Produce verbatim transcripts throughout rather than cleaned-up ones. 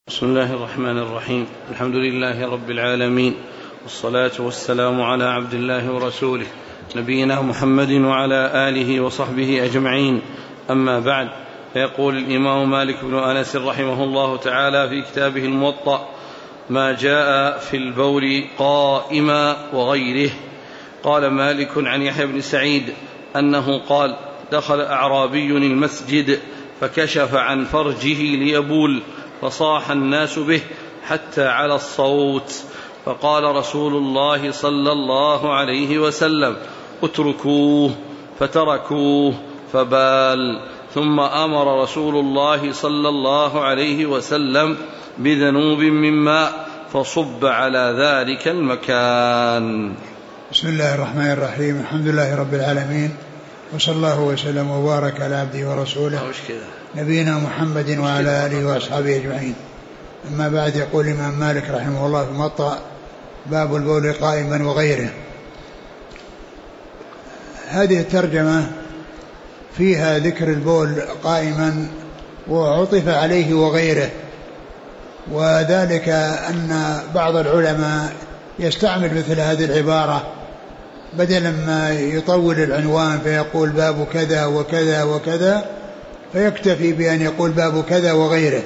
بسم الله الرحمن الرحيم. الحمد لله رب العالمين، والصلاة والسلام على عبد الله ورسوله نبينا محمد وعلى آله وصحبه أجمعين. أما بعد، فيقول الإمام مالك بن أنس رحمه الله تعالى في كتابه الموطأ: ما جاء في البول قائما وغيره. قال مالك عن يحيى بن سعيد أنه قال: دخل أعرابي المسجد فكشف عن فرجه ليبول، فصاح الناس به حتى على الصوت، فقال رسول الله صلى الله عليه وسلم: اتركوه، فتركوه فبال. ثم أمر رسول الله صلى الله عليه وسلم بذنوب من ماء فصب على ذلك المكان. بسم الله الرحمن الرحيم. الحمد لله رب العالمين، وصلى الله وسلم وبارك على عبده ورسوله نبينا محمد وعلى آله وأصحابه أجمعين. أما بعد، يقول الإمام مالك رحمه الله في الموطأ: باب البول قائما وغيره. هذه الترجمة فيها ذكر البول قائما وعطف عليه وغيره، وذلك أن بعض العلماء يستعمل مثل هذه العبارة بدلا ما يطول العنوان فيقول باب كذا وكذا وكذا، فيكتفي بأن يقول باب كذا وغيره.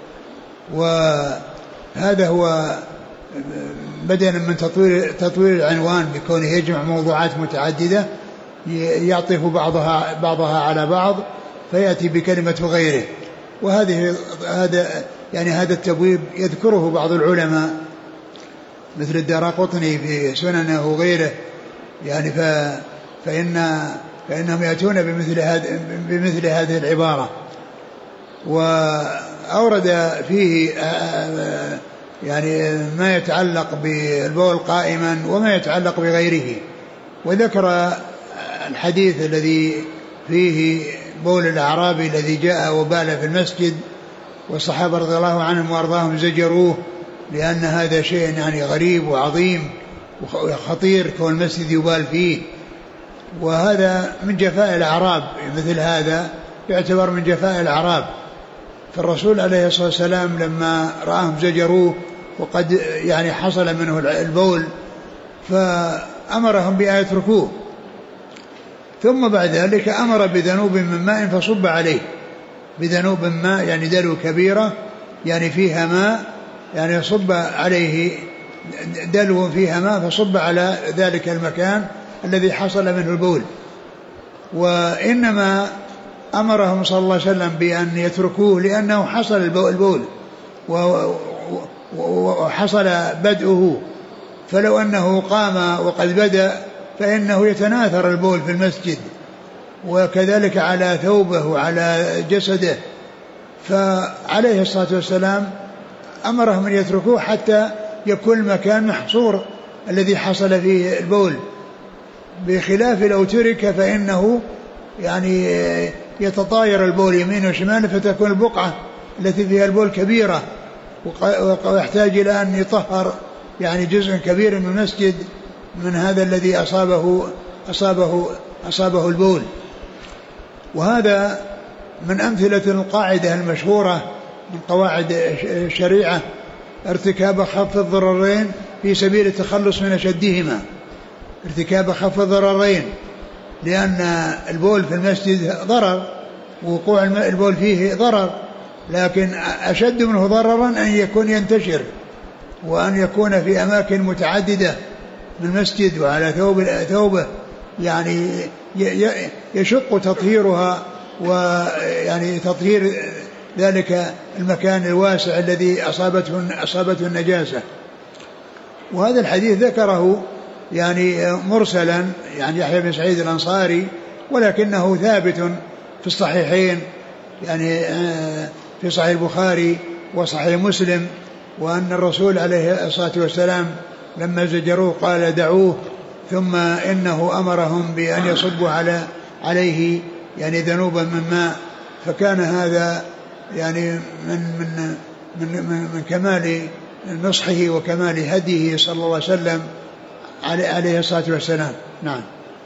وهذا هو بدلا من تطويل, تطويل العنوان بكونه يجمع موضوعات متعددة يعطف بعضها, بعضها على بعض فيأتي بكلمة غيره. وهذه هذا يعني هذا التبويب يذكره بعض العلماء مثل الدارقطني في سننه وغيره، يعني فإن فإنهم يأتون بمثل هذه بمثل هذه العبارة. وأورد فيه يعني ما يتعلق بالبول قائما وما يتعلق بغيره، وذكر الحديث الذي فيه بول الأعرابي الذي جاء وبال في المسجد، والصحابة رضي الله عنهم وأرضاهم زجروه لأن هذا شيء يعني غريب وعظيم وخطير كون المسجد يبال فيه، وهذا من جفاء الأعراب. مثل هذا يعتبر من جفاء الأعراب. فالرسول عليه الصلاة والسلام لما رآهم زجروه وقد يعني حصل منه البول فأمرهم بأن يتركوه، ثم بعد ذلك أمر بذنوب من ماء فصب عليه. بذنوب من ماء يعني دلو كبيرة يعني فيها ماء، يعني يصب عليه دلو فيها ماء فصب على ذلك المكان الذي حصل منه البول. وإنما أمرهم صلى الله عليه وسلم بأن يتركوه لأنه حصل البول وحصل بدءه، فلو أنه قام وقد بدأ فإنه يتناثر البول في المسجد وكذلك على ثوبه وعلى جسده. فعليه الصلاة والسلام أمرهم أن يتركوه حتى يكون المكان محصور الذي حصل فيه البول، بخلاف لو ترك فإنه يعني يتطاير البول يمين وشمال فتكون البقعة التي فيها البول كبيرة ويحتاج إلى أن يطهر يعني جزء كبير من المسجد من هذا الذي أصابه أصابه أصابه البول. وهذا من أمثلة القاعدة المشهورة من قواعد الشريعة: ارتكاب خف الضررين في سبيل التخلص من أشدهما. ارتكاب خف الضررين، لأن البول في المسجد ضرر، وقوع البول فيه ضرر، لكن أشد منه ضررا أن يكون ينتشر وأن يكون في أماكن متعددة من المسجد وعلى ثوب ثوبه، يعني يشق تطهيرها ويعني تطهير ذلك المكان الواسع الذي أصابته أصابته النجاسة. وهذا الحديث ذكره يعني مرسلا يعني يحيى بن سعيد الأنصاري، ولكنه ثابت في الصحيحين يعني في صحيح البخاري وصحيح مسلم، وأن الرسول عليه الصلاة والسلام لما زجروه قال: دعوه، ثم إنه أمرهم بأن يصبوا على عليه يعني ذنوبا من ماء. فكان هذا يعني من من من, من, من كمال نصحه وكمال هديه صلى الله عليه وسلم عليه الصلاة والسلام. نعم.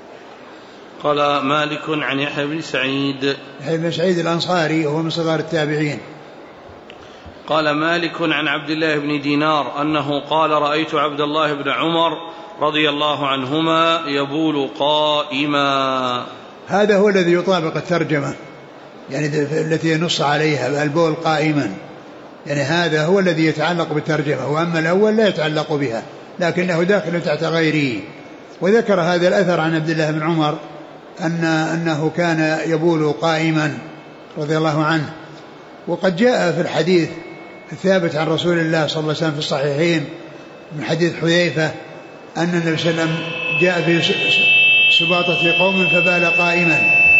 قال مالك عن يحيى بن سعيد. يحيى بن سعيد الأنصاري وهو من صغار التابعين. قال مالك عن عبد الله بن دينار أنه قال رأيت عبد الله بن عمر رضي الله عنهما يبول قائما. هذا هو الذي يطابق الترجمة يعني التي نص عليها البول قائما، يعني هذا هو الذي يتعلق بالترجمة، وأما الأول لا يتعلق بها لكنه داخل تحت غيره. وذكر هذا الأثر عن عبد الله بن عمر أن أنه كان يبول قائما رضي الله عنه. وقد جاء في الحديث الثابت عن رسول الله صلى الله عليه وسلم في الصحيحين من حديث حذيفة أن النبي صلى الله عليه وسلم جاء في سباطة قوم فبال قائما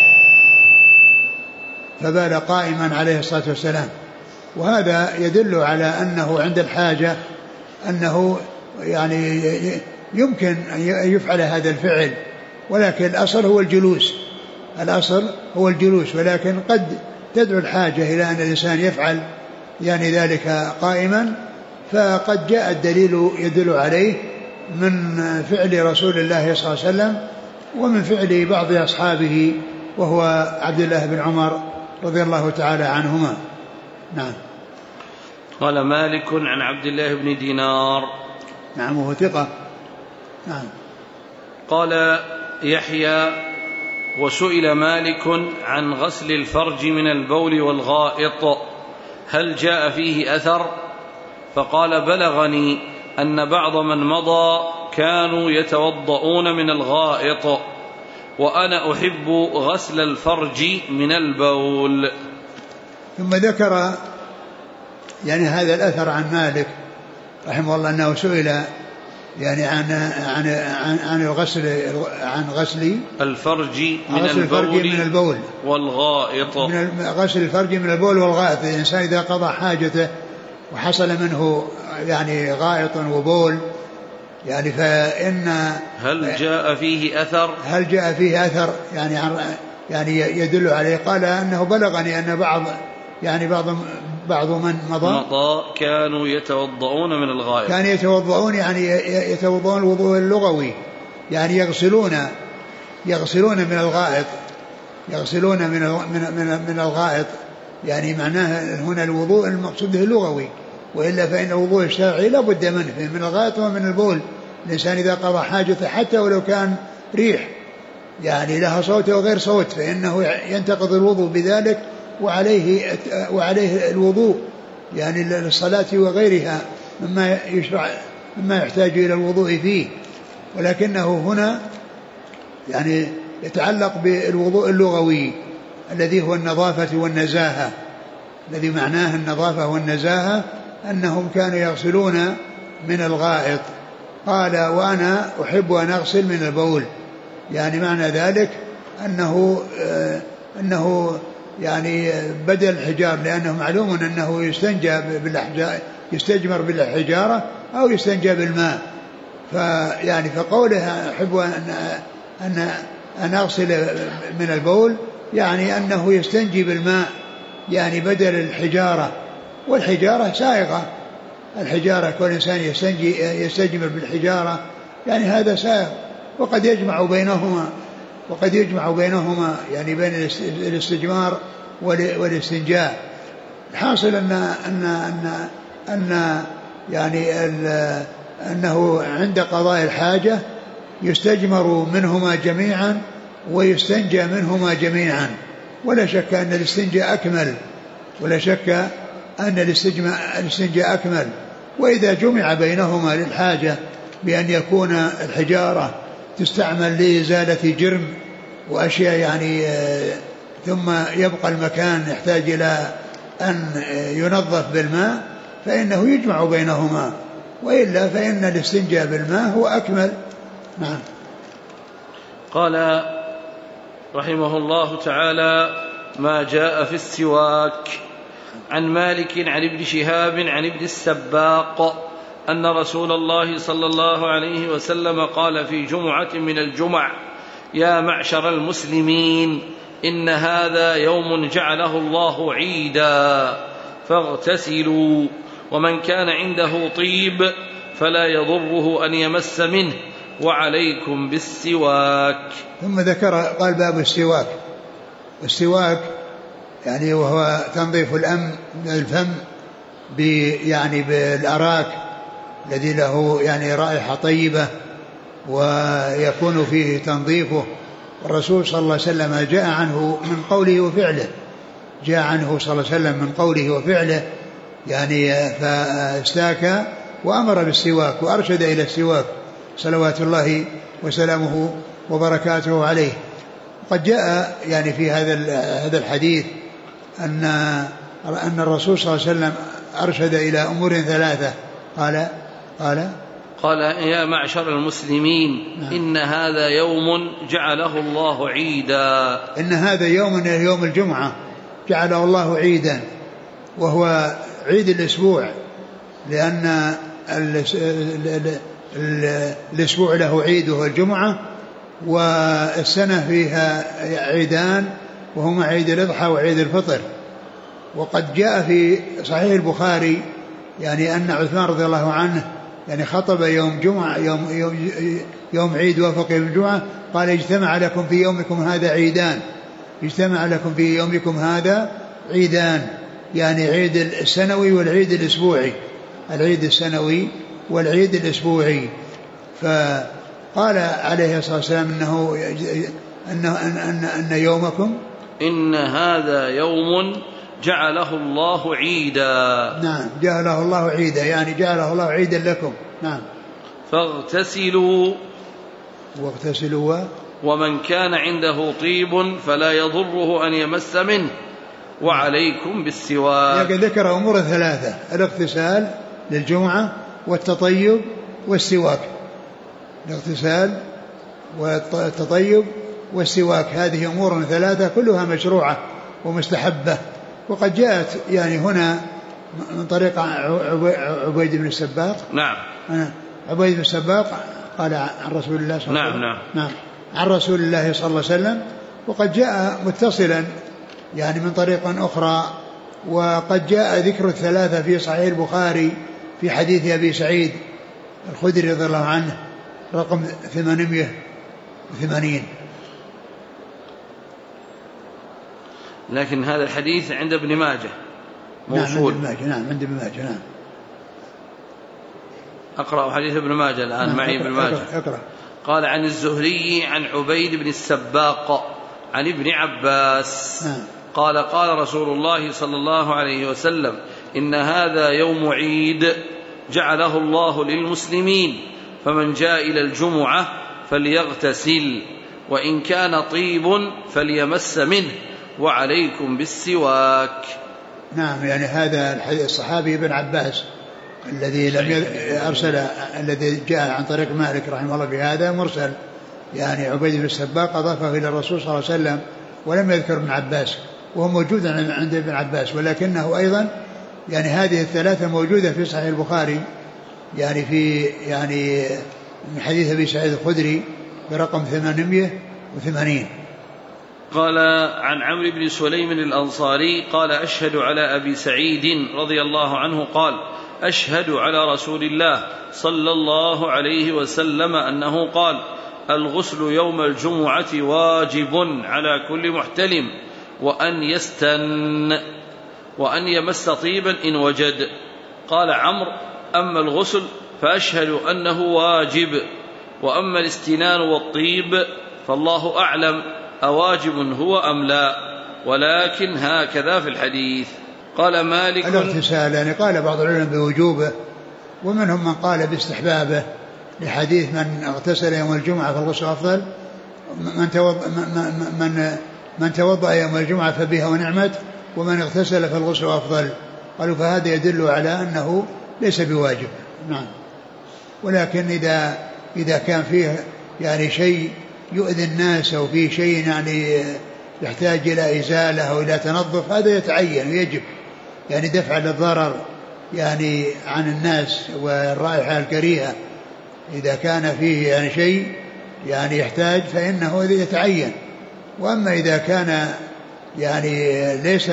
فبال قائما عليه الصلاة والسلام. وهذا يدل على أنه عند الحاجة أنه يعني يمكن أن يفعل هذا الفعل، ولكن الأصل هو الجلوس الأصل هو الجلوس ولكن قد تدعو الحاجة إلى أن الإنسان يفعل يعني ذلك قائما، فقد جاء الدليل يدل عليه من فعل رسول الله صلى الله عليه وسلم ومن فعل بعض أصحابه وهو عبد الله بن عمر رضي الله تعالى عنهما. نعم. قال مالك عن عبد الله بن دينار. نعم وهو ثقة. نعم. قال يحيى وسئل مالك عن غسل الفرج من البول والغائط هل جاء فيه أثر؟ فقال بلغني أن بعض من مضى كانوا يتوضؤون من الغائط وأنا أحب غسل الفرج من البول. ثم ذكر يعني هذا الأثر عن مالك رحمه الله أنه سئل يعني عن عن عن, عن الغسل عن غسل الفرج من غسل الفرج البول, من البول والغائط من غسل الفرج من البول والغائط. الإنسان إذا قضى حاجته وحصل منه يعني غائط وبول يعني فإن هل جاء فيه أثر هل جاء فيه أثر يعني يعني يدل عليه. قال أنه بلغني أن بعض يعني بعض بعض من مضى مضى كانوا يتوضؤون من الغائط كانوا يتوضؤون يعني يتوضؤون الوضوء اللغوي يعني يغسلون يغسلون من الغائط يغسلون من من من الغائط يعني معناه هنا الوضوء المقصود به اللغوي، وإلا فإن الوضوء الشرعي لا بد منه من الغائط ومن البول. الإنسان إذا قضى حاجته حتى ولو كان ريح يعني لها صوت وغير صوت فإنه ينتقض الوضوء بذلك وعليه وعليه الوضوء يعني للصلاة وغيرها مما يشرع مما يحتاج إلى الوضوء فيه. ولكنه هنا يعني يتعلق بالوضوء اللغوي الذي هو النظافة والنزاهة، الذي معناه النظافة والنزاهة أنهم كانوا يغسلون من الغائط. قال وأنا أحب أن أغسل من البول يعني معنى ذلك أنه آه أنه يعني بدل الحجار، لأنه معلوم أنه يستنجى بالحجارة يستجمر بالحجارة أو يستنجى بالماء. فيعني فقولها أحب أن أن أن أغسل من البول يعني أنه يستنجي بالماء يعني بدل الحجارة، والحجارة سائغة. الحجارة كل إنسان يستنجي يستجمر بالحجارة يعني هذا سائغ، وقد يجمع بينهما وقد يجمع بينهما يعني بين الاستجمار والاستنجاء. الحاصل أن أن أن أن يعني أنه عند قضاء الحاجة يستجمر منهما جميعا ويستنجى منهما جميعا، ولا شك أن الاستنجاء أكمل ولا شك أن الاستنجاء أكمل. وإذا جمع بينهما للحاجة بأن يكون الحجارة تستعمل لإزالة جرم وأشياء يعني ثم يبقى المكان يحتاج إلى أن ينظف بالماء فإنه يجمع بينهما، وإلا فإن الاستنجاء بالماء هو أكمل. نعم. قال رحمه الله تعالى ما جاء في السواك. عن مالك عن ابن شهاب عن ابن السباق أن رسول الله صلى الله عليه وسلم قال في جمعة من الجمع يا معشر المسلمين إن هذا يوم جعله الله عيدا فاغتسلوا، ومن كان عنده طيب فلا يضره أن يمس منه وعليكم بالسواك. ثم ذكر قال باب السواك. السواك يعني وهو تنظيف الأم الفم يعني بالأراك الذي له يعني رائحة طيبة ويكون فيه تنظيفه. الرسول صلى الله عليه وسلم جاء عنه من قوله وفعله جاء عنه صلى الله عليه وسلم من قوله وفعله يعني فاستاك وأمر بالسواك وأرشد إلى السواك صلوات الله وسلامه وبركاته عليه. قد جاء يعني في هذا هذا الحديث أن أن الرسول صلى الله عليه وسلم أرشد إلى أمور ثلاثة. قال قال قال يا معشر المسلمين نعم. إن هذا يوم جعله الله عيدا إن هذا يوم يوم الجمعة جعله الله عيدا وهو عيد الأسبوع لأن الأسبوع له عيد وهو الجمعة والسنة فيها عيدان وهما عيد الأضحى وعيد الفطر. وقد جاء في صحيح البخاري يعني أن عثمان رضي الله عنه يعني خطب يوم جمعة يوم, يوم, يوم عيد وافق يوم الجمعة قال اجتمع لكم في يومكم هذا عيدان اجتمع لكم في يومكم هذا عيدان يعني عيد السنوي والعيد الأسبوعي العيد السنوي والعيد الأسبوعي. فقال عليه الصلاة والسلام إنه أن, أن, أن يومكم إن هذا يوم جعله الله عيدا. نعم جعله الله عيدا يعني جعله الله عيدا لكم. نعم فاغتسلوا واغتسلوا ومن كان عنده طيب فلا يضره أن يمس منه وعليكم بالسواك. يعني ذكر أمور ثلاثة الاغتسال للجمعة والتطيب والسواك الاغتسال والتطيب والسواك هذه أمور ثلاثة كلها مشروعة ومستحبة. وقد جاءت يعني هنا من طريق عبيد بن السباق. نعم عبيد بن السباق قال عن رسول الله صلى الله عليه وسلم. نعم نعم عن رسول الله صلى الله عليه وسلم. وقد جاء متصلا يعني من طريق أخرى. وقد جاء ذكر الثلاثة في صحيح البخاري في حديث أبي سعيد الخدري رضي الله عنه رقم ثمانمائة وثمانين. لكن هذا الحديث عند ابن ماجه موصول. نعم عند ابن ماجه. نعم عند ابن ماجه. نعم أقرأ حديث ابن ماجه الآن. نعم معي ابن ماجه. أقرأ أقرأ. قال عن الزهري عن عبيد بن السباق عن ابن عباس. نعم. قال قال رسول الله صلى الله عليه وسلم إن هذا يوم عيد جعله الله للمسلمين فمن جاء إلى الجمعة فليغتسل وإن كان طيب فليمس منه وعليكم بالسواك. نعم يعني هذا الحديث الصحابي ابن عباس الذي لم أرسل الذي جاء عن طريق مالك رحمه الله بهذا مرسل يعني عبيد بن السباق أضافه إلى الرسول صلى الله عليه وسلم ولم يذكر ابن عباس وهو موجود عند ابن عباس ولكنه أيضا يعني هذه الثلاثة موجودة في صحيح البخاري يعني في يعني من حديث أبي سعيد الخدري برقم ثمانمائة وثمانين. قال عن عمرو بن سليم الأنصاري قال أشهد على أبي سعيد رضي الله عنه قال أشهد على رسول الله صلى الله عليه وسلم أنه قال الغسل يوم الجمعة واجب على كل محتلم وأن يستن وأن يمس طيبا إن وجد. قال عمرو أما الغسل فأشهد أنه واجب وأما الاستنان والطيب فالله أعلم أواجب هو أم لا ولكن هكذا في الحديث. قال مالك الاغتسال يعني قال بعض العلماء بوجوبه ومنهم من قال باستحبابه لحديث من اغتسل يوم الجمعة فالغسل أفضل من توضأ, من من توضأ يوم الجمعة فبها ونعمت ومن اغتسل فالغسل أفضل. قالوا فهذا يدل على أنه ليس بواجب. نعم ولكن إذا إذا كان فيه يعني شيء يؤذي الناس أو فيه شيء يعني يحتاج إلى إزالة أو إلى تنظف هذا يتعين ويجب يعني دفع للضرر يعني عن الناس والرائحة الكريهة. إذا كان فيه يعني شيء يعني يحتاج فإنه يتعين. وأما إذا كان يعني ليس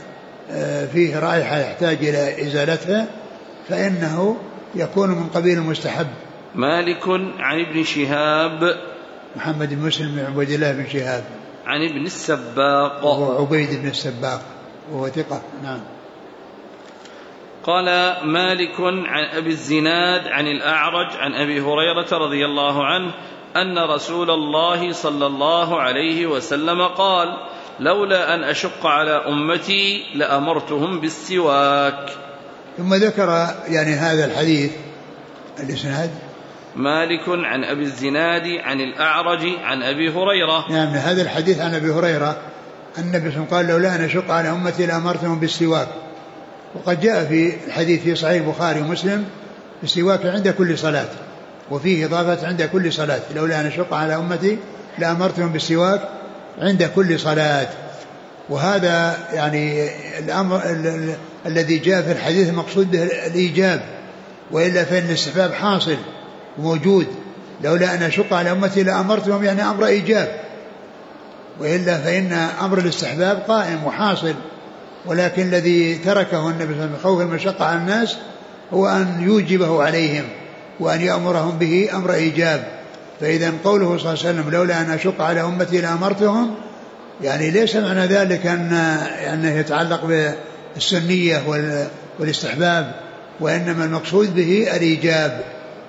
فيه رائحة يحتاج إلى إزالتها فإنه يكون من قبيل المستحب. مالك عن ابن شهاب محمد بن مسلم بن عبيد الله بن شهاب عن ابن السباق وهو عبيد بن السباق وهو ثقة. نعم. قال مالك عن أبي الزناد عن الأعرج عن أبي هريرة رضي الله عنه أن رسول الله صلى الله عليه وسلم قال لولا أن أشق على أمتي لأمرتهم بالسواك. ثم ذكر يعني هذا الحديث الإسناد مالك عن أبي الزناد عن الأعرج عن أبي هريرة. يعني هذا الحديث عن أبي هريرة النبي صلى الله عليه وسلم قال لولا أن أشق على أمتي لأمرتهم بالسواك. وقد جاء في الحديث في صحيح البخاري ومسلم السواك عند كل صلاة، وفيه إضافة عند كل صلاة، لولا أن أشق على أمتي لأمرتهم بالسواك عند كل صلاة. وهذا يعني الأمر الذي جاء في الحديث المقصود به الإيجاب، وإلا فإن الاستحباب حاصل وموجود. لولا أن أشق على أمتي لأمرتهم يعني أمر إيجاب، وإلا فإن أمر الاستحباب قائم وحاصل، ولكن الذي تركه النبي صلى الله عليه وسلم خوف المشقة على الناس هو أن يوجبه عليهم وأن يأمرهم به أمر إيجاب. فإذا قوله صلى الله عليه وسلم لولا أن أشق على أمتي لأمرتهم يعني ليس معنى ذلك أن أنه يتعلق بالسنية والاستحباب، وإنما المقصود به الإيجاب.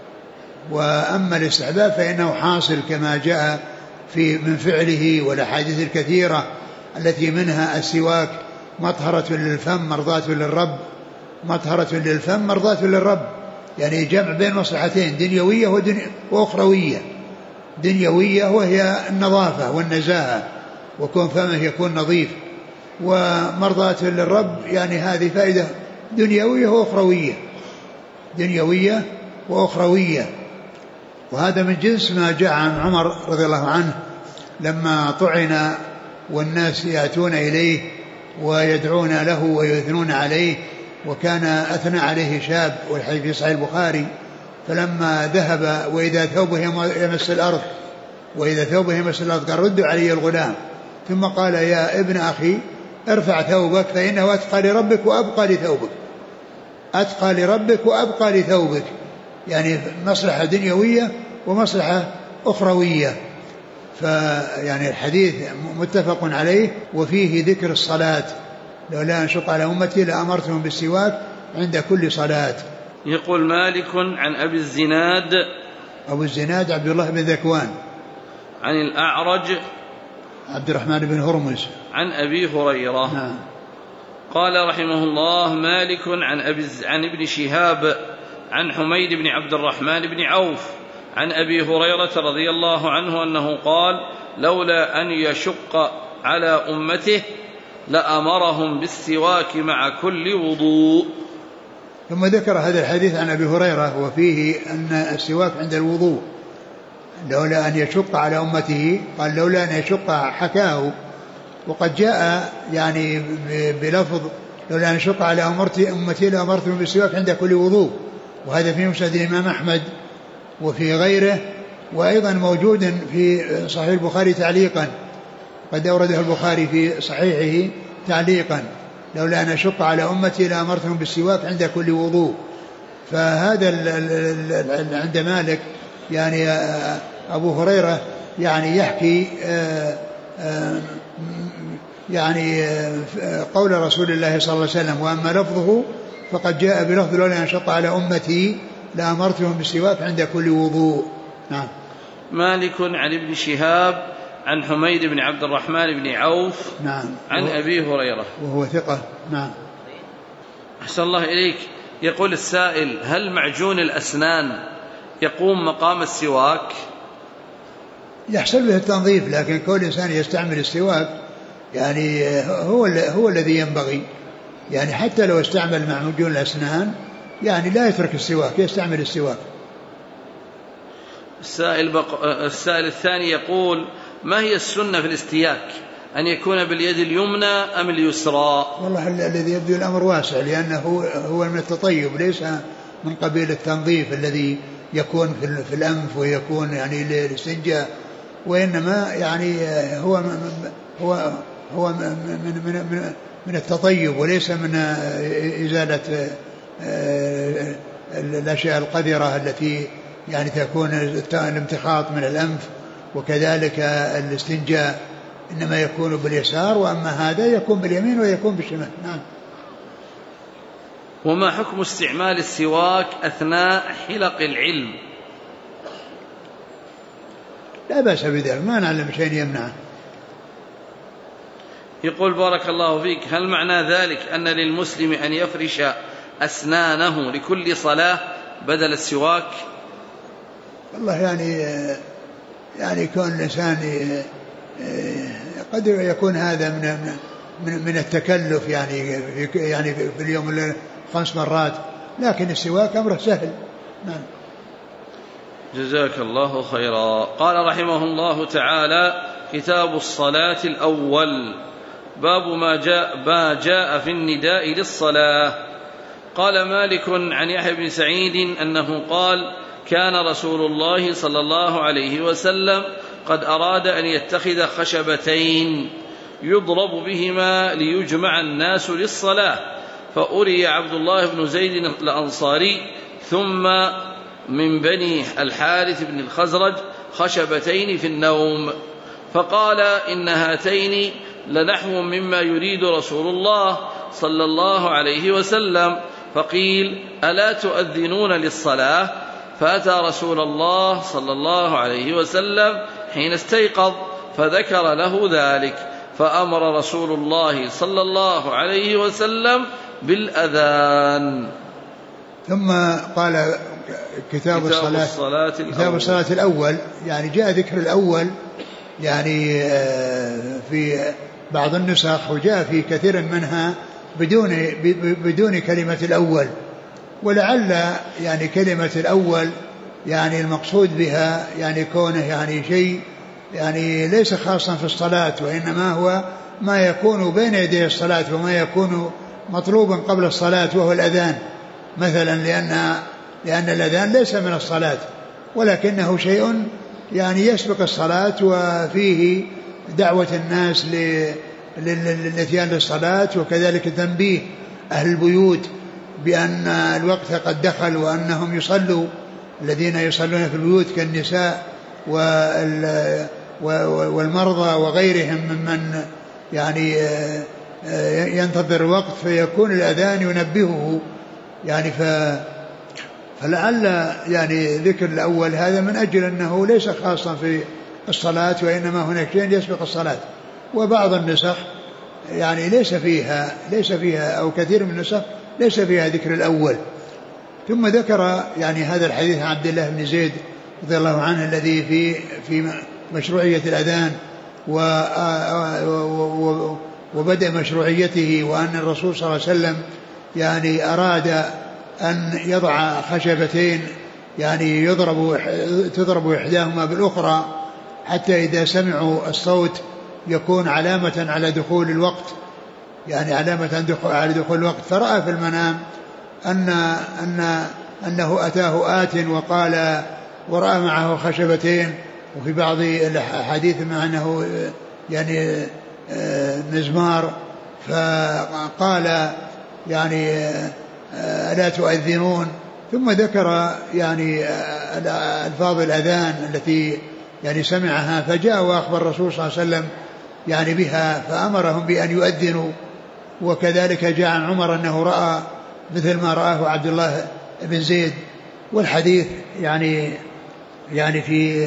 وأما الاستحباب فإنه حاصل كما جاء في من فعله والأحاديث الكثيرة التي منها السواك مطهرة للفم مرضاة للرب، مطهرة للفم مرضاة للرب، يعني جمع بين مصلحتين دنيوية وأخروية. دنيوية وهي النظافة والنزاهة وكون فمه يكون نظيف، ومرضاة للرب يعني هذه فائدة دنيوية وأخروية، دنيوية وأخروية. وهذا من جنس ما جاء عن عمر رضي الله عنه لما طعن والناس يأتون إليه ويدعون له ويثنون عليه، وكان أثنى عليه شاب، والحديث في صحيح البخاري، فلما ذهب وإذا ثوبه يمس الأرض وإذا ثوبه يمس الأرض قال ردوا علي الغلام، ثم قال يا ابن أخي ارفع ثوبك فإنه أتقى لربك وأبقى لثوبك، أتقى لربك وأبقى لثوبك، يعني مصلحة دنيوية ومصلحة أخروية. فيعني الحديث متفق عليه وفيه ذكر الصلاة، لولا أن أشق على أمتي لأمرتهم بالسواك عند كل صلاة. يقول مالك عن أبي الزناد أبو الزناد عبد الله بن ذكوان عن الأعرج عبد الرحمن بن هرمز عن أبي هريرة. نعم. قال رحمه الله مالك عن, أبي عن ابن شهاب عن حميد بن عبد الرحمن بن عوف عن أبي هريرة رضي الله عنه أنه قال لولا أن يشق على أمته لأمرهم بالسواك مع كل وضوء. ثم ذكر هذا الحديث عن أبي هريرة وفيه أن السواك عند الوضوء، لولا أن يشق على أمته، قال لولا أن يشق حكاه، وقد جاء يعني بلفظ لولا أن يشق على أمتي لأمرتهم بالسواك عند كل وضوء، وهذا في مسند الإمام أحمد وفي غيره، وأيضا موجود في صحيح البخاري تعليقا، قد أورده البخاري في صحيحه تعليقا لولا أن أشق على أمتي لأمرتهم بالسواك عند كل وضوء. فهذا عند مالك يعني أبو هريرة يعني يحكي يعني قول رسول الله صلى الله عليه وسلم، وأما لفظه فقد جاء بلفظ لولا أن أشق على أمتي لأمرتهم بالسواك عند كل وضوء. نعم. مالك عن ابن شهاب عن حميد بن عبد الرحمن بن عوف نعم عن أبي هريرة وهو ثقة. نعم. أحسن الله إليك. يقول السائل هل معجون الأسنان يقوم مقام السواك؟ يحصل به التنظيف، لكن كل إنسان يستعمل السواك يعني هو هو الذي ينبغي، يعني حتى لو استعمل معجون الأسنان يعني لا يترك السواك، يستعمل السواك. السائل, بق... السائل الثاني يقول ما هي السنة في الاستياك، أن يكون باليد اليمنى أم اليسرى؟ والله الذي يبدو الأمر واسع، لأنه هو من التطيب، ليس من قبيل التنظيف الذي يكون في الأنف ويكون يعني للاستنجاء، وإنما يعني هو هو هو من من من من التطيب، وليس من إزالة الأشياء القذرة التي يعني تكون الامتخاط من الأنف، وكذلك الاستنجاء إنما يكون باليسار، وأما هذا يكون باليمين ويكون بالشمال. نعم. وما حكم استعمال السواك أثناء حلق العلم؟ لا بأس بذلك، ما نعلم شيء يمنعه. يقول بارك الله فيك: هل معنى ذلك أن للمسلم أن يفرش أسنانه لكل صلاة بدل السواك؟ والله يعني يعني كون الإنسان قد يكون هذا من من من التكلف، يعني يعني في اليوم خمس مرات، لكن السواك أمره سهل. نعم. جزاك الله خيرا. قال رحمه الله تعالى: كتاب الصلاة الأول، باب ما جاء, ما جاء في النداء للصلاة. قال مالك عن يحيى بن سعيد أنه قال: كان رسول الله صلى الله عليه وسلم قد أراد أن يتخذ خشبتين يضرب بهما ليجمع الناس للصلاة، فأري عبد الله بن زيد الأنصاري ثم من بني الحارث بن الخزرج خشبتين في النوم، فقال: إن هاتين لنحو مما يريد رسول الله صلى الله عليه وسلم. فقيل: ألا تؤذنون للصلاة؟ فأتى رسول الله صلى الله عليه وسلم حين استيقظ فذكر له ذلك، فأمر رسول الله صلى الله عليه وسلم بالأذان. ثم قال: كتاب, كتاب الصلاة, الصلاة كتاب الصلاة الأول، يعني جاء ذكر الأول يعني في بعض النسخ، وجاء في كثير منها بدون بدون كلمة الأول، ولعل يعني كلمة الأول يعني المقصود بها يعني كونه يعني شيء يعني ليس خاصا في الصلاة، وإنما هو ما يكون بين يدي الصلاة وما يكون مطلوبا قبل الصلاة، وهو الأذان مثلا، لأن لأن الأذان ليس من الصلاة ولكنه شيء يعني يسبق الصلاة، وفيه دعوة الناس للاتيان للصلاة، وكذلك تنبيه أهل البيوت بأن الوقت قد دخل وأنهم يصلوا، الذين يصلون في البيوت كالنساء والمرضى وغيرهم ممن يعني ينتظر الوقت، فيكون الأذان ينبهه يعني ف فلعل يعني ذكر الأول هذا من أجل أنه ليس خاصا في الصلاة، وإنما هناك شيء يسبق الصلاة. وبعض النسخ يعني ليس فيها ليس فيها أو كثير من النسخ ليس فيها ذكر الأول. ثم ذكر يعني هذا الحديث عن عبد الله بن زيد رضي الله عنه الذي في في مشروعية الأذان وبدأ مشروعيته، وأن الرسول صلى الله عليه وسلم يعني أراد أن يضع خشبتين يعني يضرب تضرب إحداهما بالأخرى حتى إذا سمعوا الصوت يكون علامة على دخول الوقت، يعني علامة على دخول الوقت. فرأى في المنام أن أن أنه أتاه آت وقال ورأى معه خشبتين، وفي بعض الحديث مع أنه يعني مزمار، فقال يعني ألا تؤذنون. ثم ذكر يعني ألفاظ الأذان التي يعني سمعها، فجاء وأخبر الرسول صلى الله عليه وسلم يعني بها، فأمرهم بأن يؤذنوا. وكذلك جاء عن عمر أنه رأى مثل ما رآه عبد الله بن زيد. والحديث يعني يعني في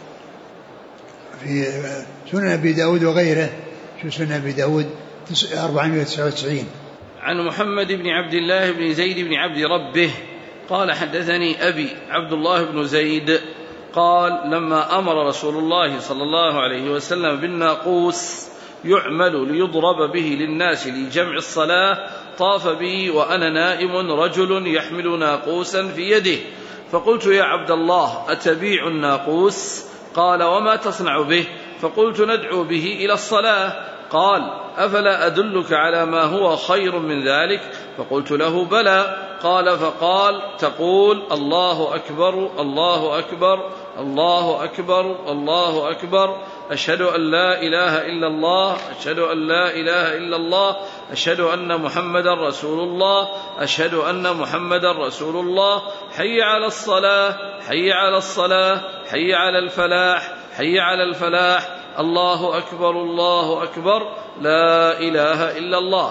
في سنن أبي داود وغيره، شو سنن أبي داود أربعمائة وتسعة وتسعين. عن محمد بن عبد الله بن زيد بن عبد ربه قال: حدثني أبي عبد الله بن زيد قال: لما أمر رسول الله صلى الله عليه وسلم بالناقوس يعمل ليضرب به للناس لجمع الصلاة، طاف بي وأنا نائم رجل يحمل ناقوسا في يده، فقلت: يا عبد الله، أتبيع الناقوس؟ قال: وما تصنع به؟ فقلت: ندعو به إلى الصلاة. قال: أفلا أدلك على ما هو خير من ذلك؟ فقلت له: بلى. قال: فقال: تقول: الله أكبر الله أكبر الله أكبر الله أكبر، أشهد أن لا إله إلا الله أشهد أن لا إله إلا الله أشهد أن محمدا رسول الله أشهد أن محمدا رسول الله، حي على الصلاة حي على الصلاة حي على الفلاح حي على الفلاح، الله أكبر الله أكبر، لا إله إلا الله.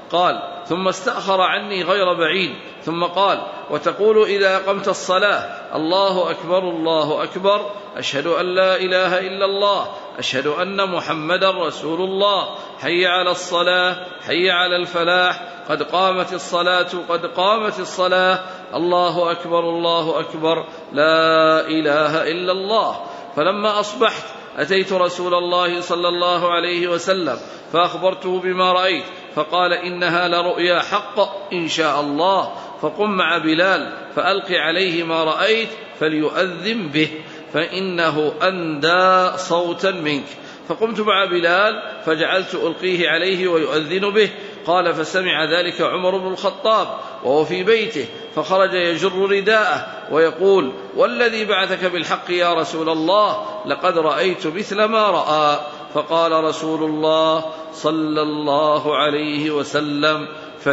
قال: ثم استأخر عني غير بعيد ثم قال: وتقول إذا أقمت الصلاة: الله أكبر الله أكبر، أشهد أن لا إله إلا الله، أشهد أن محمدا رسول الله، حي على الصلاة حي على الفلاح، قد قامت الصلاة قد قامت الصلاة، الله أكبر الله أكبر، لا إله إلا الله. فلما أصبحت أتيت رسول الله صلى الله عليه وسلم فأخبرته بما رأيت، فقال: إنها لرؤيا حق إن شاء الله، فقم مع بلال فألق عليه ما رأيت فليؤذن به، فإنه أندى صوتا منك. فقمت مع بلال فجعلت ألقيه عليه ويؤذن به. قال: فسمع ذلك عمر بن الخطاب وهو في بيته، فخرج يجر رداءه ويقول: والذي بعثك بالحق يا رسول الله، لقد رأيت مثل ما رأى. فقال رسول الله صلى الله عليه وسلم: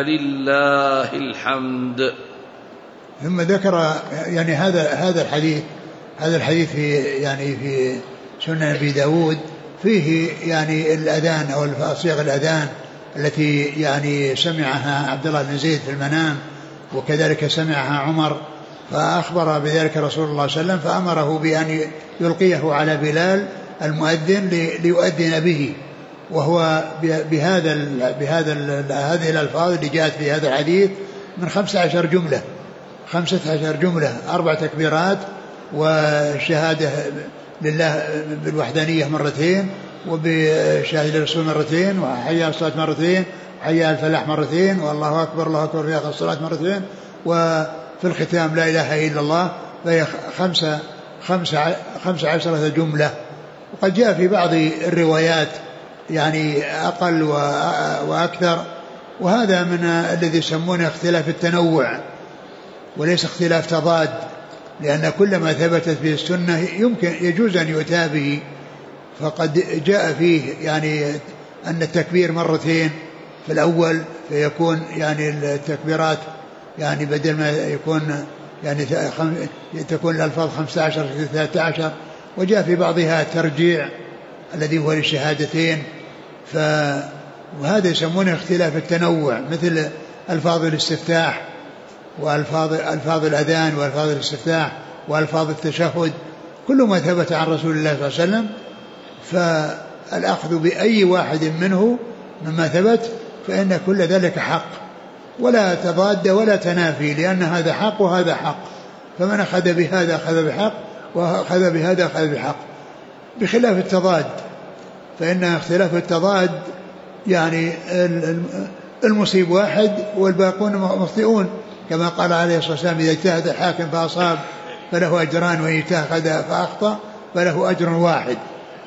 فلله الحمد. ثم ذكر يعني هذا هذا الحديث هذا الحديث في يعني في سنن أبي داود فيه يعني الأذان أو صيغ الأذان التي يعني سمعها عبد الله بن زيد في المنام، وكذلك سمعها عمر، فأخبر بذلك رسول الله صلى الله عليه وسلم فأمره بأن يلقيه على بلال المؤذن ليؤذن به، وهو بهذا بهذا هذه الألفاظ اللي جاءت في هذا الحديث من خمسة عشر جملة خمسة عشر جملة أربع تكبيرات، وشهادة لله بالوحدانية مرتين، وبشهادة للرسول مرتين، وحي على الصلاة مرتين، وحي على الفلاح مرتين، والله أكبر الله أكبر في آخر الصلاة مرتين، وفي الختام لا إله إلا الله، فهي خمسة خمسة خمسة عشرة جملة. وقد جاء في بعض الروايات يعني أقل وأكثر، وهذا من الذي يسمونه اختلاف التنوع وليس اختلاف تضاد، لأن كل ما ثبتت به السنة يمكن يجوز أن يؤتى به. فقد جاء فيه يعني أن التكبير مرتين في الأول فيكون يعني التكبيرات يعني بدل ما يكون يعني تكون الألفاظ خمسة عشر ثلاثة عشر، وجاء في بعضها الترجيع الذي هو للشهادتين، فهذا يسمونه اختلاف التنوع، مثل ألفاظ الاستفتاح وألفاظ ألفاظ الأذان وألفاظ الاستفتاح وألفاظ التشهد، كل ما ثبت عن رسول الله صلى الله عليه وسلم فالأخذ بأي واحد منه مما ثبت فإن كل ذلك حق، ولا تضاد ولا تنافي، لأن هذا حق وهذا حق، فمن أخذ بهذا أخذ بحق وأخذ بهذا أخذ بحق، بخلاف التضاد، فإن اختلاف التضاد يعني المصيب واحد والباقون مخطئون، كما قال عليه الصلاة والسلام: إذا اجتهد الحاكم فأصاب فله أجران، وإن اجتهد فأخطأ فله أجر واحد.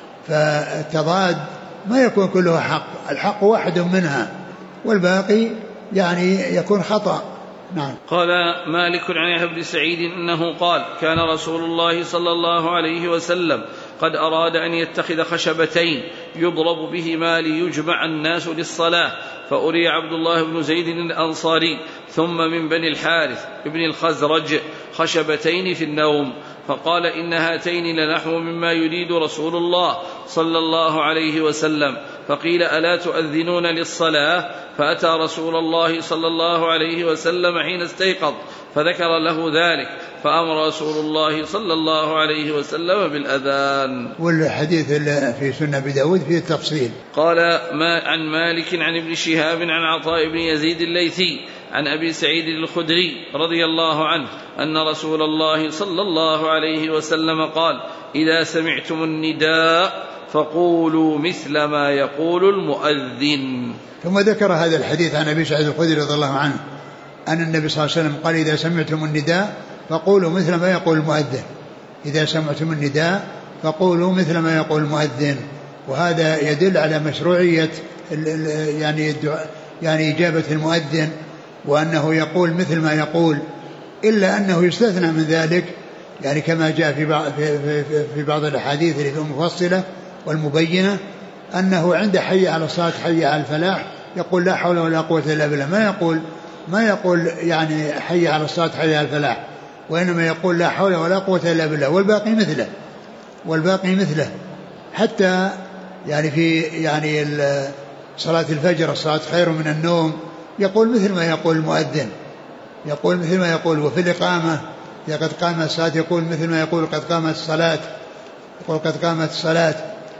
فالتضاد ما يكون كله حق، الحق واحد منها والباقي يعني يكون خطأ. نعم. قال مالك عن يحيى بن سعيد أنه قال: كان رسول الله صلى الله عليه وسلم قد أراد أن يتخذ خشبتين يضرب بهما ليجمع الناس للصلاة، فأري عبد الله بن زيد الأنصاري ثم من بني الحارث ابن الخزرج خشبتين في النوم، فقال: إن هاتين لنحو مما يريد رسول الله صلى الله عليه وسلم. فقيل: ألا تؤذنون للصلاة؟ فأتى رسول الله صلى الله عليه وسلم حين استيقظ فذكر له ذلك، فأمر رسول الله صلى الله عليه وسلم بالأذان. والحديث في سنة أبي داود فيه التفصيل. قال ما عن مالك عن ابن شهاب عن عطاء بن يزيد الليثي عن أبي سعيد الخدري رضي الله عنه أن رسول الله صلى الله عليه وسلم قال: إذا سمعتم النداء فقولوا مثل ما يقول المؤذن. ثم ذكر هذا الحديث عن أبي سعيد الخدري رضي الله عنه أن النبي صلى الله عليه وسلم قال: إذا سمعتم النداء فقولوا مثل ما يقول المؤذن. إذا سمعتم النداء فقولوا مثل ما يقول المؤذن. وهذا يدل على مشروعية يعني يعني إجابة المؤذن، وأنه يقول مثل ما يقول، إلا أنه يستثنى من ذلك، يعني كما جاء في بعض في, في, في بعض الأحاديث المفصلة والمبينة، أنه عند حي على الصلاة حي على الفلاح يقول: لا حول ولا قوة إلا بالله، ما يقول ما يقول يعني حي على الصلاة حي على الفلاح، وإنما يقول: لا حول ولا قوة إلا بالله، والباقي مثله والباقي مثله حتى يعني في يعني صلاة الفجر الصلاة خير من النوم، يقول مثل ما يقول المؤذن، يقول مثل ما يقول. وفي الإقامة قد قامت الصلاة يقول مثل ما يقول قد قامت الصلاة، يقول قد قامت الصلاة.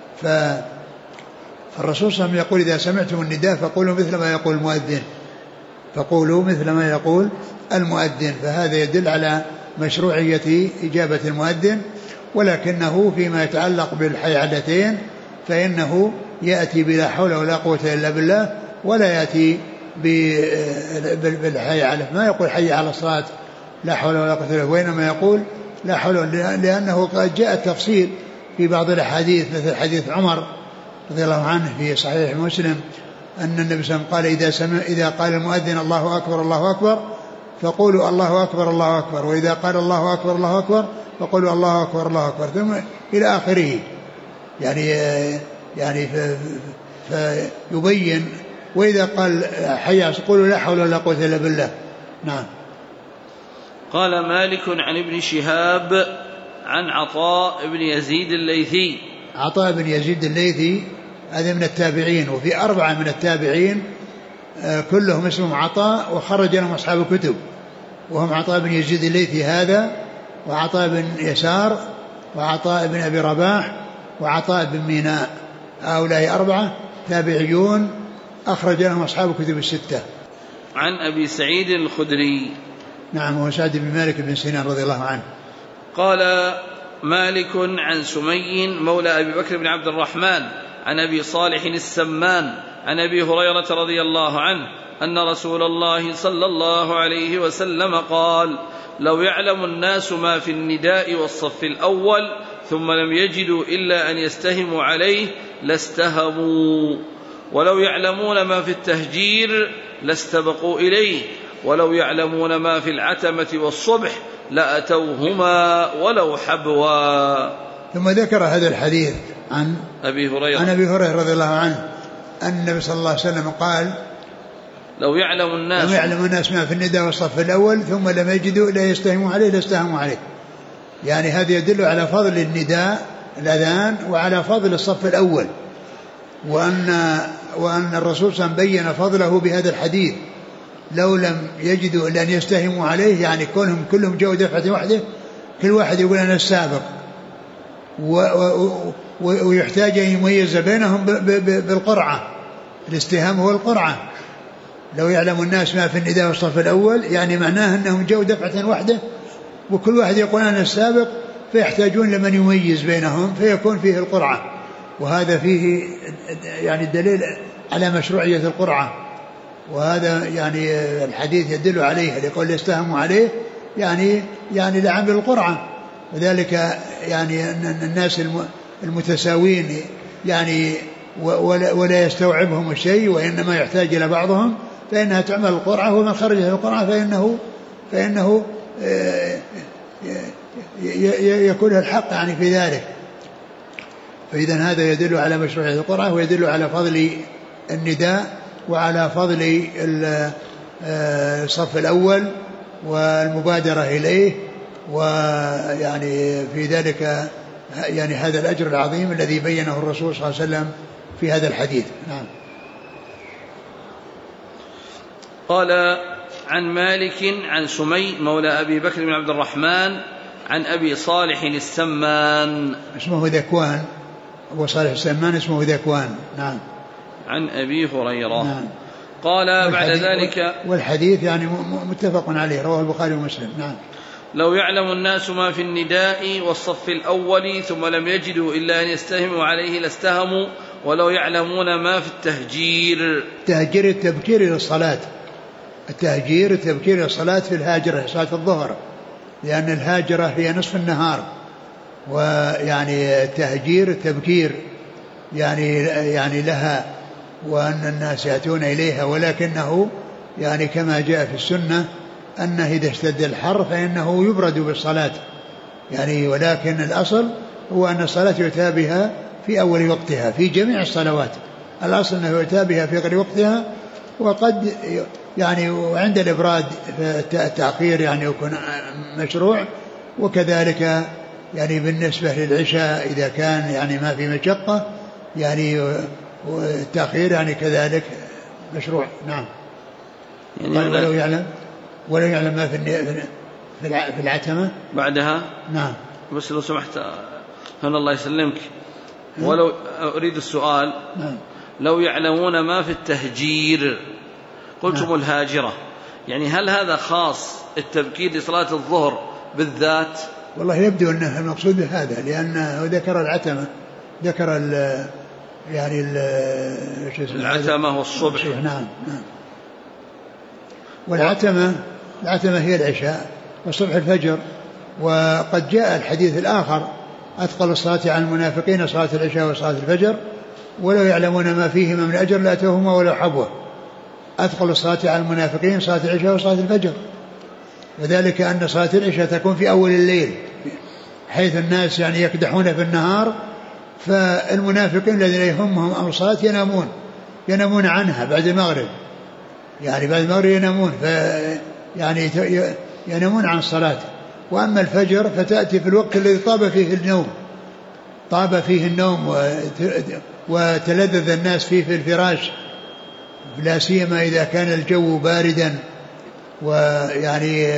فالرسول صلى الله عليه وسلم يقول إذا سمعتم النداء فقولوا مثل ما يقول المؤذن، فقولوا مثل ما يقول المؤذن. فهذا يدل على مشروعية إجابة المؤذن. ولكنه فيما يتعلق بالحيعلتين فإنه يأتي بلا حول ولا قوة إلا بالله، ولا يأتي بالحيعلة، ما يقول حي على الصلاة لا حول ولا قوة إلا بالله، وإنما يقول لا حول، لأنه قد جاء التفصيل في بعض الأحاديث مثل حديث عمر رضي الله عنه في صحيح مسلم أن النبي صلى الله عليه وسلم قال إذا, سمع إذا قال المؤذن الله أكبر الله أكبر فقولوا الله أكبر الله أكبر، وإذا قال الله أكبر الله أكبر فقولوا الله أكبر الله أكبر، ثم إلى آخره. يعني يعني فيبين. وإذا قال حي قولوا لا حول ولا قوة إلا بالله. نعم. قال مالك عن ابن شهاب عن عطاء بن يزيد الليثي. عطاء بن يزيد الليثي هذا من التابعين، وفي أربعة من التابعين كلهم اسمهم عطاء وخرج لهم أصحاب الكتب، وهم عطاء بن يزيد الليثي هذا، وعطاء بن يسار، وعطاء بن أبي رباح، وعطاء بن ميناء. هؤلاء أربعة تابعيون أخرج لهم أصحاب الكتب الستة. عن أبي سعيد الخدري. نعم، هو سعد بن مالك بن سنان رضي الله عنه. قال مالك عن سمي مولى أبي بكر بن عبد الرحمن عن أبي صالح السمان عن أبي هريرة رضي الله عنه أن رسول الله صلى الله عليه وسلم قال لو يعلم الناس ما في النداء والصف الأول ثم لم يجدوا إلا أن يستهموا عليه لاستهموا، ولو يعلمون ما في التهجير لاستبقوا إليه، ولو يعلمون ما في العتمة والصبح لأتوهما ولو حبوا. ثم ذكر هذا الحديث عن أبي هريرة عن أبي هريرة رضي الله عنه أن النبي صلى الله عليه وسلم قال لو يعلم الناس لو يعلم الناس ما في النداء والصف الأول ثم لم يجدوا إلا يستهموا عليه لاستهموا عليه. يعني هذا يدل على فضل النداء الأذان وعلى فضل الصف الأول، وأن وأن الرسول صلى الله عليه وسلم بين فضله بهذا الحديث. لو لم يجدوا إلا أن يستهموا عليه، يعني كلهم كلهم جاءوا دفعة واحدة، كل واحد يقول أنا السابق، ويحتاج أن يميز بينهم بالقرعة. الاستهام هو القرعة. لو يعلم الناس ما في النداء والصف الأول يعني معناه أنهم جاءوا دفعة واحدة وكل واحد يقول أنا السابق، فيحتاجون لمن يميز بينهم فيكون فيه القرعة. وهذا فيه يعني الدليل على مشروعية القرعة، وهذا يعني الحديث يدل عليه. يقول يستهموا عليه يعني يعني لعمل القرعة، وذلك يعني أن الناس المتساوين يعني ولا يستوعبهم الشيء وإنما يحتاج إلى بعضهم، فإنها تعمل القرعة، ومن خرج في القرعة فإنه فإنه يكون الحق يعني في ذلك. فإذا هذا يدل على مشروعية القرعة، ويدل على فضل النداء وعلى فضل الصف الأول والمبادرة إليه، ويعني في ذلك يعني هذا الأجر العظيم الذي بينه الرسول صلى الله عليه وسلم في هذا الحديث. نعم. قال عن مالك عن سمي مولى أبي بكر بن عبد الرحمن عن أبي صالح السمان اسمه ذكوان، أبو صالح السمان اسمه ذكوان. نعم. عن أبي هريرة. نعم. قال بعد ذلك والحديث يعني متفق عليه، رواه البخاري ومسلم. نعم. لو يعلم الناس ما في النداء والصف الأول ثم لم يجدوا إلا أن يستهموا عليه لاستهموا، ولو يعلمون ما في التهجير. التهجير التبكير إلى الصلاة، التهجير التبكير إلى الصلاة في الهاجرة صلاة الظهر، لأن الهاجرة هي نصف النهار، ويعني التهجير التبكير يعني يعني لها، وأن الناس يأتون إليها، ولكنه يعني كما جاء في السنة أنه إذا اشتد الحر فإنه يبرد بالصلاة يعني، ولكن الأصل هو أن الصلاة يؤتى بها في أول وقتها في جميع الصلوات. الأصل أنه يؤتى بها في غير وقتها، وقد يعني وعند الإبراد التأخير يعني يكون مشروع، وكذلك يعني بالنسبة للعشاء إذا كان يعني ما في مشقة يعني والتأخير يعني كذلك مشروع. نعم. يعني ولو يعلم ولو يعلم ما في في العتمة بعدها. نعم. بس لو سمحت هنا الله يسلمك، ولو أريد السؤال. نعم. لو يعلمون ما في التهجير قلتم نعم. الهاجرة، يعني هل هذا خاص التبكير لصلاة الظهر بالذات؟ والله يبدو أنه المقصود هذا، لأنه ذكر العتمة، ذكر ال يعني ال العتمة والصبح. نعم نعم. والعتمة العتمة هي العشاء وصبح الفجر. وقد جاء الحديث الآخر أثقل الصلاة على المنافقين صلاة العشاء وصلاة الفجر ولو يعلمون ما فيهما من أجر لأتوهما ولو حبوه. أثقل الصلاة على المنافقين صلاة العشاء وصلاة الفجر، وذلك أن صلاة العشاء تكون في أول الليل حيث الناس يعني يكدحون في النهار، فالمنافقين الذين يهمهم أمر الصلاة ينامون ينامون عنها بعد المغرب، يعني بعد المغرب ينامون ف يعني ينامون عن الصلاة. وأما الفجر فتأتي في الوقت الذي طاب فيه النوم طاب فيه النوم وتلذذ الناس فيه في الفراش، لا سيما إذا كان الجو باردا ويعني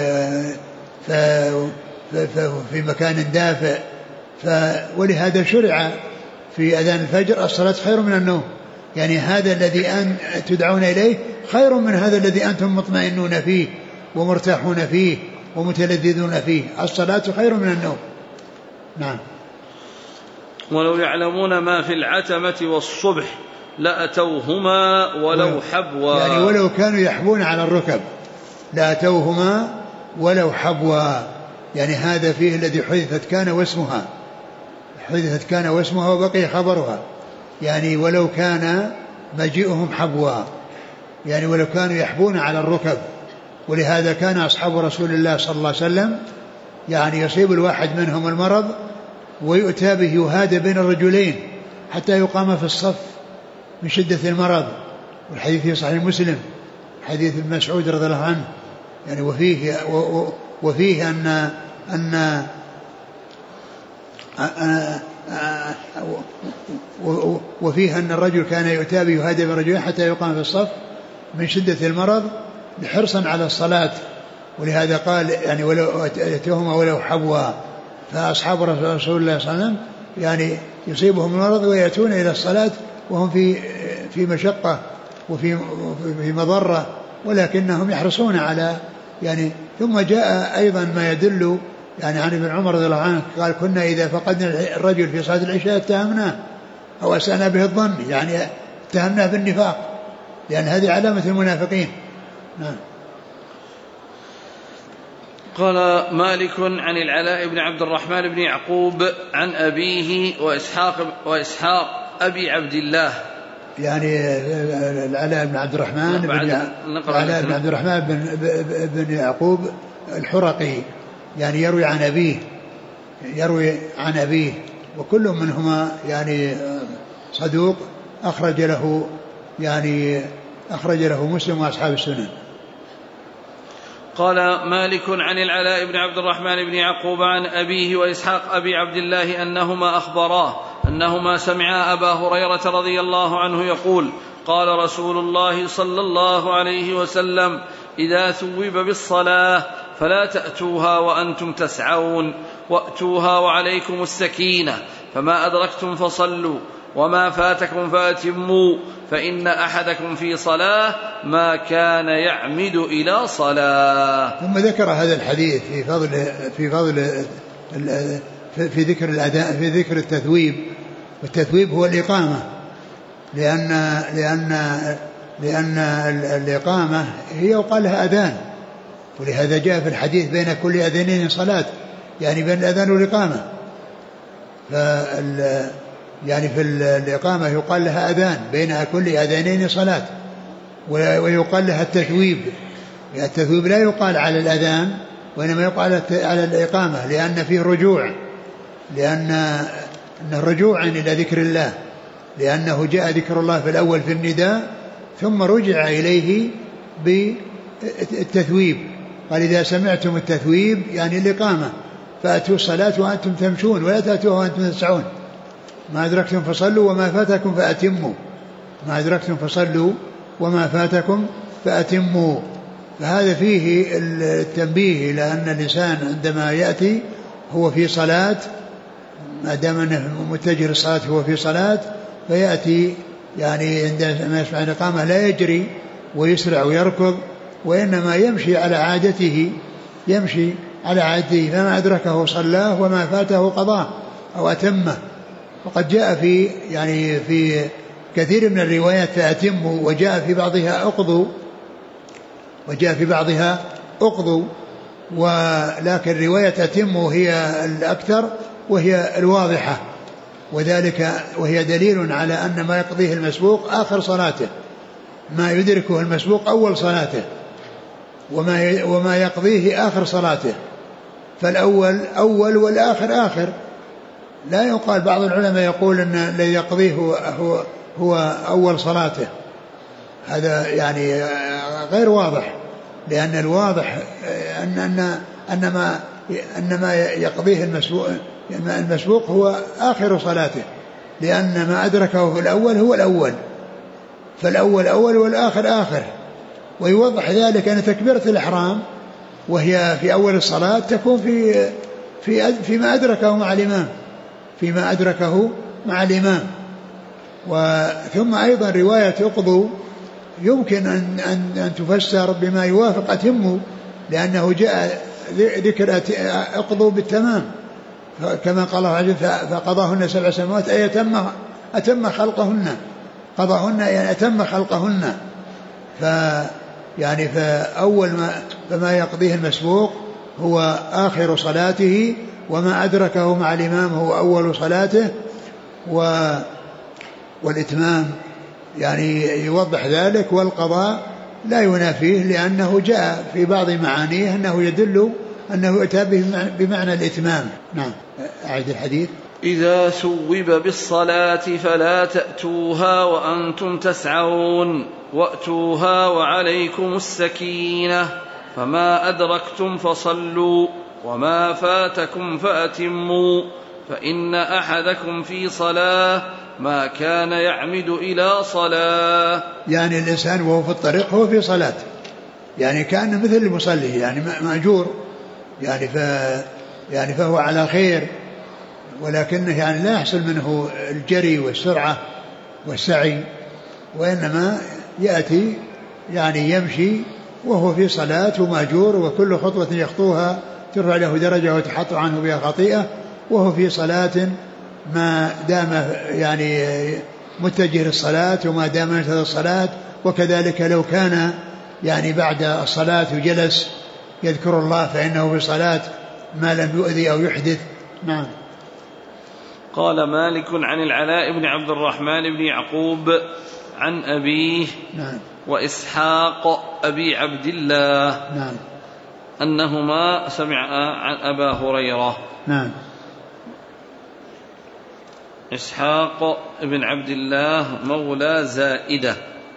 في مكان دافئ. ولهذا شرع في أذان الفجر الصلاة خير من النوم، يعني هذا الذي أن تدعون إليه خير من هذا الذي أنتم مطمئنون فيه ومرتاحون فيه ومتلذذون فيه. الصلاة خير من النوم. نعم. ولو يعلمون ما في العتمة والصبح لأتوهما ولو حبوا، يعني ولو كانوا يحبون على الركب لأتوهما ولو حبوا، يعني هذا فيه الذي حدثت كان واسمها حدثت كان واسمها وبقي خبرها، يعني ولو كان مجيئهم حبوا، يعني ولو كانوا يحبون على الركب. ولهذا كان أصحاب رسول الله صلى الله عليه وسلم يعني يصيب الواحد منهم المرض ويؤتى به يهادى بين الرجلين حتى يقام في الصف من شدة المرض. والحديث في صحيح مسلم حديث ابن مسعود رضي الله عنه، يعني وفيه وفيه أن أن وفيه أن الرجل كان يؤتى به يهادى بين الرجلين حتى يقام في الصف من شدة المرض حرصا على الصلاة. ولهذا قال يعني ولو أتوهما ولو حبوا. فأصحاب رسول الله صلى الله عليه وسلم يعني يصيبهم المرض ويأتون إلى الصلاة وهم في في مشقة وفي في مضرة، ولكنهم يحرصون على يعني. ثم جاء أيضا ما يدل يعني عن ابن عمر رضي الله عنه قال كنا إذا فقدنا الرجل في صلاة العشاء اتهمناه أو أسأنا به الظن، يعني اتهمناه بالنفاق، لأن هذه علامة المنافقين. نعم. قال مالك عن العلاء بن عبد الرحمن بن يعقوب عن أبيه وإسحاق وإسحاق أبي عبد الله، يعني العلاء بن عبد الرحمن بن العلاء بن عبد الرحمن بن, بن يعقوب الحرقي، يعني يروي عن أبيه يروي عن أبيه وكل منهما يعني صدوق أخرج له يعني أخرج له مسلم وأصحاب السنن. قال مالك عن العلاء بن عبد الرحمن بن يعقوب عن أبيه وإسحاق أبي عبد الله أنهما أخبراه أنهما سمعا أبا هريرة رضي الله عنه يقول قال رسول الله صلى الله عليه وسلم إذا ثوب بالصلاة فلا تأتوها وأنتم تسعون وأتوها وعليكم السكينة، فما أدركتم فصلوا وما فاتكم فأتموا، فإن أحدكم في صلاة ما كان يعمد إلى صلاة. ثم ذكر هذا الحديث في فضل في فضل في ذكر الأداء في ذكر التثويب، والتثويب هو الإقامة، لأن لأن لأن الإقامة هي وقال لها أذان، ولهذا جاء في الحديث بين كل أذانين صلاة، يعني بين الأذان والإقامة. فال يعني في الإقامة يقال لها أذان، بين كل أذانين صلاة، ويقال لها التثويب. التثويب لا يقال على الأذان وإنما يقال على الإقامة، لأن فيه رجوع، لأن الرجوع إلى ذكر الله، لأنه جاء ذكر الله في الأول في النداء ثم رجع إليه بالتثويب. قال إذا سمعتم التثويب يعني الإقامة فأتوا الصلاة وأنتم تمشون ولا تأتوها وأنتم تسعون، ما أدركتم فصلوا وما فاتكم فأتموا ما أدركتم فصلوا وما فاتكم فأتموا فهذا فيه التنبيه إلى أن الإنسان عندما يأتي هو في صلاة، ما دام أنه متجه للصلاة هو في صلاة، فيأتي يعني عندما يسمع الإقامة لا يجري ويسرع ويركض، وإنما يمشي على عادته، يمشي على عادته، فما أدركه صلاه وما فاته قضاه أو أتمه. وقد جاء في يعني في كثير من الروايات فأتموا، وجاء في بعضها أقضوا، وجاء في بعضها أقضوا، ولكن رواية أتموا هي الأكثر وهي الواضحة، وذلك وهي دليل على أن ما يقضيه المسبوق آخر صلاته، ما يدركه المسبوق أول صلاته، وما وما يقضيه آخر صلاته، فالأول أول والآخر آخر. لا يقال، بعض العلماء يقول أن الذي يقضيه هو, هو, هو أول صلاته، هذا يعني غير واضح، لأن الواضح أن أن أن ما أن ما يقضيه المسبوق المسبوق هو آخر صلاته، لأن ما أدركه في الأول هو الأول، فالأول أول والآخر آخر. ويوضح ذلك أن تكبيرة الإحرام وهي في أول الصلاة تكون في في فيما أدركه مع الإمام، فيما أدركه مع الإمام. وثم أيضا رواية اقضوا يمكن أن, أن, أن تفسر بما يوافق أتموا، لأنه جاء ذكر اقضوا بالتمام، كما قال الله عز وجل فقضاهن سبع سماوات، أي أتم أتم خلقهن، قضاهن يعني أتم خلقهن. ف يعني فأول ما فما يقضيه المسبوق هو آخر صلاته، وما أدركه مع الإمام هو أول صلاته، و والإتمام يعني يوضح ذلك، والقضاء لا ينافيه، لأنه جاء في بعض معانيه أنه يدل أنه أتى بمعنى الإتمام. نعم. أعيد الحديث. إذا ثوب بالصلاة فلا تأتوها وأنتم تسعون، وأتوها وعليكم السكينة، فما أدركتم فصلوا وما فاتكم فأتموا، فإن أحدكم في صلاة ما كان يعمد إلى صلاة. يعني الإنسان وهو في الطريق هو في صلاة، يعني كان مثل المصلي، يعني مأجور، يعني ف يعني فهو على خير، ولكنه يعني لا يحصل منه الجري والسرعة والسعي، وإنما يأتي يعني يمشي وهو في صلاة ومأجور، وكل خطوة يخطوها ترفع له درجة وتحط عنه بها خطيئة، وهو في صلاة ما دام يعني متجه للصلاة وما دام ينتظر الصلاة. وكذلك لو كان يعني بعد الصلاة وجلس يذكر الله فإنه في صلاة ما لم يؤذي أو يحدث. نعم. قال مالك عن العلاء بن عبد الرحمن بن يعقوب عن أبيه نعم. وإسحاق أبي عبد الله نعم. أنهما سمعا عن أبا هريرة. نعم. إسحاق بن عبد الله مولى زائدة.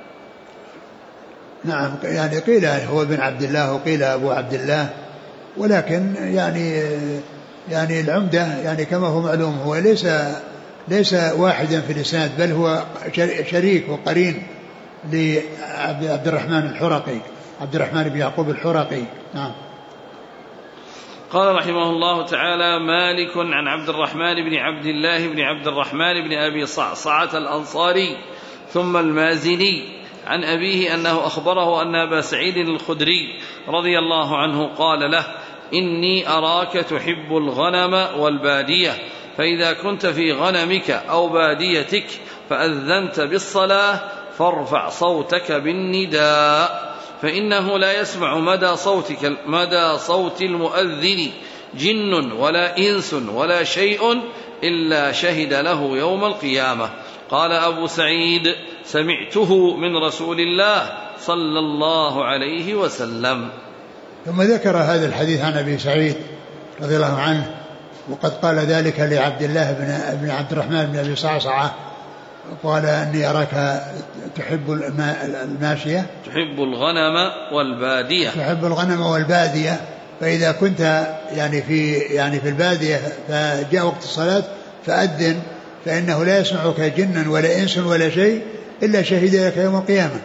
نعم. يعني قيل هو ابن عبد الله وقيل أبو عبد الله، ولكن يعني يعني العمدة يعني كما هو معلوم هو ليس ليس واحدا في الإسناد، بل هو شريك وقرين لعبد الرحمن الحرقي، عبد الرحمن بن يعقوب الحرقي. نعم. قال رحمه الله تعالى مالك عن عبد الرحمن بن عبد الله بن عبد الرحمن بن أبي صعصعة الأنصاري ثم المازني عن أبيه أنه أخبره أن أبا سعيد الخدري رضي الله عنه قال له إني أراك تحب الغنم والبادية، فإذا كنت في غنمك أو باديتك فأذنت بالصلاة فارفع صوتك بالنداء، فإنه لا يسمع مدى صوتك مدى صوت المؤذن جن ولا إنس ولا شيء إلا شهد له يوم القيامة. قال أبو سعيد سمعته من رسول الله صلى الله عليه وسلم. ثم ذكر هذا الحديث عن أبي سعيد رضي الله عنه، وقد قال ذلك لعبد الله بن عبد الرحمن بن أبي صعصعة، قال أني أراك تحب الماشية تحب الغنم والبادية تحب الغنم والبادية فإذا كنت يعني في يعني في البادية فجاء وقت الصلاة فأذن، فإنه لا يسمعك جنا ولا إنس ولا شيء إلا شهد لك يوم القيامة.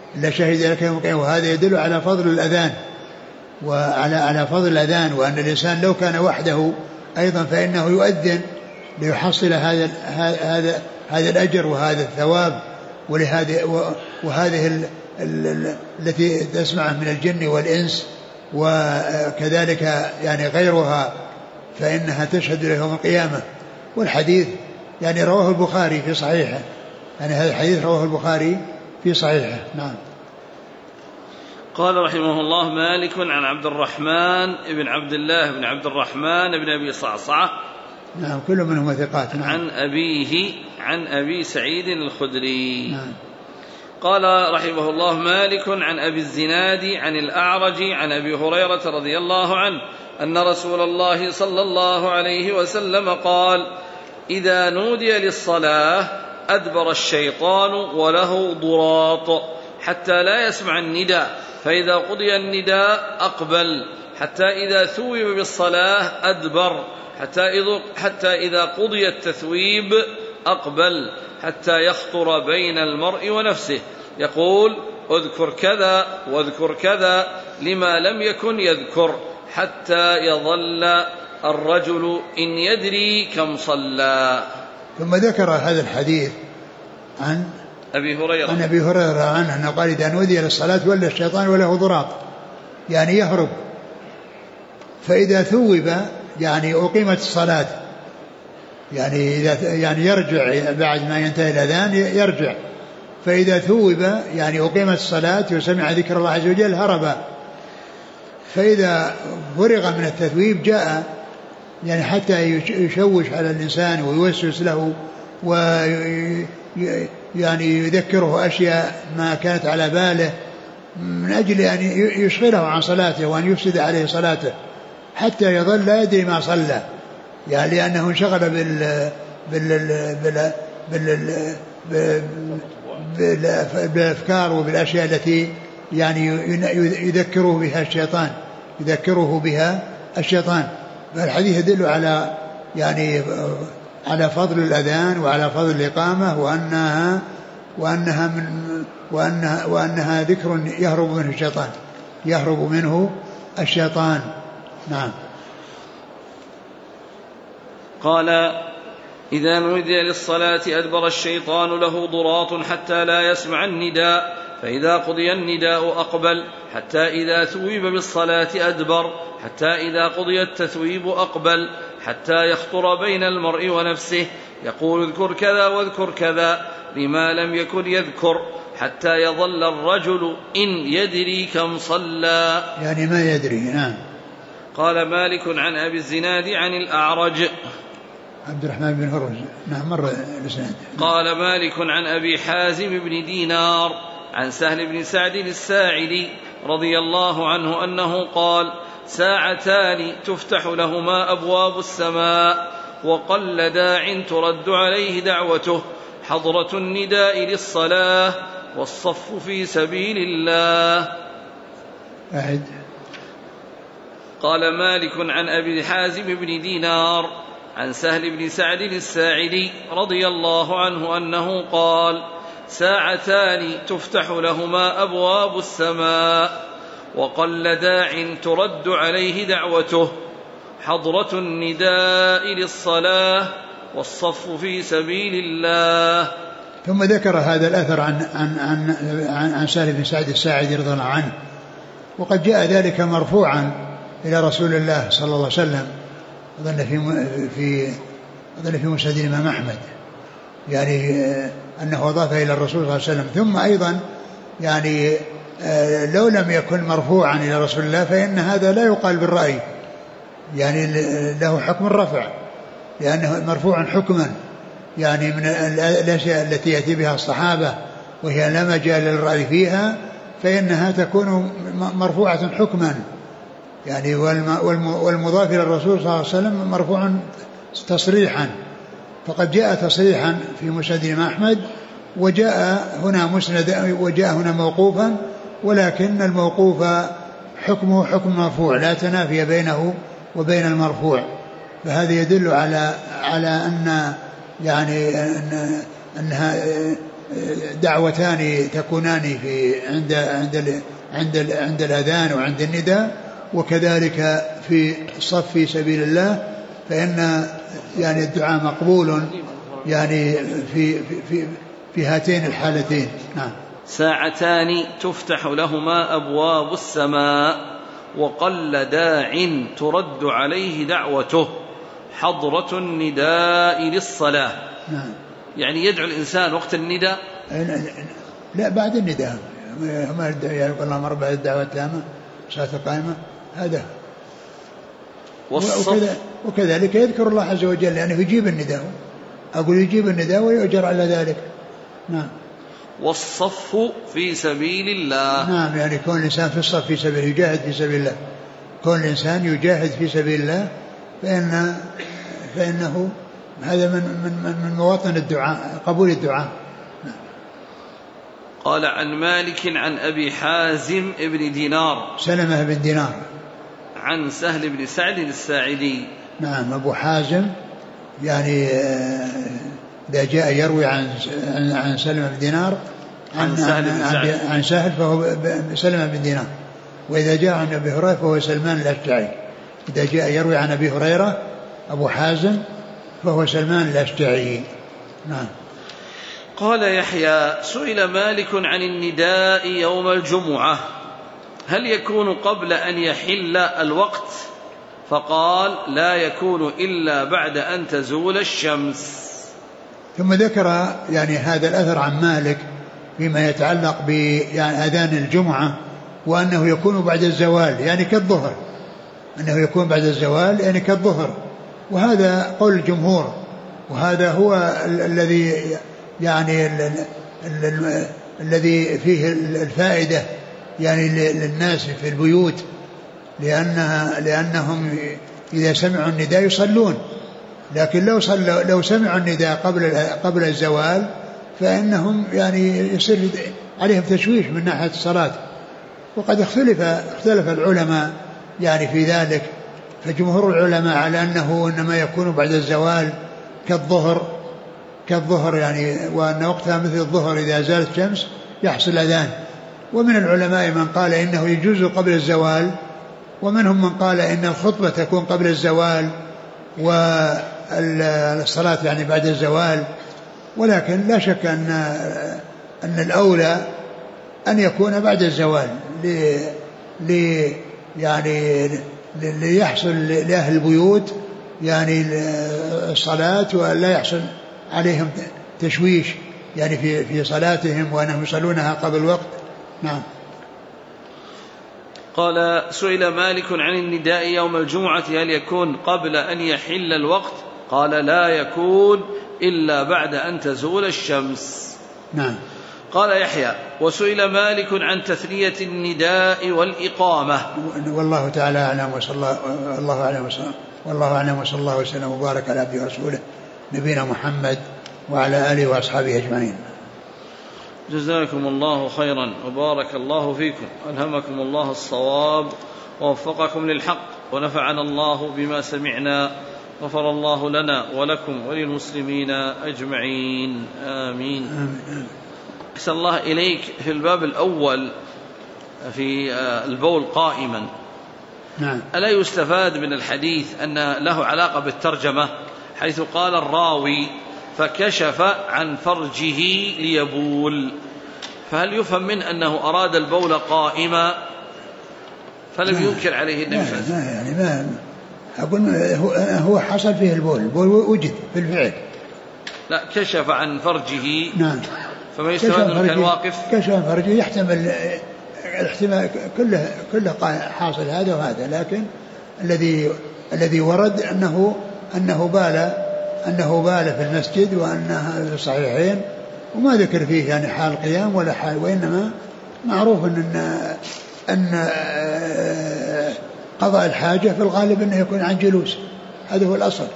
إلا شهد لك يوم القيامة. وهذا يدل على فضل الأذان وعلى على فضل الأذان، وأن الإنسان لو كان وحده أيضا فإنه يؤذن ليحصل هذا هذا هذا الأجر وهذا الثواب، ولهذه وهذه التي تسمعه من الجن والإنس، وكذلك يعني غيرها فإنها تشهد له يوم القيامة. والحديث يعني رواه البخاري في صحيحه، يعني هذا الحديث رواه البخاري في صحيحه. نعم. قال رحمه الله: مالك عن عبد الرحمن بن عبد الله بن عبد الرحمن بن أبي صعصعة. نعم كل منهم ثقات. نعم. عن أبيه عن أبي سعيد الخدري. نعم. قال رحمه الله: مالك عن أبي الزناد عن الأعرج عن أبي هريرة رضي الله عنه أن رسول الله صلى الله عليه وسلم قال: إذا نودي للصلاة أدبر الشيطان وله ضراط حتى لا يسمع النداء، فإذا قضي النداء أقبل حتى إذا ثوب بالصلاة أدبر حتى إذا, حتى إذا قضي التثويب أقبل حتى يخطر بين المرء ونفسه يقول: اذكر كذا واذكر كذا لما لم يكن يذكر حتى يظل الرجل إن يدري كم صلى. ثم ذكر هذا الحديث عن أبي هريرة عن أبي هريرة عنه أنه قال: إذا نودي للصلاة ولا الشيطان وله ضراط، يعني يهرب، فإذا ثوب يعني أقيمت الصلاة، يعني إذا يعني يرجع بعد ما ينتهي الأذان يرجع، فإذا ثوب يعني أقيمت الصلاة وسمع ذكر الله عز وجل هرب، فإذا فرغ من التثويب جاء يعني حتى يشوش على الإنسان ويوسوس له ويعني يذكره أشياء ما كانت على باله من أجل أن يشغله عن صلاته وأن يفسد عليه صلاته حتى يظل لا يدري ما صلى، يعني لأنه انشغل بال بال بال بال بالأفكار وبالأشياء التي يعني يذكره بها الشيطان يذكره بها الشيطان. فالحديث يدل على يعني على فضل الأذان وعلى فضل الإقامة، وأنها وأنها من وأنها وأنها ذكر يهرب منه الشيطان يهرب منه الشيطان. نعم. قال: إذا نودي للصلاة أدبر الشيطان له ضراط حتى لا يسمع النداء، فإذا قضي النداء أقبل حتى إذا ثوب بالصلاة أدبر حتى إذا قضي التثويب أقبل حتى يخطر بين المرء ونفسه يقول: اذكر كذا واذكر كذا لما لم يكن يذكر حتى يظل الرجل إن يدري كم صلى، يعني ما يدري. نعم. قال مالك عن أبي الزناد عن الأعرج عبد الرحمن بن هرمز. نعم مر الإسناد. قال مالك عن أبي حازم بن دينار عن سهل بن سعد الساعدي رضي الله عنه أنه قال: ساعتان تفتح لهما أبواب السماء وقل داع ترد عليه دعوته، حضرة النداء للصلاة والصف في سبيل الله. أعد. قال مالك عن أبي حازم بن دينار عن سهل بن سعد الساعدي رضي الله عنه أنه قال: ساعتان تفتح لهما أبواب السماء وقل داع ترد عليه دعوته، حضرة النداء للصلاة والصف في سبيل الله. ثم ذكر هذا الأثر عن عن عن عن, عن سهل بن سعد الساعدي رضي الله عنه، وقد جاء ذلك مرفوعا إلى رسول الله صلى الله عليه وسلم، أظن في في أظن في مسند الإمام أحمد، يعني أنه أضافه إلى الرسول صلى الله عليه وسلم. ثم أيضا يعني لو لم يكن مرفوعا إلى رسول الله فإن هذا لا يقال بالرأي، يعني له حكم الرفع لأنه مرفوع حكما، يعني من الأشياء التي يأتي بها الصحابة وهي لا مجال للرأي فيها فإنها تكون مرفوعة حكما، يعني والمضاف إلى الرسول صلى الله عليه وسلم مرفوع تصريحا، فقد جاء تصريحا في مسند الإمام أحمد وجاء هنا مسند وجاء هنا موقوفا، ولكن الموقوف حكمه حكم مرفوع لا تنافي بينه وبين المرفوع. فهذا يدل على على أن يعني أن أنها دعوتان تكونان في عند عند عند عند الأذان وعند النداء، وكذلك في الصف في سبيل الله، فإن يعني الدعاء مقبول يعني في في في, في هاتين الحالتين. نعم. ساعتان تفتح لهما أبواب السماء وقل داع ترد عليه دعوته، حضرة النداء للصلاة. نعم. يعني يدعو الإنسان وقت النداء؟ لا، بعد النداء، ما يقول اللهم رب هذه الدعوة التامة صلاة قائمة، هذا. وكذلك يذكر الله عز وجل لأنه يعني يجيب النداء، أقول يجيب النداء ويؤجر على ذلك. نعم. والصف في سبيل الله. نعم، يعني كون الإنسان في الصف في سبيل يجاهد في سبيل الله، كون الإنسان يجاهد في سبيل الله فإن فإنه هذا من من من مواطن الدعاء، قبول الدعاء. قال عن مالك عن أبي حازم ابن دينار سلمة بن دينار عن سهل بن سعد الساعدي. نعم. أبو حازم يعني إذا جاء يروي عن عن سلمة بن دينار عن, عن سهل بن سعد عن سهل فهو سلمة بن دينار، وإذا جاء عن أبي هريرة فهو سلمان الأشجعي. إذا جاء يروي عن أبي هريرة أبو حازم فهو سلمان الأشجعي. نعم. قال يحيى سئل مالك عن النداء يوم الجمعة هل يكون قبل أن يحل الوقت؟ فقال لا يكون إلا بعد أن تزول الشمس. ثم ذكر يعني هذا الأثر عن مالك فيما يتعلق بأذان الجمعة، وأنه يكون بعد الزوال يعني كالظهر، أنه يكون بعد الزوال يعني كالظهر، وهذا قول الجمهور، وهذا هو الذي يعني الذي فيه الفائدة يعني للناس في البيوت، لأنها لأنهم إذا سمعوا النداء يصلون، لكن لو صلوا لو سمعوا النداء قبل قبل الزوال فإنهم يعني يصير عليهم تشويش من ناحية الصلاة. وقد اختلف اختلف العلماء يعني في ذلك، فجمهور العلماء على أنه إنما يكون بعد الزوال كالظهر كالظهر يعني، وأن وقتها مثل الظهر إذا زالت الشمس يحصل أذان. ومن العلماء من قال إنه يجوز قبل الزوال، ومنهم من قال إن الخطبة تكون قبل الزوال والصلاة يعني بعد الزوال. ولكن لا شك أن أن الأولى أن يكون بعد الزوال ل ل يعني ليحصل لأهل البيوت يعني الصلاة، ولا يحصل عليهم تشويش يعني في في صلاتهم وأنهم يصلونها قبل الوقت. نعم. قال سئل مالك عن النداء يوم الجمعة هل يكون قبل أن يحل الوقت؟ قال لا يكون إلا بعد أن تزول الشمس. نعم. قال يحيى وسئل مالك عن تثنية النداء والإقامة. والله تعالى أعلم، وصلى الله عليه وسلم والله أعلم، وصلى الله وسلم وبارك على عبده ورسوله نبينا محمد وعلى آله وأصحابه أجمعين. جزاكم الله خيرا وبارك الله فيكم، ألهمكم الله الصواب ووفقكم للحق، ونفعنا الله بما سمعنا، غفر الله لنا ولكم وللمسلمين أجمعين، آمين, آمين. أحسن الله إليك. في الباب الأول في البول قائما، نعم. ألا يستفاد من الحديث أن له علاقة بالترجمة، حيث قال الراوي فكشف عن فرجه ليبول، فهل يفهم من أنه أراد البول قائما فلم ينكر عليه النفس؟ ما يعني ما أقول هو حصل فيه البول، البول وجد في الفعل. لا، كشف عن فرجه. نعم. فما يستفاد من كان واقف؟ كشف عن فرجه يحتمل الاحتمال كله كله حاصل هذا وهذا، لكن الذي الذي ورد أنه أنه بال أنه بال في المسجد، وأنها في الصحيحين، وما ذكر فيه يعني حال قيام ولا حال، وإنما معروف أن أن قضاء الحاجة في الغالب أنه يكون عن جلوس، هذا هو الأصل،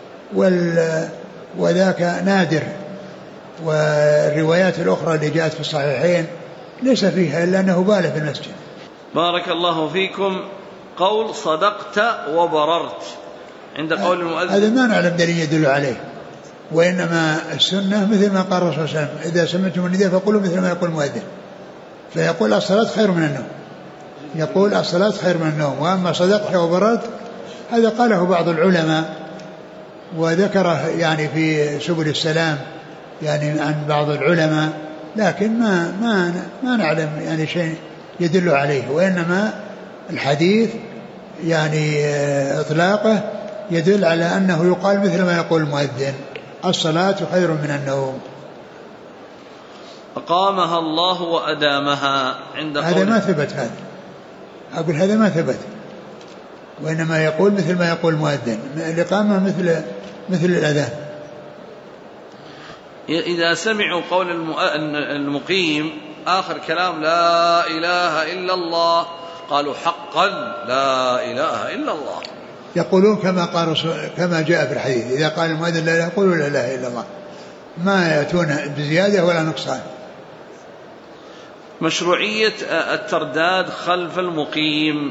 وذاك نادر. والروايات الأخرى اللي جاءت في الصحيحين ليس فيها إلا أنه بال في المسجد. بارك الله فيكم. قول صدقت وبررت عند قول المؤذن، هذا ما نعلم دليل يدل عليه، وإنما السنة مثل ما قال الرسول صلى الله عليه وسلم: إذا سمعتم النداء فقولوا مثل ما يقول المؤذن. فيقول الصلاة خير من النوم، يقول الصلاة خير من النوم. وأما صدقت وبررت هذا قاله بعض العلماء وذكره يعني في سبل السلام يعني عن بعض العلماء، لكن ما ما ما نعلم يعني شيء يدل عليه، وإنما الحديث يعني إطلاقه يدل على أنه يقال مثل ما يقول المؤذن: الصلاة خير من النوم. أقامها الله وأدامها عند هذا ما ثبت، هذا أقول هذا ما ثبت، وإنما يقول مثل ما يقول المؤذن. الإقامة مثل مثل الأذان. إذا سمعوا قول المقيم آخر كلام لا إله إلا الله قالوا حقا لا إله إلا الله، يقولون كما قال كما جاء في الحديث: إذا قال المؤذن لا إله يقولوا لا إله إلا الله، ما يأتون بزيادة ولا نقصان. مشروعية الترداد خلف المقيم،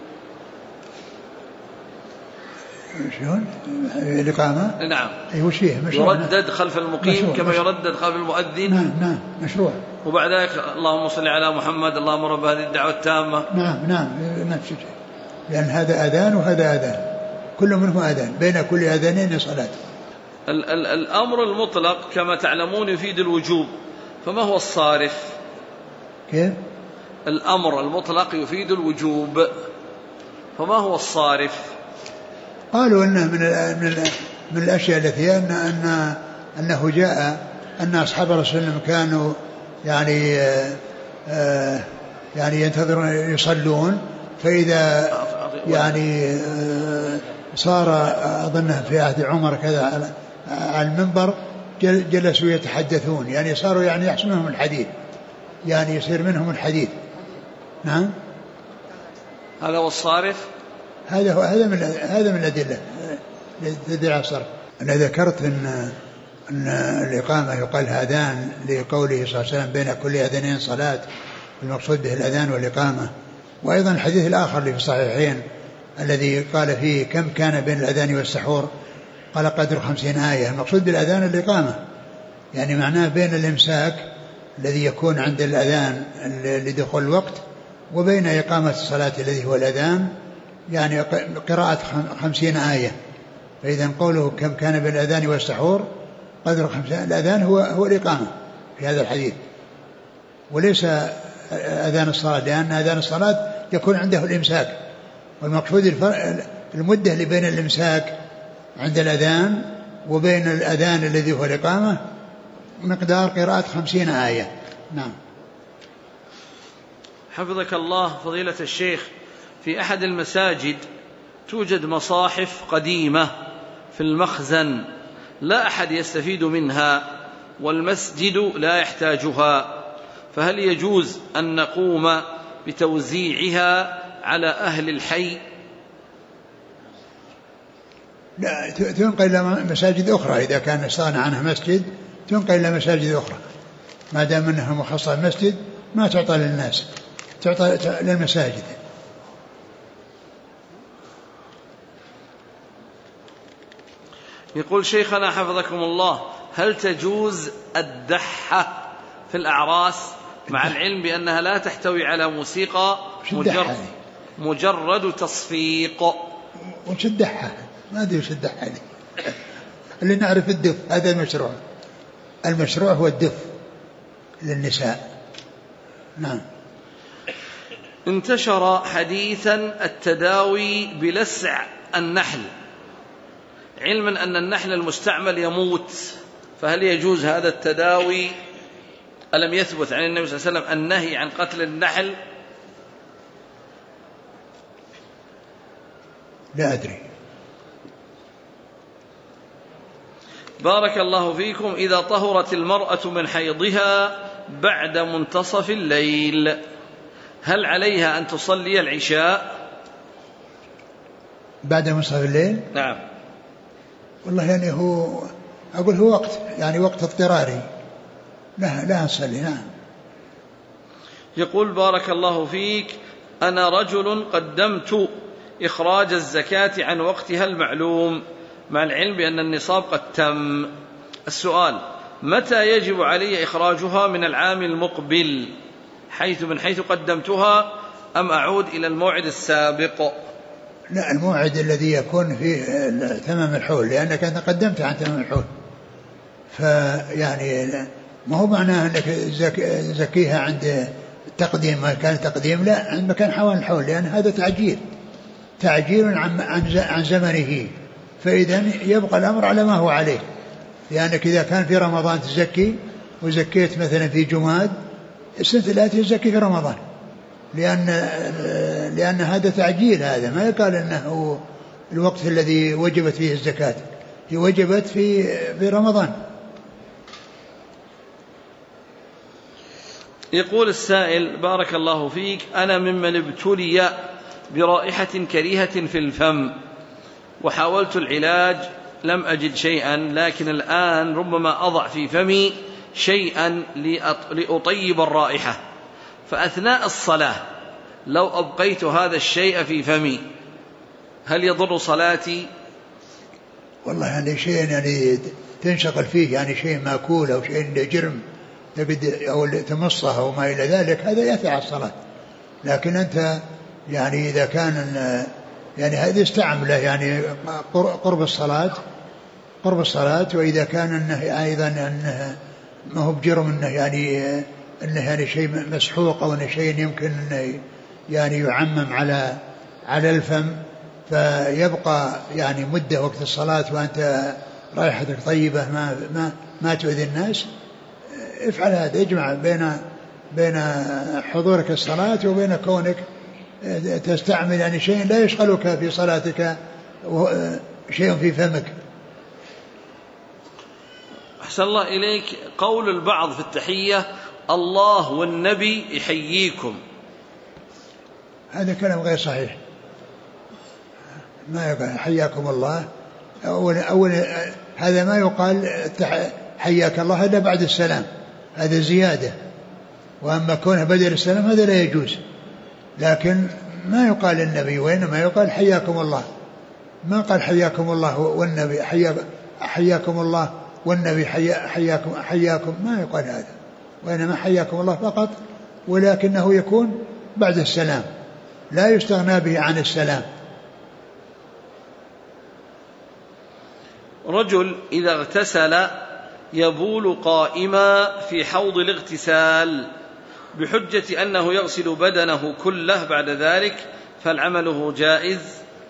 شلون الإقامة؟ نعم أي وش فيه يردد خلف المقيم مشروع. كما مشروع. يردد خلف المؤذن. نعم نعم مشروع. وبعد ذلك اللهم صل على محمد اللهم رب هذه الدعوة التامة. نعم نعم نفس الشيء، لأن هذا أذان وهذا أذان، كل منه أذان، بين كل أذانين صلاة. ال- ال- الأمر المطلق كما تعلمون يفيد الوجوب، فما هو الصارف؟ كيف؟ الأمر المطلق يفيد الوجوب، فما هو الصارف؟ قالوا انه من من من الاشياء التي ان ان انه جاء ان اصحاب الرسول صلى الله عليه وسلم كانوا يعني آه يعني ينتظرون يصلون، فاذا يعني آه صار اظن في عهد عمر كذا على المنبر جلسوا يتحدثون، يعني صاروا يعني يحصل منهم الحديث، يعني يصير منهم الحديث. نعم هذا هو الصارف. هذا هو هذا من هذا من الأدلة الذي عصر. أنا ذكرت أن أن الإقامة يقال هذان لقوله صلى الله عليه وسلم: بين كل أذانين صلاة، المقصود به الأذان والإقامة. وأيضا الحديث الآخر اللي في الصحيحين الذي قال فيه: كم كان بين الأذان والسحور؟ قال: قدر خمسين آية. المقصود بالأذان الإقامة، يعني معناه بين الإمساك الذي يكون عند الأذان لدخول الوقت وبين إقامة الصلاة الذي هو الأذان، يعني قراءة خمسين آية. فإذا قوله كم كان بين الأذان والسحور قدر خمسين، الأذان هو هو الإقامة في هذا الحديث، وليس أذان الصلاة، لأن أذان الصلاة يكون عنده الإمساك، والمقصود المدة اللي بين الإمساك عند الأذان وبين الأذان الذي هو الإقامة مقدار قراءة خمسين آية. نعم. حفظك الله فضيلة الشيخ، في أحد المساجد توجد مصاحف قديمة في المخزن لا أحد يستفيد منها والمسجد لا يحتاجها، فهل يجوز أن نقوم بتوزيعها على أهل الحي؟ لا، تنقل إلى مساجد أخرى، إذا كان استغنى عنها مسجد تنقل إلى مساجد أخرى، ما دام أنها مخصصة مسجد ما تعطى للناس، تعطى للمساجد. يقول شيخنا حفظكم الله: هل تجوز الدحة في الأعراس مع العلم بأنها لا تحتوي على موسيقى، مجرد, مجرد تصفيق؟ وش الدحة؟ ما أدري وش الدحة دي. اللي نعرف الدف، هذا المشروع، المشروع هو الدف للنساء. نعم. انتشر حديثا التداوي بلسع النحل، علما أن النحل المستعمل يموت، فهل يجوز هذا التداوي؟ ألم يثبت عن النبي صلى الله عليه وسلم النهي عن قتل النحل؟ لا أدري. بارك الله فيكم. إذا طهرت المرأة من حيضها بعد منتصف الليل هل عليها أن تصلي العشاء؟ بعد منتصف الليل؟ نعم. والله يعني هو أقول هو وقت، يعني وقت اضطراري، لا لا نصلي. نعم. يقول بارك الله فيك: أنا رجل قدمت إخراج الزكاة عن وقتها المعلوم مع العلم بأن النصاب قد تم، السؤال: متى يجب علي إخراجها من العام المقبل، حيث من حيث قدمتها، أم أعود إلى الموعد السابق؟ لا، الموعد الذي يكون فيه تمام الحول، لأنك أنت قدمت عن تمام الحول، فيعني ما هو معناه أنك زكيها عند التقديم، ما كان تقديم، لا، عند مكان حوالي الحول، لأن هذا تعجيل تعجيل عن عن زمنه، فإذا يبقى الأمر على ما هو عليه. لأنك إذا كان في رمضان تزكي وزكيت مثلا في جماد، السنة التي تزكي في رمضان، لأن لأن هذا تعجيل، هذا ما يقال أنه الوقت الذي وجبت فيه الزكاة، هي وجبت في في رمضان. يقول السائل: بارك الله فيك، أنا ممن ابتلي برائحة كريهة في الفم، وحاولت العلاج لم أجد شيئا، لكن الآن ربما أضع في فمي شيئا لأطيب الرائحة، فأثناء الصلاة لو أبقيت هذا الشيء في فمي هل يضر صلاتي؟ والله يعني شيء يعني تنشغل فيه، يعني شيء ماكول أو شيء جرم أو تمصه أو ما إلى ذلك، هذا يأثر على الصلاة. لكن أنت يعني إذا كان يعني هذه استعمله يعني قرب الصلاة قرب الصلاة وإذا كان أنه أيضا أنه ما هو بجرم، أنه يعني أنه يعني شيء مسحوق أو أنه شيء يمكن أنه يعني يعمم على على الفم، فيبقى يعني مدة وقت الصلاة وأنت رائحتك طيبة ما ما ما تؤذي الناس، افعل هذا، اجمع بين بين حضورك الصلاة وبين كونك تستعمل يعني شيء لا يشغلك في صلاتك شيء في فمك. أحسن الله إليك. قول البعض في التحية: الله والنبي يحييكم، هذا كلام غير صحيح، ما يقال حياكم الله. أول أول هذا ما يقال حياك الله، هذا بعد السلام، هذا زيادة، وأما كونه بدل السلام هذا لا يجوز. لكن ما يقال النبي، وإنما يقال حياكم الله، ما قال حياكم الله والنبي، حياكم الله والنبي حياكم حياكم، ما يقال هذا، وإنما حياكم الله فقط، ولكنه يكون بعد السلام، لا يستغنى به عن السلام. رجل إذا اغتسل يبول قائما في حوض الاغتسال بحجة أنه يغسل بدنه كله بعد ذلك، فالعمله جائز؟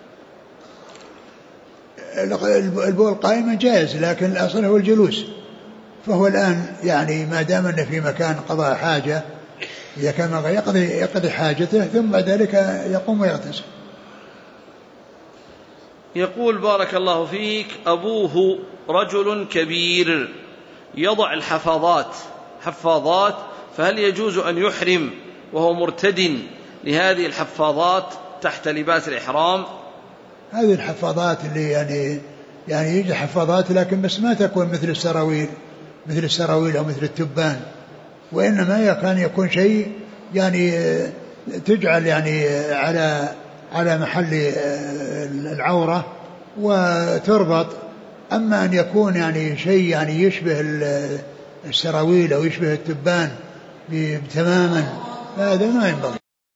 البول قائما جائز، لكن الأصل هو الجلوس، فهو الآن يعني ما دام أنه في مكان قضاء حاجة، إذا كان يقضي, يقضي حاجته ثم بعد ذلك يقوم ويغتسل. يقول: بارك الله فيك، أبوه رجل كبير يضع الحفاظات حفاظات فهل يجوز أن يحرم وهو مرتد لهذه الحفاظات تحت لباس الإحرام؟ هذه الحفاظات اللي يعني يعني يجي حفاظات، لكن بس ما تكون مثل السراويل مثل السراويل أو مثل التبان، وإنما كان يكون شيء يعني تجعل يعني على على محل العورة وتربط. أما أن يكون يعني شيء يعني يشبه السراويل أو يشبه التبان تماما، هذا ما ينبغي.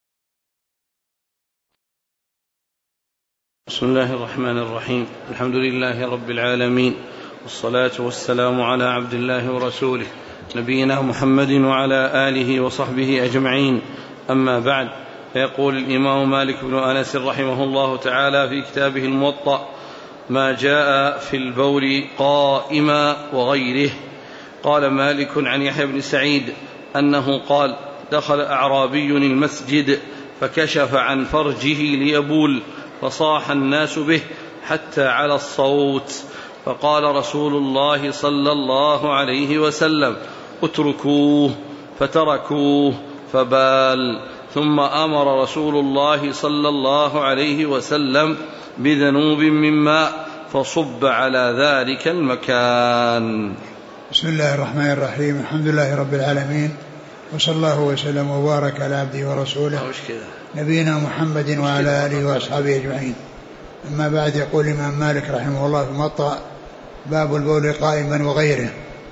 بسم الله الرحمن الرحيم، الحمد لله رب العالمين، والصلاة والسلام على عبد الله ورسوله نبينا محمد وعلى آله وصحبه أجمعين، أما بعد. فيقول الإمام مالك بن أنس رحمه الله تعالى في كتابه الموطأ: ما جاء في البول قائما وغيره. قال مالك عن يحيى بن سعيد أنه قال: دخل أعرابي المسجد فكشف عن فرجه ليبول، فصاح الناس به حتى على الصوت، فقال رسول الله صلى الله عليه وسلم: اتركوه، فتركوه فبال. ثم أمر رسول الله صلى الله عليه وسلم بذنوب من ماء فصب على ذلك المكان. بسم الله الرحمن الرحيم، الحمد لله رب العالمين، وصلى الله وسلم وبارك على عبده ورسوله نبينا محمد وعلى آله وأصحابه أجمعين. أما بعد، يقول الإمام مالك رحمه الله في الموطأ: باب البول قائما وغيره.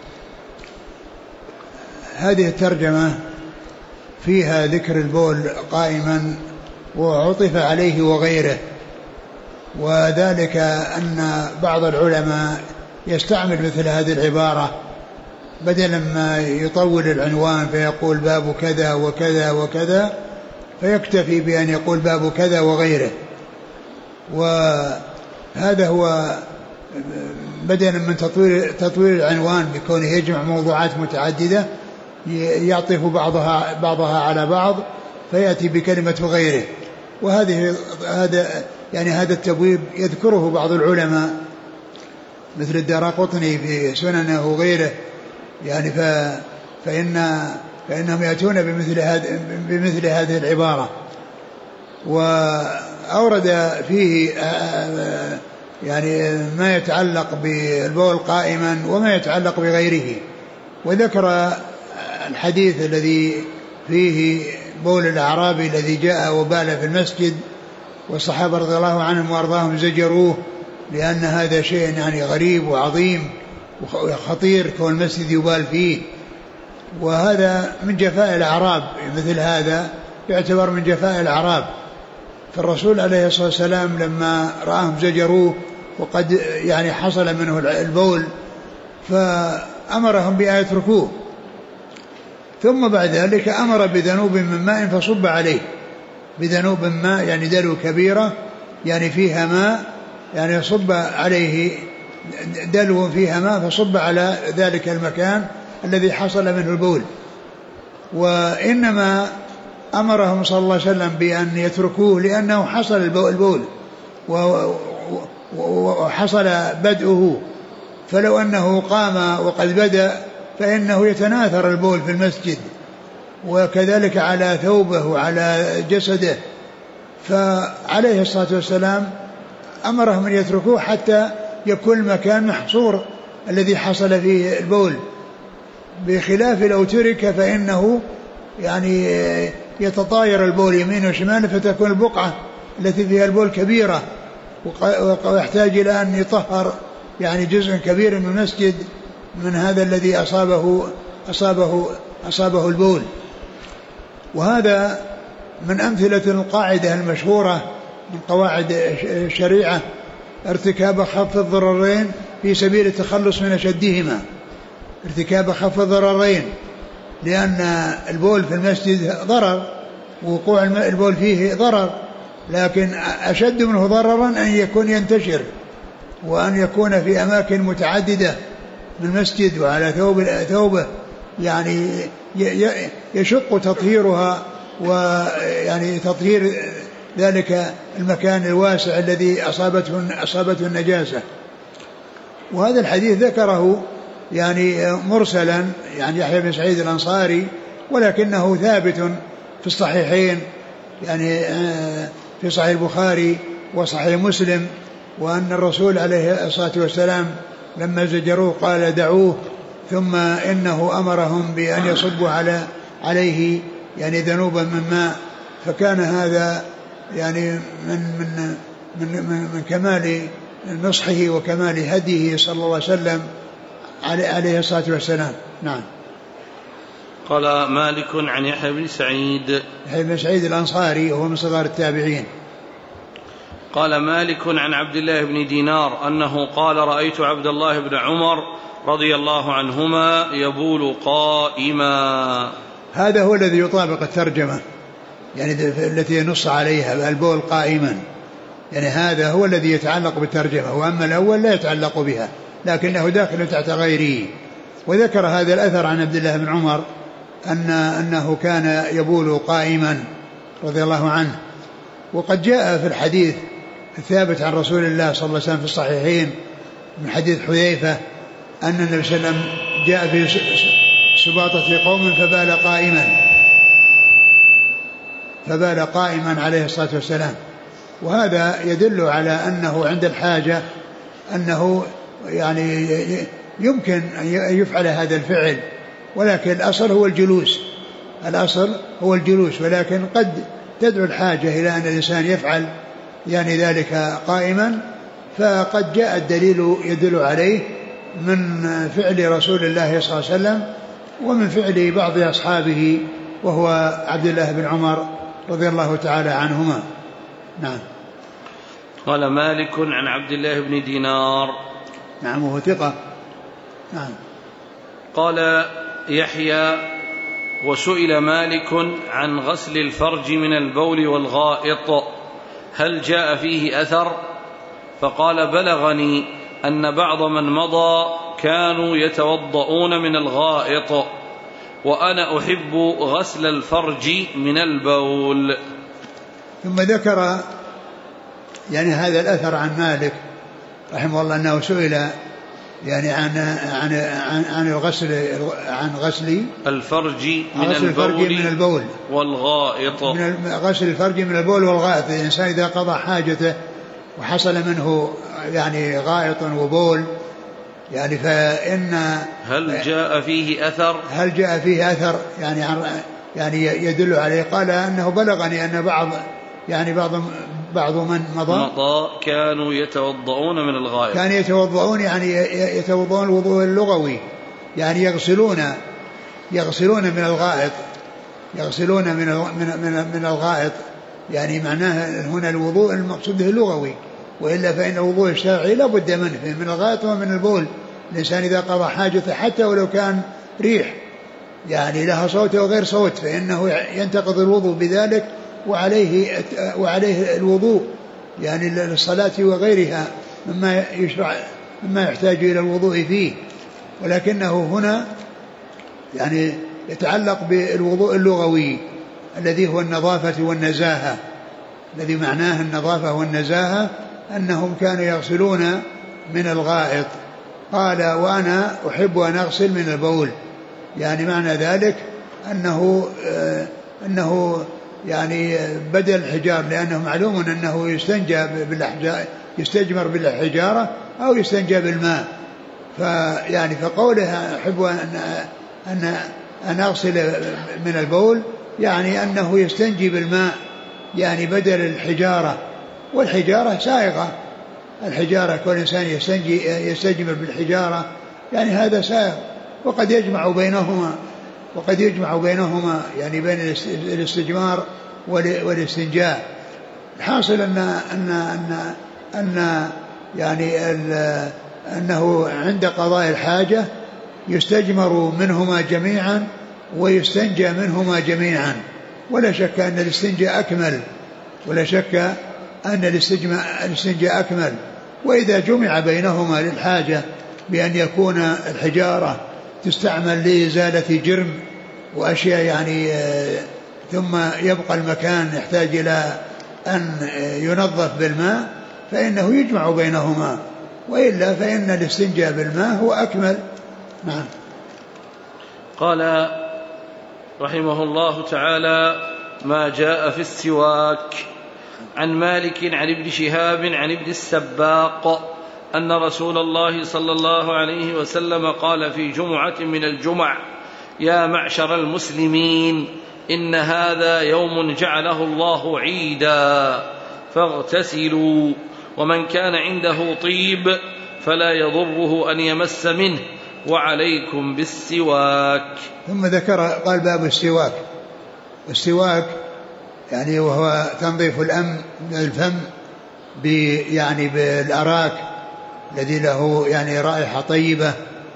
هذه الترجمة فيها ذكر البول قائما وعطف عليه وغيره، وذلك أن بعض العلماء يستعمل مثل هذه العبارة بدلا ما يطول العنوان فيقول باب كذا وكذا وكذا، فيكتفي بأن يقول باب كذا وغيره. وهذا هو بدلا من تطويل, تطويل العنوان بكونه يجمع موضوعات متعددة يعطف بعضها, بعضها على بعض فيأتي بكلمة غيره. وهذه هذا يعني هذا التبويب يذكره بعض العلماء مثل الدارقطني في سننه وغيره، يعني ف فإن فإنهم يأتون بمثل هذه بمثل هذه العبارة. وأورد فيه يعني ما يتعلق بالبول قائما وما يتعلق بغيره، وذكر الحديث الذي فيه بول الأعرابي الذي جاء وبال في المسجد والصحابة رضي الله عنهم وأرضاهم زجروه لأن هذا شيء يعني غريب وعظيم وخطير كون المسجد يبال فيه، وهذا من جفاء الأعراب، مثل هذا يعتبر من جفاء الأعراب. فالرسول عليه الصلاة والسلام لما رآهم زجروه وقد يعني حصل منه البول فأمرهم بأن يتركوه، ثم بعد ذلك أمر بذنوب من ماء فصب عليه، بذنوب من ماء يعني دلو كبيرة يعني فيها ماء، يعني يصب عليه دلو فيها ماء فصب على ذلك المكان الذي حصل منه البول. وإنما أمرهم صلى الله عليه وسلم بأن يتركوه لأنه حصل البول وحصل بدءه، فلو أنه قام وقد بدأ فإنه يتناثر البول في المسجد وكذلك على ثوبه وعلى جسده. فعليه الصلاة والسلام أمرهم أن يتركوه حتى يكون المكان محصور الذي حصل فيه البول، بخلاف لو ترك فإنه يعني يتطاير البول يمين وشمال فتكون البقعة التي فيها البول كبيرة ويحتاج إلى أن يطهر يعني جزء كبير من المسجد من هذا الذي أصابه أصابه أصابه البول. وهذا من أمثلة القاعدة المشهورة من قواعد الشريعة ارتكاب خف الضررين في سبيل التخلص من أشدهما، ارتكاب خف الضررين، لأن البول في المسجد ضرر، وقوع البول فيه ضرر، لكن أشد منه ضررا أن يكون ينتشر وأن يكون في أماكن متعددة من المسجد وعلى ثوب ثوبه، يعني يشق تطهيرها ويعني تطهير ذلك المكان الواسع الذي أصابته أصابته النجاسة. وهذا الحديث ذكره يعني مرسلا يعني يحيى بن سعيد الأنصاري، ولكنه ثابت في الصحيحين يعني في صحيح البخاري وصحيح مسلم، وأن الرسول عليه الصلاة والسلام لما زجروه قال دعوه، ثم إنه أمرهم بأن يصبوا على عليه يعني ذنوبا من ماء. فكان هذا يعني من من من, من كمال نصحه وكمال هديه صلى الله عليه وسلم عليه الصلاة والسلام. نعم. قال مالك عن يحيى بن سعيد، يحيى بن سعيد الأنصاري وهو من صغار التابعين. قال مالك عن عبد الله بن دينار أنه قال رأيت عبد الله بن عمر رضي الله عنهما يبول قائما. هذا هو الذي يطابق الترجمة يعني التي نص عليها البول قائما، يعني هذا هو الذي يتعلق بالترجمة، وأما الأول لا يتعلق بها لكنه داخل تحت غيره. وذكر هذا الأثر عن عبد الله بن عمر أن أنه كان يبول قائما رضي الله عنه. وقد جاء في الحديث الثابت عن رسول الله صلى الله عليه وسلم في الصحيحين من حديث حذيفة أن النبي صلى الله عليه وسلم جاء في سباطة قوم فبال قائما فبال قائما عليه الصلاة والسلام. وهذا يدل على أنه عند الحاجة أنه يعني يمكن أن يفعل هذا الفعل، ولكن الأصل هو الجلوس، الأصل هو الجلوس، ولكن قد تدعو الحاجة إلى أن الإنسان يفعل يعني ذلك قائما، فقد جاء الدليل يدل عليه من فعل رسول الله صلى الله عليه وسلم ومن فعل بعض أصحابه وهو عبد الله بن عمر رضي الله تعالى عنهما. نعم. قال مالك عن عبد الله بن دينار. نعم وهو ثقة. نعم. قال يحيى وسئل مالك عن غسل الفرج من البول والغائط هل جاء فيه أثر؟ فقال بلغني أن بعض من مضى كانوا يتوضؤون من الغائط وأنا أحب غسل الفرج من البول. ثم ذكر يعني هذا الأثر عن مالك رحمه الله أنه سئل يعني عن عن عن, عن الغسل عن غسل الفرج من غسل الفرج البول, من البول والغائط من غسل الفرج من البول والغائط. الإنسان إذا قضى حاجته وحصل منه يعني غائط وبول يعني فإن هل جاء فيه أثر هل جاء فيه أثر يعني يعني يدل عليه. قال أنه بلغني أن بعض يعني بعض بعض من مضى مضى كانوا يتوضؤون من الغائط كانوا يتوضؤون يعني يتوضؤون الوضوء اللغوي يعني يغسلون يغسلون من الغائط يغسلون من من من الغائط يعني معناه هنا الوضوء المقصود به اللغوي وإلا فإن الوضوء الشرعي لا بد منه من الغائط ومن البول. الإنسان إذا قضى حاجته حتى ولو كان ريح يعني لها صوت وغير صوت فإنه ينتقض الوضوء بذلك وعليه وعليه الوضوء يعني للصلاة وغيرها مما يشرع مما يحتاج إلى الوضوء فيه. ولكنه هنا يعني يتعلق بالوضوء اللغوي الذي هو النظافة والنزاهة الذي معناه النظافة والنزاهة أنهم كانوا يغسلون من الغائط. قال وأنا أحب أن أغسل من البول يعني معنى ذلك أنه آه أنه يعني بدل الحجار لأنه معلوم أنه يستنجى بالحجارة يستجمر بالحجارة أو يستنجى بالماء. فيعني فقولها أحب أن أن أن أغسل من البول يعني أنه يستنجي بالماء يعني بدل الحجارة والحجارة سائغة. الحجارة كل إنسان يستنجي يستجمر بالحجارة يعني هذا سائغ وقد يجمع بينهما وقد يجمع بينهما يعني بين الاستجمار والاستنجاء. الحاصل أن أن أن أن يعني أنه عند قضاء الحاجة يستجمر منهما جميعا ويستنجى منهما جميعا ولا شك أن الاستنجاء أكمل ولا شك أن الاستنجاء أكمل. وإذا جمع بينهما للحاجة بأن يكون الحجارة تستعمل لإزالة جرم وأشياء يعني ثم يبقى المكان يحتاج إلى أن ينظف بالماء فإنه يجمع بينهما وإلا فإن الاستنجاء بالماء هو أكمل. نعم. قال رحمه الله تعالى ما جاء في السواك. عن مالك عن ابن شهاب عن ابن السباق أن رسول الله صلى الله عليه وسلم قال في جمعة من الجمع يا معشر المسلمين إن هذا يوم جعله الله عيدا فاغتسلوا ومن كان عنده طيب فلا يضره أن يمس منه وعليكم بالسواك. ثم ذكر قال باب السواك. السواك يعني وهو تنظيف الأم الفم يعني بالأراك الذي له يعني رائحة طيبة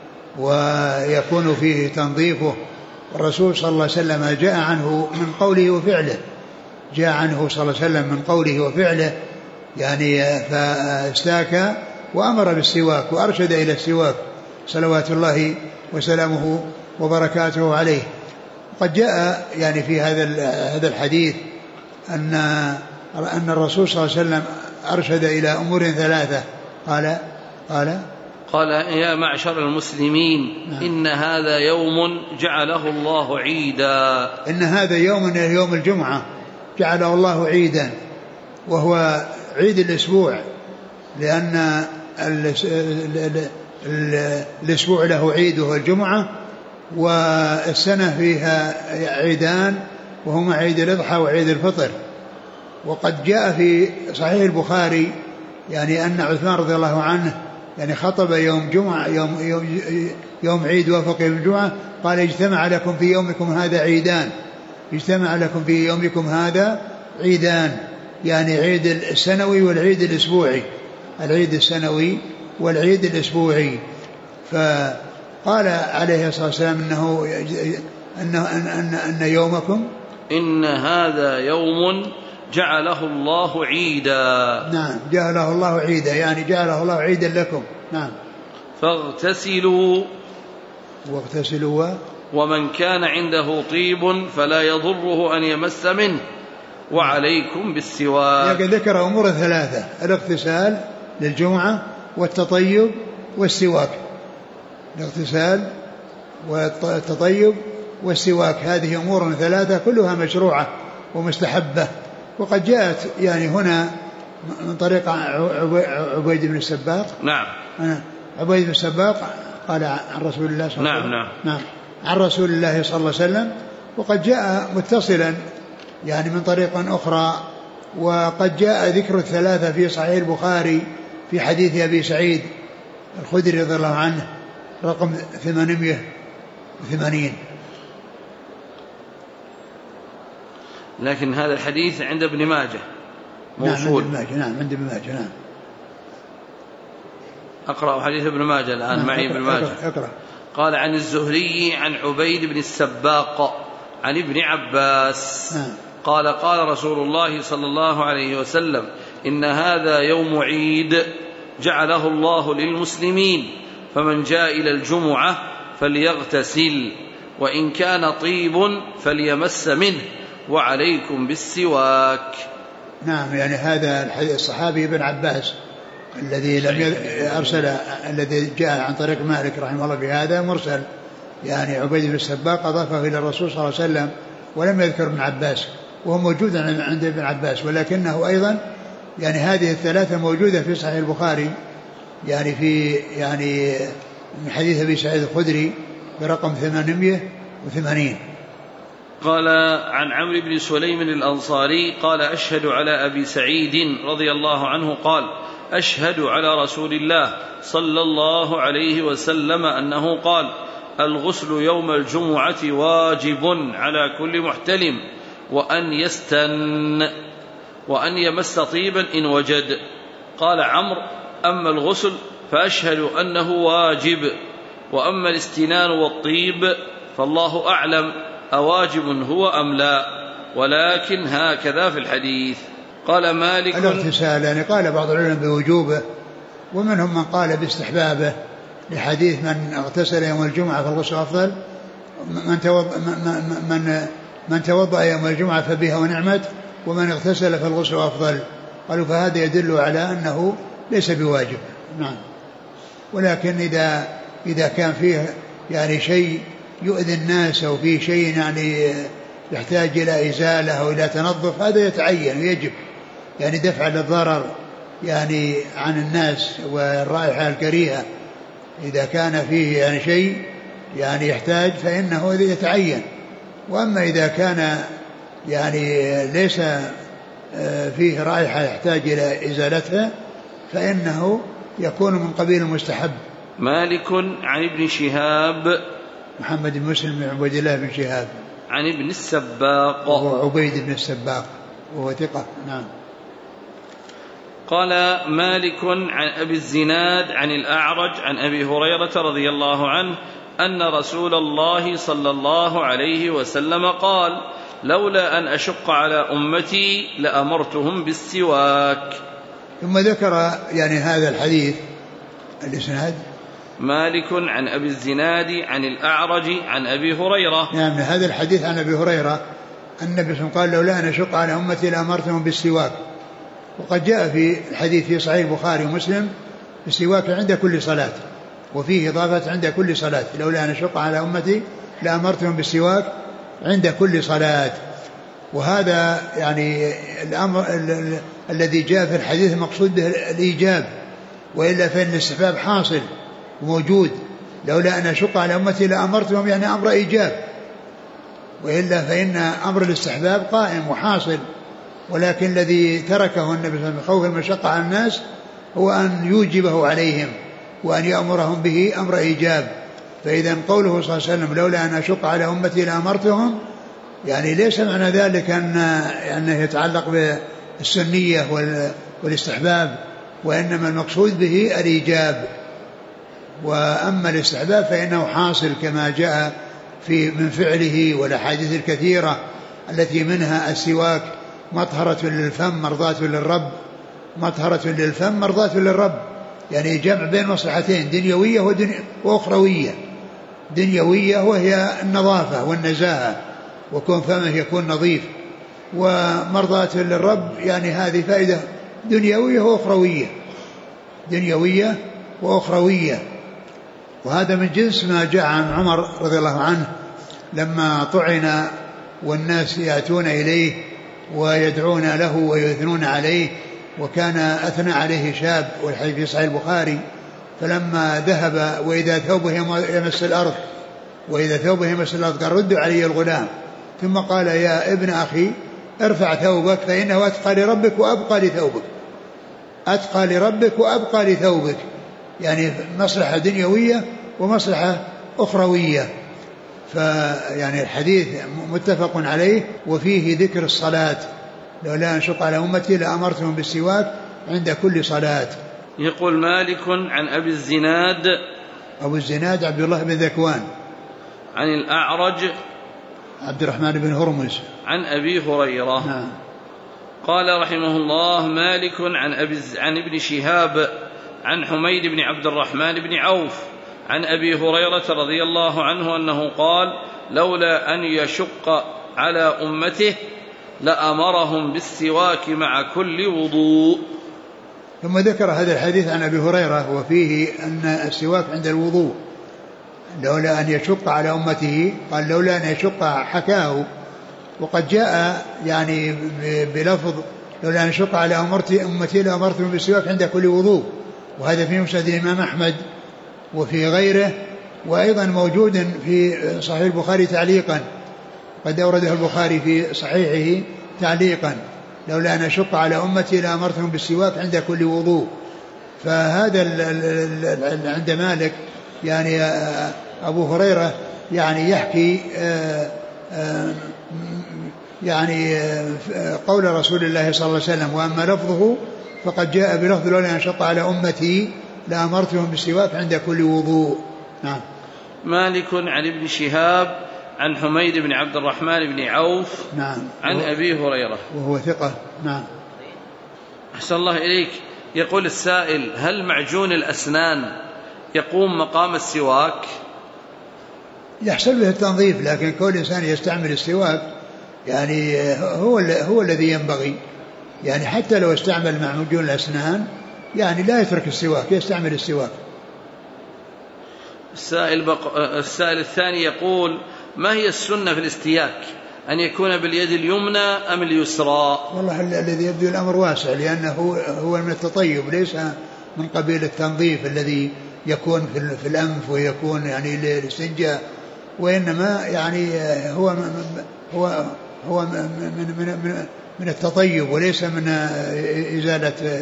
ويكون فيه تنظيفه. الرسول صلى الله عليه وسلم جاء عنه من قوله وفعله جاء عنه صلى الله عليه وسلم من قوله وفعله يعني فاستاك وأمر بالسواك وأرشد إلى السواك صلوات الله وسلامه وبركاته عليه. قد جاء يعني في هذا هذا الحديث أن أن الرسول صلى الله عليه وسلم أرشد إلى أمور ثلاثة. قال قال قال يا معشر المسلمين نعم. إن هذا يوم جعله الله عيدا إن هذا يوم يوم الجمعة جعله الله عيدا وهو عيد الأسبوع لأن الأسبوع له عيد وهو الجمعة والسنة فيها عيدان وهما عيد الأضحى وعيد الفطر. وقد جاء في صحيح البخاري يعني أن عثمان رضي الله عنه يعني خطب يوم جمعة يوم, يوم, يوم عيد وافق يوم الجمعة، قال اجتمع لكم في يومكم هذا عيدان، اجتمع لكم في يومكم هذا عيدان، يعني عيد السنوي والعيد الأسبوعي، العيد السنوي والعيد الأسبوعي. فقال عليه الصلاة والسلام إنه أن, أن, أن يومكم إن هذا يوم جعله الله عيدا. نعم جعله الله عيدا، يعني جعله الله عيدا لكم. نعم. فاغتسلوا واغتسلوا ومن كان عنده طيب فلا يضره أن يمس منه وعليكم بالسواك. يعني ذكر أمور ثلاثة: الاغتسال للجمعة والتطيب والسواك. الاغتسال والتطيب والسواك هذه أمور ثلاثة كلها مشروعة ومستحبة، وقد جاءت يعني هنا من طريق عبيد بن السباق. نعم. عبيد بن السباق قال عن رسول الله صلى الله عليه وسلم. نعم نعم عن رسول الله صلى الله عليه وسلم، وقد جاء متصلا يعني من طريق أخرى، وقد جاء ذكر الثلاثة في صحيح البخاري في حديث أبي سعيد الخدري رضي الله عنه رقم ثمانمائة وثمانين. لكن هذا الحديث عند ابن ماجه موصول. نعم عند ابن ماجه. نعم عند ابن ماجه. نعم. أقرأ حديث ابن ماجه الآن. نعم. معي ابن ماجه. أقرأ. قال عن الزهري عن عبيد بن السباق عن ابن عباس. نعم. قال قال رسول الله صلى الله عليه وسلم إن هذا يوم عيد جعله الله للمسلمين، فمن جاء إلى الجمعة فليغتسل، وإن كان طيب فليمس منه، وعليكم بالسواك. نعم يعني هذا الصحابي ابن عباس الذي لم أرسل الذي جاء عن طريق مالك رحمه الله بهذا مرسل، يعني عبيد بن السباق أضافه إلى الرسول صلى الله عليه وسلم ولم يذكر ابن عباس، وهو موجود عند ابن عباس، ولكنه أيضا يعني هذه الثلاثة موجودة في صحيح البخاري، يعني في يعني من حديث أبي سعيد الخدري برقم ثمانمائة وثمانين. قال عن عمرو بن سليم الأنصاري قال أشهد على أبي سعيد رضي الله عنه قال أشهد على رسول الله صلى الله عليه وسلم أنه قال الغسل يوم الجمعة واجب على كل محتلم، وأن يستن وأن يمس طيبا إن وجد. قال عمرو أما الغسل فأشهد أنه واجب، وأما الاستنان والطيب فالله أعلم أواجب هو أم لا، ولكن هكذا في الحديث. قال مالك الاغتسال يعني قال بعض العلماء بوجوبه، ومنهم من قال باستحبابه لحديث من اغتسل يوم الجمعة فالغسل أفضل، من توضأ, من من توضأ يوم الجمعة فبها ونعمت، ومن اغتسل فالغسل أفضل. قالوا فهذا يدل على أنه ليس بواجب. نعم. ولكن إذا إذا كان فيه يعني شيء يؤذي الناس أو فيه شيء يعني يحتاج إلى إزالة أو إلى تنظف هذا يتعين ويجب، يعني دفع للضرر يعني عن الناس والرائحة الكريهة، إذا كان فيه يعني شيء يعني يحتاج فإنه يتعين. وأما إذا كان يعني ليس فيه رائحة يحتاج إلى إزالتها فإنه يكون من قبيل المستحب. مالك عن ابن شهاب محمد بن مسلم بن عبيد الله بن شهاب عن ابن السباق وهو عبيد بن السباق وهو ثقة. نعم. قال مالك عن أبي الزناد عن الأعرج عن أبي هريرة رضي الله عنه أن رسول الله صلى الله عليه وسلم قال لولا أن أشق على أمتي لأمرتهم بالسواك. ثم ذكر يعني هذا الحديث الإسناد مالك عن أبي الزناد عن الأعرج عن أبي هريرة. نعم يعني هذا الحديث عن أبي هريرة النبي صلى الله عليه وسلم قال لولا أن أشق على أمتي لأمرتهم بالسواك. وقد جاء في الحديث في صحيح البخاري ومسلم السواك عند كل صلاة، وفيه إضافة عند كل صلاة، لولا أن أشق على أمتي لأمرتهم بالسواك عند كل صلاة. وهذا يعني الأمر الذي جاء في الحديث المقصود به الإيجاب، وإلا فإن الاستحباب حاصل وموجود. لولا أن أشق على أمتي لأمرتهم يعني أمر إيجاب، وإلا فإن أمر الاستحباب قائم وحاصل، ولكن الذي تركه النبي صلى الله عليه وسلم خوف المشقة على الناس هو أن يوجبه عليهم، وأن يأمرهم به أمر إيجاب. فإذا قوله صلى الله عليه وسلم لولا أن أشق على أمتي لأمرتهم، يعني ليس معنى ذلك أن أنه يتعلق بالسنية والاستحباب، وإنما المقصود به الإيجاب. وأما الاستحباب فإنه حاصل كما جاء في من فعله والأحاديث الكثيرة التي منها السواك مطهرة للفم مرضاة للرب، مطهرة للفم مرضاة للرب، يعني جمع بين مصلحتين دنيوية وأخروية. دنيوية وهي النظافة والنزاهة وكون فمه يكون نظيف، ومرضاة للرب يعني هذه فائدة دنيوية وأخروية، دنيوية وأخروية. وهذا من جنس ما جاء عن عمر رضي الله عنه لما طعن والناس يأتون إليه ويدعون له ويثنون عليه، وكان أثنى عليه شاب، والحديث في صحيح البخاري. فلما ذهب وإذا ثوبه يمس الأرض وإذا ثوبه يمس الأرض قال ردوا علي الغلام، ثم قال يا ابن أخي ارفع ثوبك فإنه أتقى لربك وأبقى لثوبك، أتقى لربك وأبقى لثوبك، يعني مصلحة دنيوية ومصلحة أخروية. فيعني الحديث متفق عليه، وفيه ذكر الصلاة لولا أن أشق على أمتي لأمرتهم بالسواك عند كل صلاة. يقول مالك عن أبي الزناد، أبو الزناد عبد الله بن ذكوان، عن الأعرج عبد الرحمن بن هرمز، عن أبي هريرة. نعم. قال رحمه الله مالك عن, أبي عن ابن شهاب عن حميد بن عبد الرحمن بن عوف عن أبي هريرة رضي الله عنه أنه قال لولا أن يشق على أمته لأمرهم بالسواك مع كل وضوء. ثم ذكر هذا الحديث عن أبي هريرة وفيه أن السواك عند الوضوء لولا أن يشق على أمته، قال لولا أن يشق حكاه، وقد جاء يعني بلفظ لولا أن يشق على أمتي لأمرتهم بالسواك عند كل وضوء، وهذا في مسند الإمام أحمد وفي غيره، وأيضا موجود في صحيح البخاري تعليقا، قد أورده البخاري في صحيحه تعليقا لولا أن أشق على أمتي لأمرتهم بالسواك عند كل وضوء. فهذا عند مالك يعني أبو هريرة يعني يحكي يعني قول رسول الله صلى الله عليه وسلم، وأما لفظه فقد جاء بلفظ لولا أن أشق على أمتي لأمرتهم بالسواك عند كل وضوء. نعم. مالك عن ابن شهاب عن حميد بن عبد الرحمن بن عوف، نعم، عن أبي هريرة وهو ثقة. نعم. أحسن الله إليك. يقول السائل هل معجون الأسنان يقوم مقام السواك؟ يحصل به التنظيف، لكن كل إنسان يستعمل السواك يعني هو هو الذي ينبغي، يعني حتى لو استعمل معجون الأسنان يعني لا يترك السواك، يستعمل السواك. السائل, بق... السائل الثاني يقول ما هي السنة في الاستياك، أن يكون باليد اليمنى أم اليسرى؟ والله الذي يبدو الأمر واسع، لأنه هو من التطيب، ليس من قبيل التنظيف الذي يكون في الأنف ويكون يعني للاستنجاء، وإنما يعني هو هو هو من من من من التطيب، وليس من إزالة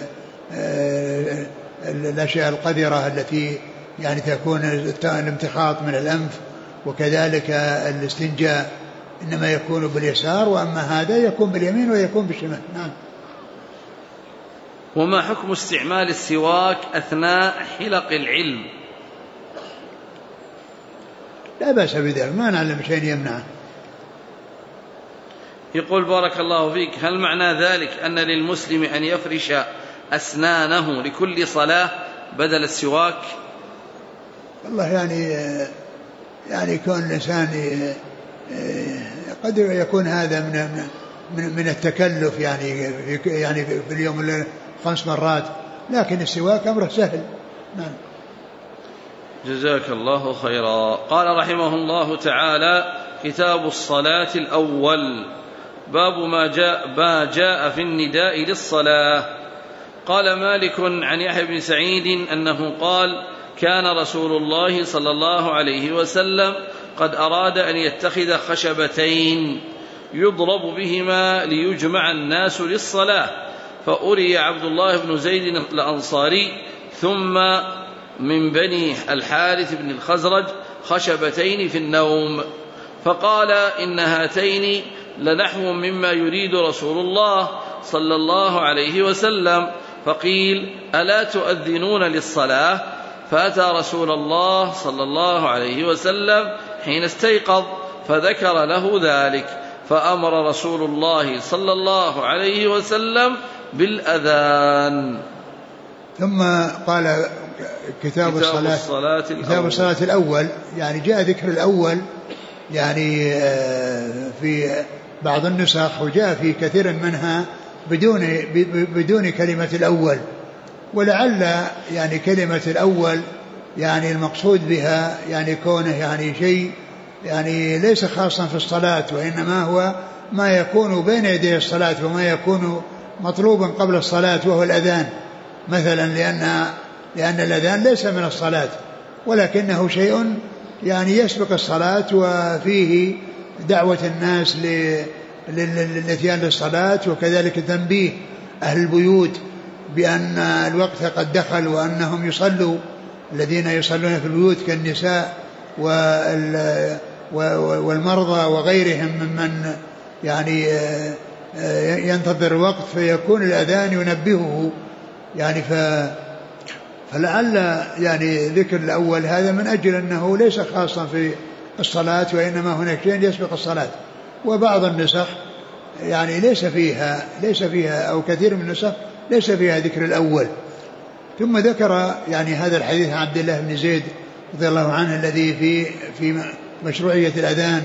الأشياء القذرة التي يعني تكون الامتخاط من الأنف، وكذلك الاستنجاء إنما يكون باليسار، وأما هذا يكون باليمين ويكون بالشمال. نعم. وما حكم استعمال السواك أثناء حلق العلم؟ لا بأس بذلك، ما نعلم شيء يمنعه. يقول بارك الله فيك هل معنى ذلك أن للمسلم أن يفرش أسنانه لكل صلاة بدل السواك؟ والله يعني يعني كون الإنسان قد يكون هذا من من من التكلف، يعني في يعني في اليوم خمس مرات، لكن السواك أمره سهل. نعم. جزاك الله خيرا. قال رحمه الله تعالى كتاب الصلاة الأول، باب ما جاء, ما جاء في النداء للصلاة. قال مالك عن يحيى بن سعيد أنه قال كان رسول الله صلى الله عليه وسلم قد أراد أن يتخذ خشبتين يضرب بهما ليجمع الناس للصلاة، فأري عبد الله بن زيد الأنصاري ثم من بني الحارث بن الخزرج خشبتين في النوم، فقال إن هاتين لنحو مما يريد رسول الله صلى الله عليه وسلم. فقيل ألا تؤذنون للصلاة؟ فأتى رسول الله صلى الله عليه وسلم حين استيقظ فذكر له ذلك، فأمر رسول الله صلى الله عليه وسلم بالأذان. ثم قال كتاب, كتاب الصلاة, الصلاة كتاب الصلاة الأول، يعني جاء ذكر الأول يعني في بعض النسخ، وجاء في كثير منها بدون بدون كلمة الأول، ولعل يعني كلمة الأول يعني المقصود بها يعني كونه يعني شيء يعني ليس خاصا في الصلاة، وإنما هو ما يكون بين يدي الصلاة وما يكون مطلوبا قبل الصلاة، وهو الأذان مثلا، لأن لأن الأذان ليس من الصلاة ولكنه شيء يعني يسبق الصلاة، وفيه دعوة الناس للاتيان للصلاة، وكذلك تنبيه أهل البيوت بأن الوقت قد دخل وأنهم يصلوا، الذين يصلون في البيوت كالنساء والمرضى وغيرهم ممن يعني ينتظر الوقت، فيكون الأذان ينبهه يعني ف فلعل يعني ذكر الأول هذا من أجل أنه ليس خاصا في الصلاة، وإنما هناك شيء يسبق الصلاة. وبعض النسخ يعني ليس فيها ليس فيها أو كثير من النسخ ليس فيها ذكر الأول. ثم ذكر يعني هذا الحديث عن عبد الله بن زيد رضي الله عنه الذي في في مشروعية الأذان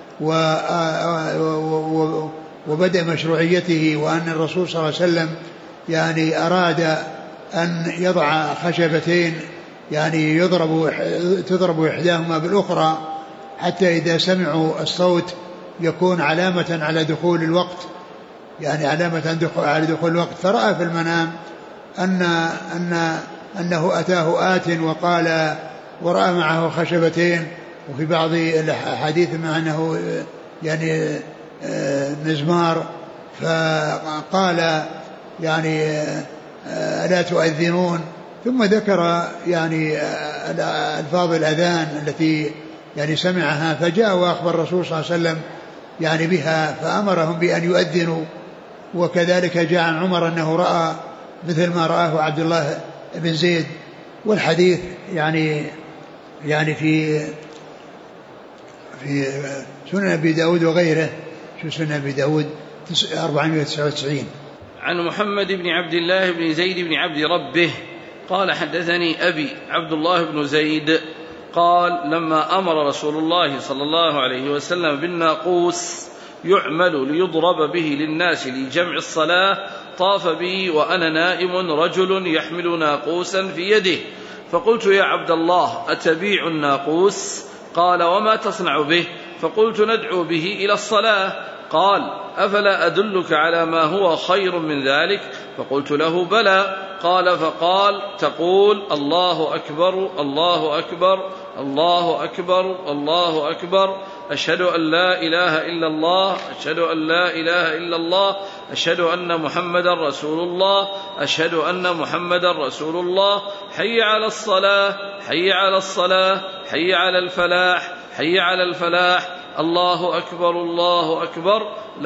وبدأ مشروعيته، وأن الرسول صلى الله عليه وسلم يعني أراد أن يضع خشبتين يعني يضرب تضرب إحداهما بالأخرى حتى إذا سمعوا الصوت يكون علامة على دخول الوقت، يعني علامة على دخول الوقت. فرأى في المنام أن أن أنه أتاه آت وقال ورأى معه خشبتين، وفي بعض الحديث مع أنه يعني مزمار، فقال يعني ألا تؤذنون. ثم ذكر يعني ألفاظ الأذان التي يعني سمعها، فجاء وأخبر الرسول صلى الله عليه وسلم يعني بها، فأمرهم بأن يؤذنوا. وكذلك جاء عن عمر أنه رأى مثل ما رآه عبد الله بن زيد. والحديث يعني يعني في في سنن أبي داود وغيره، شو سنن أبي داود أربعمائة وتسعة وتسعين. عن محمد بن عبد الله بن زيد بن عبد ربه قال حدثني أبي عبد الله بن زيد قال لما أمر رسول الله صلى الله عليه وسلم بالناقوس يعمل ليضرب به للناس لجمع الصلاة طاف بي وأنا نائم رجل يحمل ناقوسا في يده، فقلت يا عبد الله أتبيع الناقوس؟ قال وما تصنع به؟ فقلت ندعو به إلى الصلاة. قال أفلا أدلك على ما هو خير من ذلك؟ فقلت له بلى. قال فقال تقول الله أكبر الله أكبر الله أكبر الله أكبر أشهد أن لا إله إلا الله أشهد أن لا إله إلا الله أشهد أن محمدا رسول الله أشهد أن محمدا رسول الله حي على الصلاة حي على الصلاة حي على الفلاح حي على الفلاح الله أكبر الله أكبر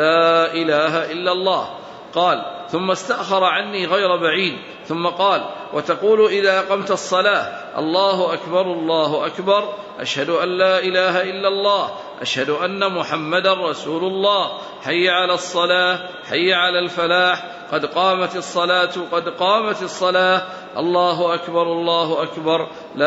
لا إله إلا الله. قال ثم استأخر عني غير بعيد ثم قال وتقول إذا قمت الصلاة الله أكبر الله أكبر أشهد أن لا إله إلا الله أشهد أن محمدا رسول الله حي على الصلاة حي على الفلاح قد قامت الصلاة قد قامت الصلاة الله أكبر الله أكبر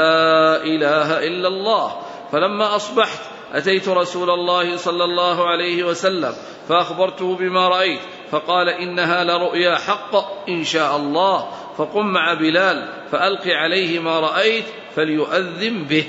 لا إله إلا الله. فلما أصبحت أتيت رسول الله صلى الله عليه وسلم فأخبرته بما رأيت، فقال إنها لرؤيا حق إن شاء الله، فقم مع بلال فألق عليه ما رأيت فليؤذن به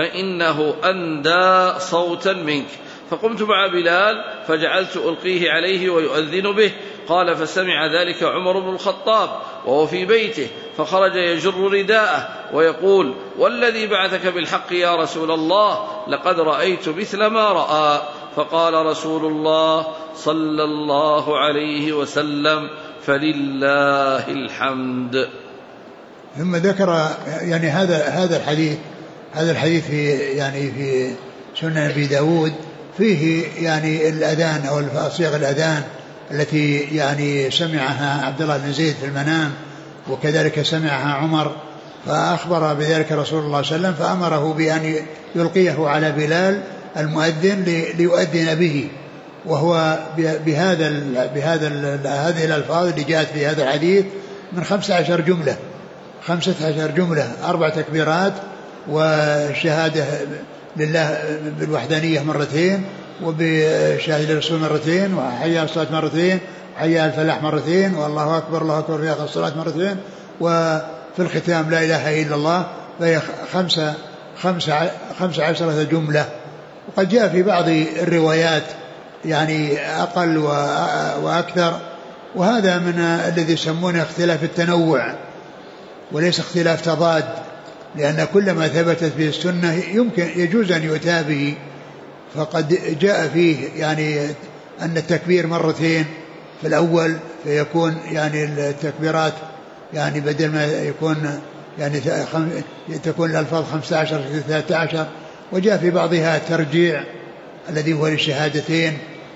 فإنه أندى صوتا منك. فقمت مع بلال فجعلت ألقيه عليه ويؤذن به. قال فسمع ذلك عمر بن الخطاب وهو في بيته، فخرج يجر رداءه ويقول والذي بعثك بالحق يا رسول الله لقد رأيت مثل ما رأى. فقال رسول الله صلى الله عليه وسلم فلله الحمد. ثم ذكر يعني هذا هذا الحديث هذا الحديث في يعني في سنن أبي داود فيه يعني الأذان أو صيغ الأذان التي يعني سمعها عبد الله بن زيد في المنام، وكذلك سمعها عمر، فأخبر بذلك رسول الله صلى الله عليه وسلم فأمره بأن يلقيه على بلال المؤذن ليؤذن به، وهو بهذا بهذا هذه الألفاظ اللي جاءت في هذا الحديث من خمسة عشر جملة خمسة عشر جملة أربع تكبيرات وشهادة لله بالوحدانية مرتين، وبشهادة للرسول مرتين، وحي على الصلاة مرتين، وحي على الفلاح مرتين، والله أكبر الله أكبر في آخر الصلاة مرتين، وفي الختام لا إله إلا الله، فهي خمسة خمسة خمسة عشرة جملة. وقد جاء في بعض الروايات يعني أقل وأكثر، وهذا من الذي يسمونه اختلاف التنوع وليس اختلاف تضاد، لأن كل ما ثبتت به السنة يمكن يجوز أن يؤتى به. فقد جاء فيه يعني أن التكبير مرتين في الأول فيكون يعني التكبيرات يعني بدل ما يكون يعني تكون الألفاظ خمسة عشر ثلاثة عشر، وجاء في بعضها الترجيع الذي هو للشهادتين،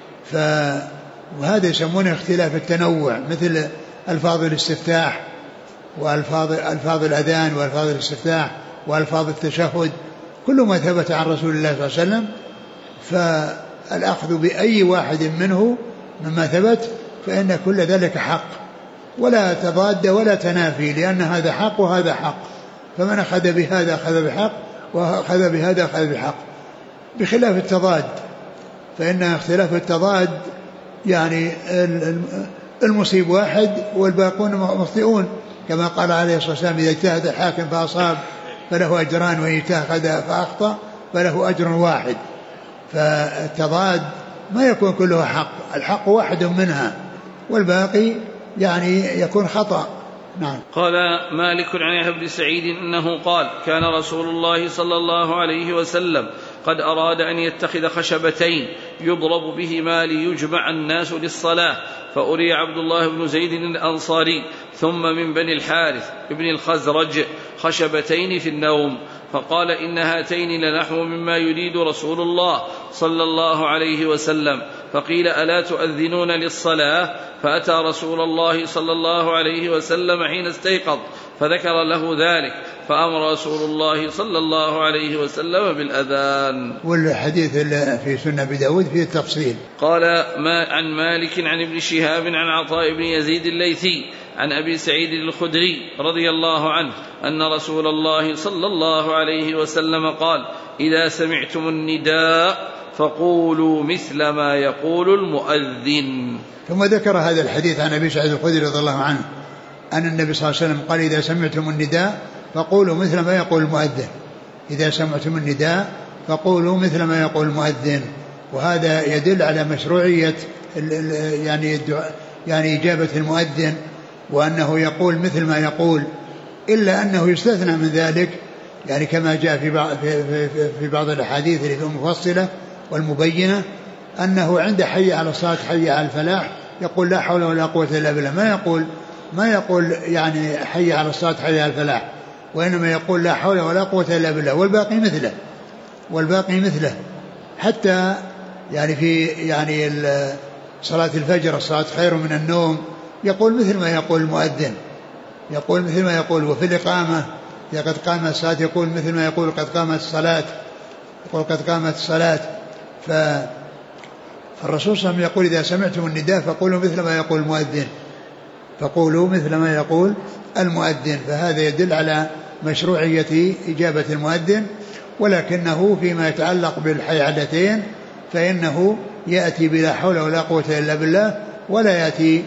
فهذا يسمونه اختلاف التنوع، مثل ألفاظ الاستفتاح وألفاظ ألفاظ الأذان وألفاظ الاستفتاح وألفاظ التشهد، كل ما ثبت عن رسول الله صلى الله عليه وسلم فالأخذ بأي واحد منه مما ثبت فإن كل ذلك حق، ولا تضاد ولا تنافي، لأن هذا حق وهذا حق، فمن أخذ بهذا أخذ بحق وأخذ بهذا أخذ بحق، بخلاف التضاد فإن اختلاف التضاد يعني المصيب واحد والباقون مخطئون، كما قال عليه الصلاة والسلام إذا اجتهد الحاكم فأصاب فله أجران، وإن اجتهد فأخطأ فله أجر واحد. فالتضاد ما يكون كله حق، الحق واحد منها والباقي يعني يكون خطأ. نعم. قال مالك عن يحيى بن سعيد أنه قال كان رسول الله صلى الله عليه وسلم قد أراد أن يتخذ خشبتين يضرب بهما ليجمع الناس للصلاة، فأري عبد الله بن زيد الأنصاري ثم من بني الحارث ابن الخزرج خشبتين في النوم، فقال إن هاتين لنحو مما يريد رسول الله صلى الله عليه وسلم، فقيل ألا تؤذنون للصلاة؟ فأتى رسول الله صلى الله عليه وسلم حين استيقظ فذكر له ذلك، فأمر رسول الله صلى الله عليه وسلم بالأذان. والحديث في سنة أبي داود فيه التفصيل. قال ما عن مالك عن ابن شهاب عن عطاء بن يزيد الليثي عن أبي سعيد الخدري رضي الله عنه أن رسول الله صلى الله عليه وسلم قال إذا سمعتم النداء فقولوا مثل ما يقول المؤذن. ثم ذكر هذا الحديث عن أبي سعيد الخدري رضي الله عنه أن النبي صلى الله عليه وسلم قال إذا سمعتم النداء فقولوا مثل ما يقول المؤذن، إذا سمعتم النداء فقولوا مثل ما يقول المؤذن. وهذا يدل على مشروعية يعني يعني إجابة المؤذن، وأنه يقول مثل ما يقول، إلا أنه يستثنى من ذلك يعني كما جاء في بعض في, في, في بعض الأحاديث المفصلة والمبينة أنه عند حي على الصلاة حي على الفلاح يقول لا حول ولا قوة إلا بالله، ما يقول ما يقول يعني حي على الصلاة حي على الفلاح، وإنما يقول لا حول ولا قوة إلا بالله، والباقي مثله والباقي مثله حتى يعني في يعني صلاة الفجر الصلاة خير من النوم يقول مثل ما يقول المؤذن، يقول مثل ما يقول. وفي الإقامة قد قامت الصلاة يقول مثل ما يقول قد قامت الصلاة، يقول قد قامت الصلاة. فالرسول صلى الله عليه وسلم يقول إذا سمعتم النداء فقولوا مثل ما يقول المؤذن، فقولوا مثل ما يقول المؤذن. فهذا يدل على مشروعية إجابة المؤذن، ولكنه فيما يتعلق بالحيعلتين فإنه يأتي بلا حول ولا قوة إلا بالله، ولا يأتي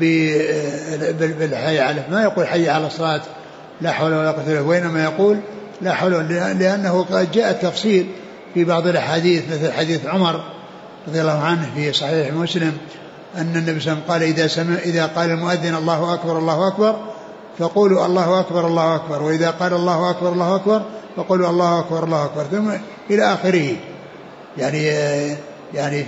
بالحيعلة، ما يقول حي على الصلاة لا حول ولا قوة إلا بالله، وإنما يقول لا حول، لأنه قد جاء التفصيل في بعض الأحاديث مثل حديث عمر رضي الله عنه في صحيح مسلم أن النبي صلى الله عليه وسلم قال إذا, سمع إذا قال المؤذن الله أكبر الله أكبر فقولوا الله أكبر الله أكبر، وإذا قال الله أكبر الله أكبر فقولوا الله أكبر الله أكبر، ثم إلى آخره. يعني يعني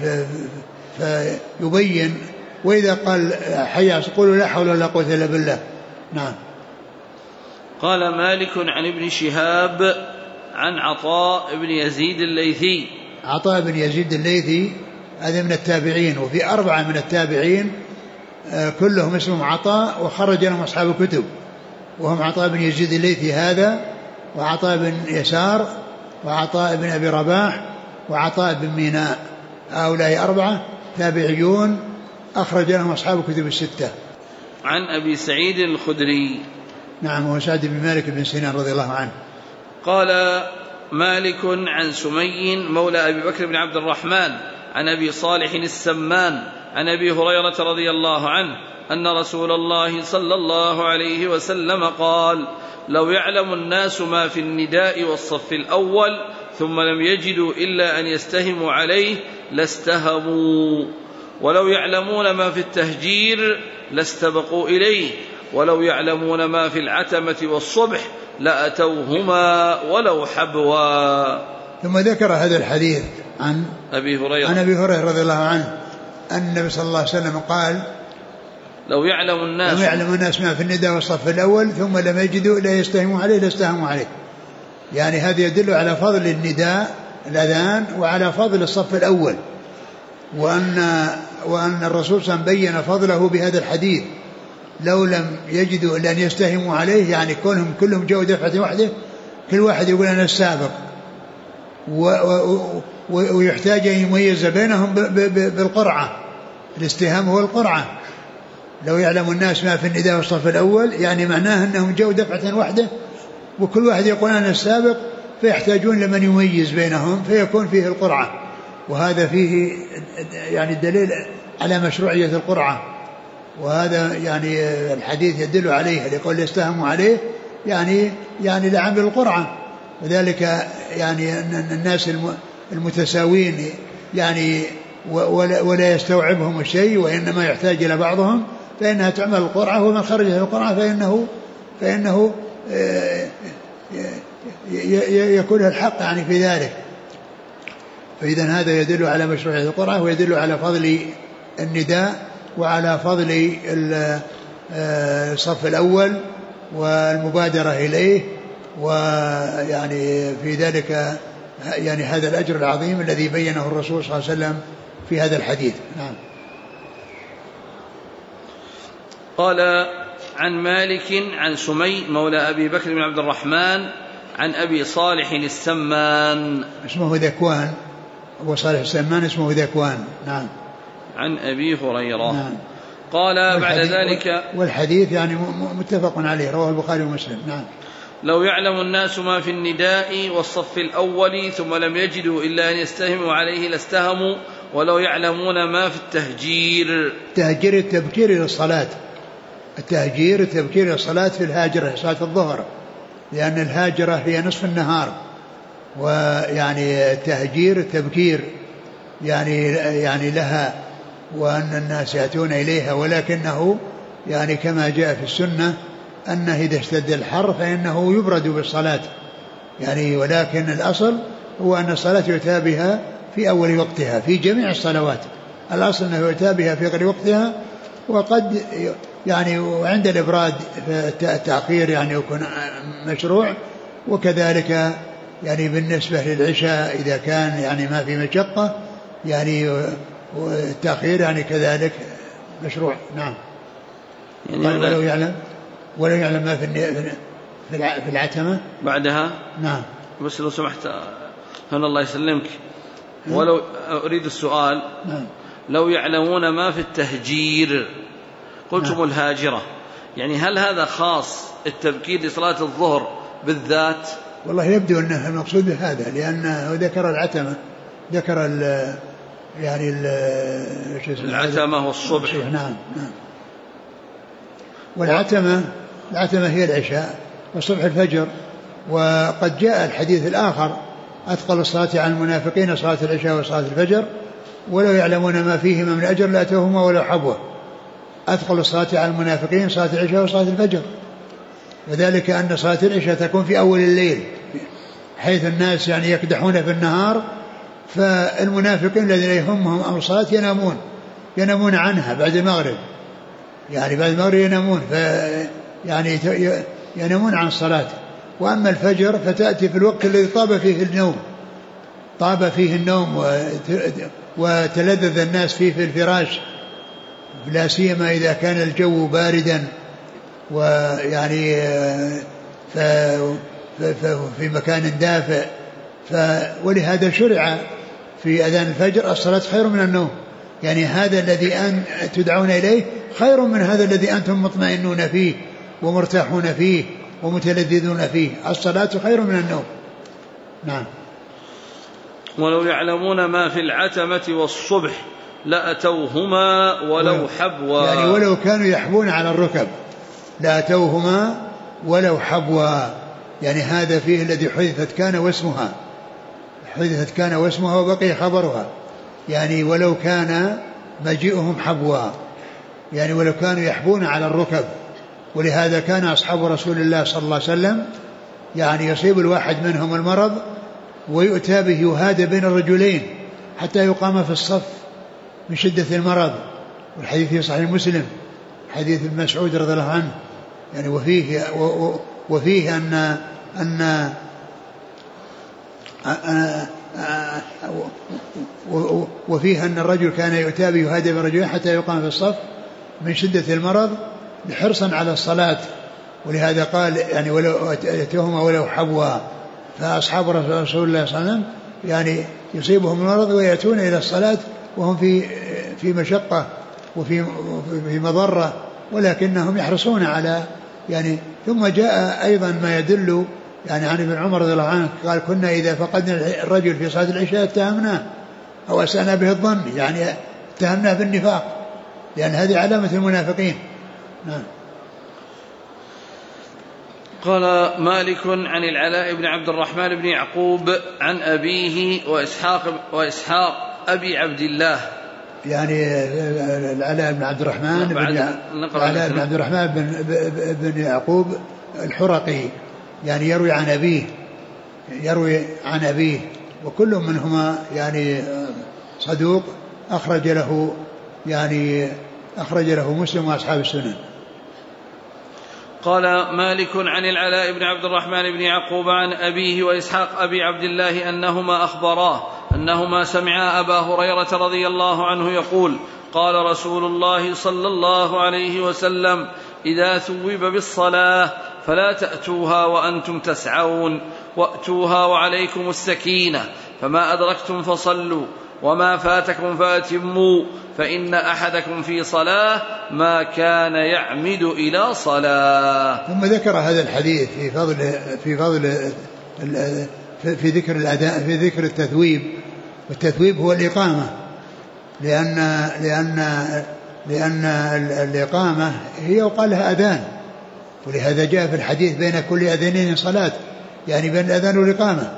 فيبين وإذا قال حي قولوا لا حول ولا قوة إلا بالله. نعم. قال مالك عن ابن شهاب عن عطاء بن يزيد الليثي. عطاء بن يزيد الليثي هذا من التابعين، وفي أربعة من التابعين كلهم اسمهم عطاء وخرج لهم أصحاب الكتب، وهم عطاء بن يزيد الليثي هذا، وعطاء بن يسار، وعطاء بن أبي رباح، وعطاء بن ميناء. هؤلاء أربعة تابعيون أخرج لهم أصحاب الكتب الستة. عن أبي سعيد الخدري. نعم، هو سعد بن مالك بن سنان رضي الله عنه. قال مالك عن سمي مولى أبي بكر بن عبد الرحمن عن أبي صالح السمان عن أبي هريرة رضي الله عنه أن رسول الله صلى الله عليه وسلم قال: لو يعلم الناس ما في النداء والصف الأول ثم لم يجدوا إلا أن يستهموا عليه لاستهموا، ولو يعلمون ما في التهجير لاستبقوا إليه، ولو يعلمون ما في العتمة والصبح لأتوهما ولو حبوا. ثم ذكر هذا الحديث عن أبي هريرة عن أبي هريرة رضي الله عنه أن النبي صلى الله عليه وسلم قال: لو يعلم الناس لو يعلم الناس ما في النداء والصف الأول ثم لم يجدوا إلا يستهموا عليه لاستهموا عليه. يعني هذا يدل على فضل النداء الأذان وعلى فضل الصف الأول، وأن وأن الرسول صلى الله عليه وسلم بين فضله بهذا الحديث. لو لم يجدوا إلا أن يستهموا عليه، يعني كونهم كلهم جاءوا دفعة واحدة، كل واحد يقول أنا السابق، ويحتاج أن يميز بينهم بالقرعة. الاستهام هو القرعة. لو يعلم الناس ما في النداء والصف الأول، يعني معناه أنهم جاءوا دفعة واحدة وكل واحد يقول أنا السابق، فيحتاجون لمن يميز بينهم فيكون فيه القرعة. وهذا فيه يعني الدليل على مشروعية القرعة، وهذا يعني الحديث يدل عليه، لقول يستهموا عليه يعني يعني لعمل القرعة. وذلك يعني أن الناس المتساوين يعني ولا يستوعبهم الشيء وإنما يحتاج إلى بعضهم، فإنها تعمل القرعة، ومن خرج القرعة فإنه فإنه يكون الحق يعني في ذلك. فإذا هذا يدل على مشروعية القرعة، ويدل على فضل النداء وعلى فضل الصف الأول والمبادرة إليه، ويعني في ذلك يعني هذا الأجر العظيم الذي بينه الرسول صلى الله عليه وسلم في هذا الحديث. نعم. قال عن مالك عن سمي مولى أبي بكر بن عبد الرحمن عن أبي صالح السمان. اسمه ذكوان، أبو صالح السمان اسمه ذكوان. نعم. عن أبي هريرة. نعم. قال بعد ذلك، والحديث يعني متفق عليه، رواه البخاري ومسلم. نعم. لو يعلم الناس ما في النداء والصف الأول ثم لم يجدوا إلا أن يستهموا عليه لاستهموا، ولو يعلمون ما في التهجير. التهجير التبكير إلى الصلاة، التهجير التبكير إلى الصلاة في الهاجرة صلاة الظهر، لأن الهاجرة هي نصف النهار، ويعني التهجير التبكير يعني يعني لها، وأن الناس يأتون إليها، ولكنه يعني كما جاء في السنة أنه إذا اشتد الحر فإنه يبرد بالصلاة يعني، ولكن الأصل هو أن الصلاة يؤتى بها في أول وقتها في جميع الصلوات. الأصل أنه يؤتى بها في أول وقتها، وقد يعني وعند الإبراد التأخير يعني يكون مشروع، وكذلك يعني بالنسبة للعشاء إذا كان يعني ما في مشقة يعني والتأخير يعني كذلك مشروع. نعم. يعني ولو يعلم ولو يعلم ما في في العتمة بعدها. نعم. بس لو سمحت هنا الله يسلمك، ولو أريد السؤال. نعم. لو يعلمون ما في التهجير قلتم نعم. الهاجرة، يعني هل هذا خاص التبكير لصلاة الظهر بالذات؟ والله يبدو أنه المقصود بهذا، لأنه ذكر العتمة، ذكر ال يعني ال العتمة والصبح. نعم. نعم. والعتمة العتمة هي العشاء، والصبح الفجر. وقد جاء الحديث الآخر: أثقل الصلاة على المنافقين صلاة العشاء وصلاة الفجر، ولو يعلمون ما فيهما من أجر لأتوهما ولو حبوه. أثقل الصلاة على المنافقين صلاة العشاء وصلاة الفجر، وذلك أن صلاة العشاء تكون في أول الليل، حيث الناس يعني يكدحون في النهار، فالمنافقين الذين يهمهم أمر الصلاة ينامون ينامون عنها بعد المغرب، يعني بعد المغرب ينامون، ف يعني ينامون عن الصلاة. وأما الفجر فتأتي في الوقت الذي طاب فيه النوم طاب فيه النوم وتلذذ الناس فيه في الفراش، لا سيما إذا كان الجو باردا ويعني في مكان دافئ. ولهذا شرع في أذان الفجر الصلاة خير من النوم، يعني هذا الذي أن تدعون إليه خير من هذا الذي أنتم مطمئنون فيه ومرتاحون فيه ومتلذذون فيه. الصلاة خير من النوم. نعم. ولو يعلمون ما في العتمة والصبح لأتوهما ولو حبوا، يعني ولو كانوا يحبون على الركب لأتوهما ولو حبوا، يعني هذا فيه الذي حدثت كان واسمها حدثت كان واسمها وبقي خبرها، يعني ولو كان مجيئهم حبوا، يعني ولو كانوا يحبون على الركب. ولهذا كان أصحاب رسول الله صلى الله عليه وسلم يعني يصيب الواحد منهم المرض ويؤتى به يهادى بين الرجلين حتى يقام في الصف من شدة المرض. والحديث في صحيح مسلم حديث ابن مسعود رضي الله عنه، يعني وفيه وفيه أن أن وفيه أن الرجل كان يؤتى به يهادى بين الرجلين حتى يقام في الصف من شدة المرض حرصا على الصلاة. ولهذا قال يعني ولو أتوهما ولو حبوا. فأصحاب رسول الله صلى الله عليه وسلم يعني يصيبهم المرض ويأتون إلى الصلاة وهم في في مشقة وفي في مضرة، ولكنهم يحرصون على يعني. ثم جاء أيضا ما يدل يعني عن ابن عمر رضي الله عنه قال كنا إذا فقدنا الرجل في صلاة العشاء اتهمناه أو أسأنا به الظن، يعني اتهمناه بالنفاق، لأن هذه علامة المنافقين. نعم. قال مالك عن العلاء بن عبد الرحمن بن يعقوب عن أبيه وإسحاق وإسحاق أبي عبد الله، يعني العلاء بن عبد الرحمن بن العلاء بن عبد الرحمن بن, بن يعقوب الحرقي، يعني يروي عن أبيه يروي عن أبيه وكل منهما يعني صدوق أخرج له يعني أخرج له مسلم وأصحاب السنن. قال مالك عن العلاء بن عبد الرحمن بن يعقوب عن أبيه وإسحاق أبي عبد الله أنهما أخبراه أنهما سمعا أبا هريرة رضي الله عنه يقول قال رسول الله صلى الله عليه وسلم إذا ثوب بالصلاة فلا تأتوها وأنتم تسعون وأتوها وعليكم السكينة، فما أدركتم فصلوا وما فاتكم فأتموا، فإن أحدكم في صلاة ما كان يعمد إلى صلاة. ثم ذكر هذا الحديث في فضل في فضل في ذكر الأداء في ذكر التثويب، والتثويب هو الإقامة، لأن لأن لأن الإقامة هي يقال لها أذان، ولهذا جاء في الحديث بين كل أذانين صلاة، يعني بين الأذان والإقامة.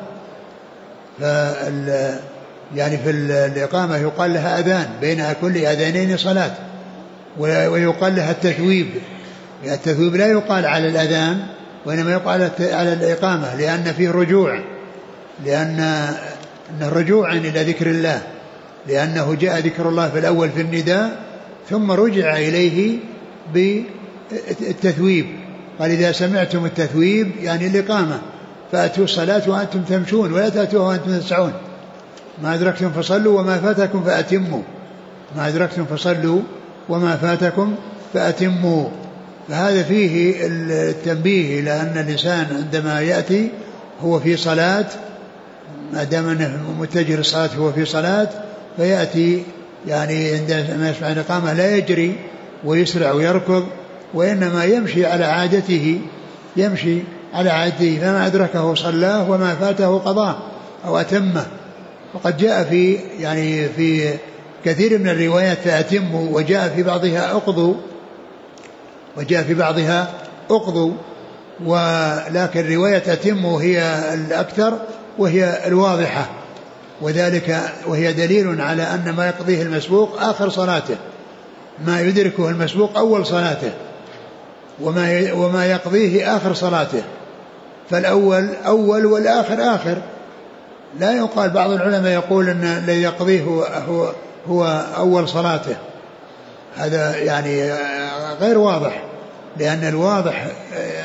فال يعني في الإقامة يقال لها أذان، بين كل أذانين صلاة، ويقال لها التثويب. التثويب لا يقال على الأذان وإنما يقال على الإقامة، لأن فيه رجوع، لأن الرجوع إلى ذكر الله، لأنه جاء ذكر الله في الأول في النداء ثم رجع إليه بالتثويب. قال إذا سمعتم التثويب يعني الإقامة فأتوا الصلاة وأنتم تمشون ولا تأتوها وأنتم تسعون، ما أدركتم فصلوا وما فاتكم فأتموا ما أدركتم فصلوا وما فاتكم فأتموا. فهذا فيه التنبيه إلى أن الإنسان عندما يأتي هو في صلاة، ما دام أنه متجه للصلاة هو في صلاة، فيأتي يعني عندما يسمع الإقامة لا يجري ويسرع ويركض، وإنما يمشي على عادته يمشي على عادته فما أدركه صلاه وما فاته قضاه أو أتمه. وقد جاء في يعني في كثير من الروايات فأتموا، وجاء في بعضها أقضوا وجاء في بعضها أقضوا ولكن رواية أتموا هي الأكثر وهي الواضحة، وذلك وهي دليل على أن ما يقضيه المسبوق آخر صلاته، ما يدركه المسبوق أول صلاته، وما وما يقضيه آخر صلاته، فالأول أول والآخر آخر. لا يقال، بعض العلماء يقول أن الذي يقضيه هو, هو, هو أول صلاته، هذا يعني غير واضح، لأن الواضح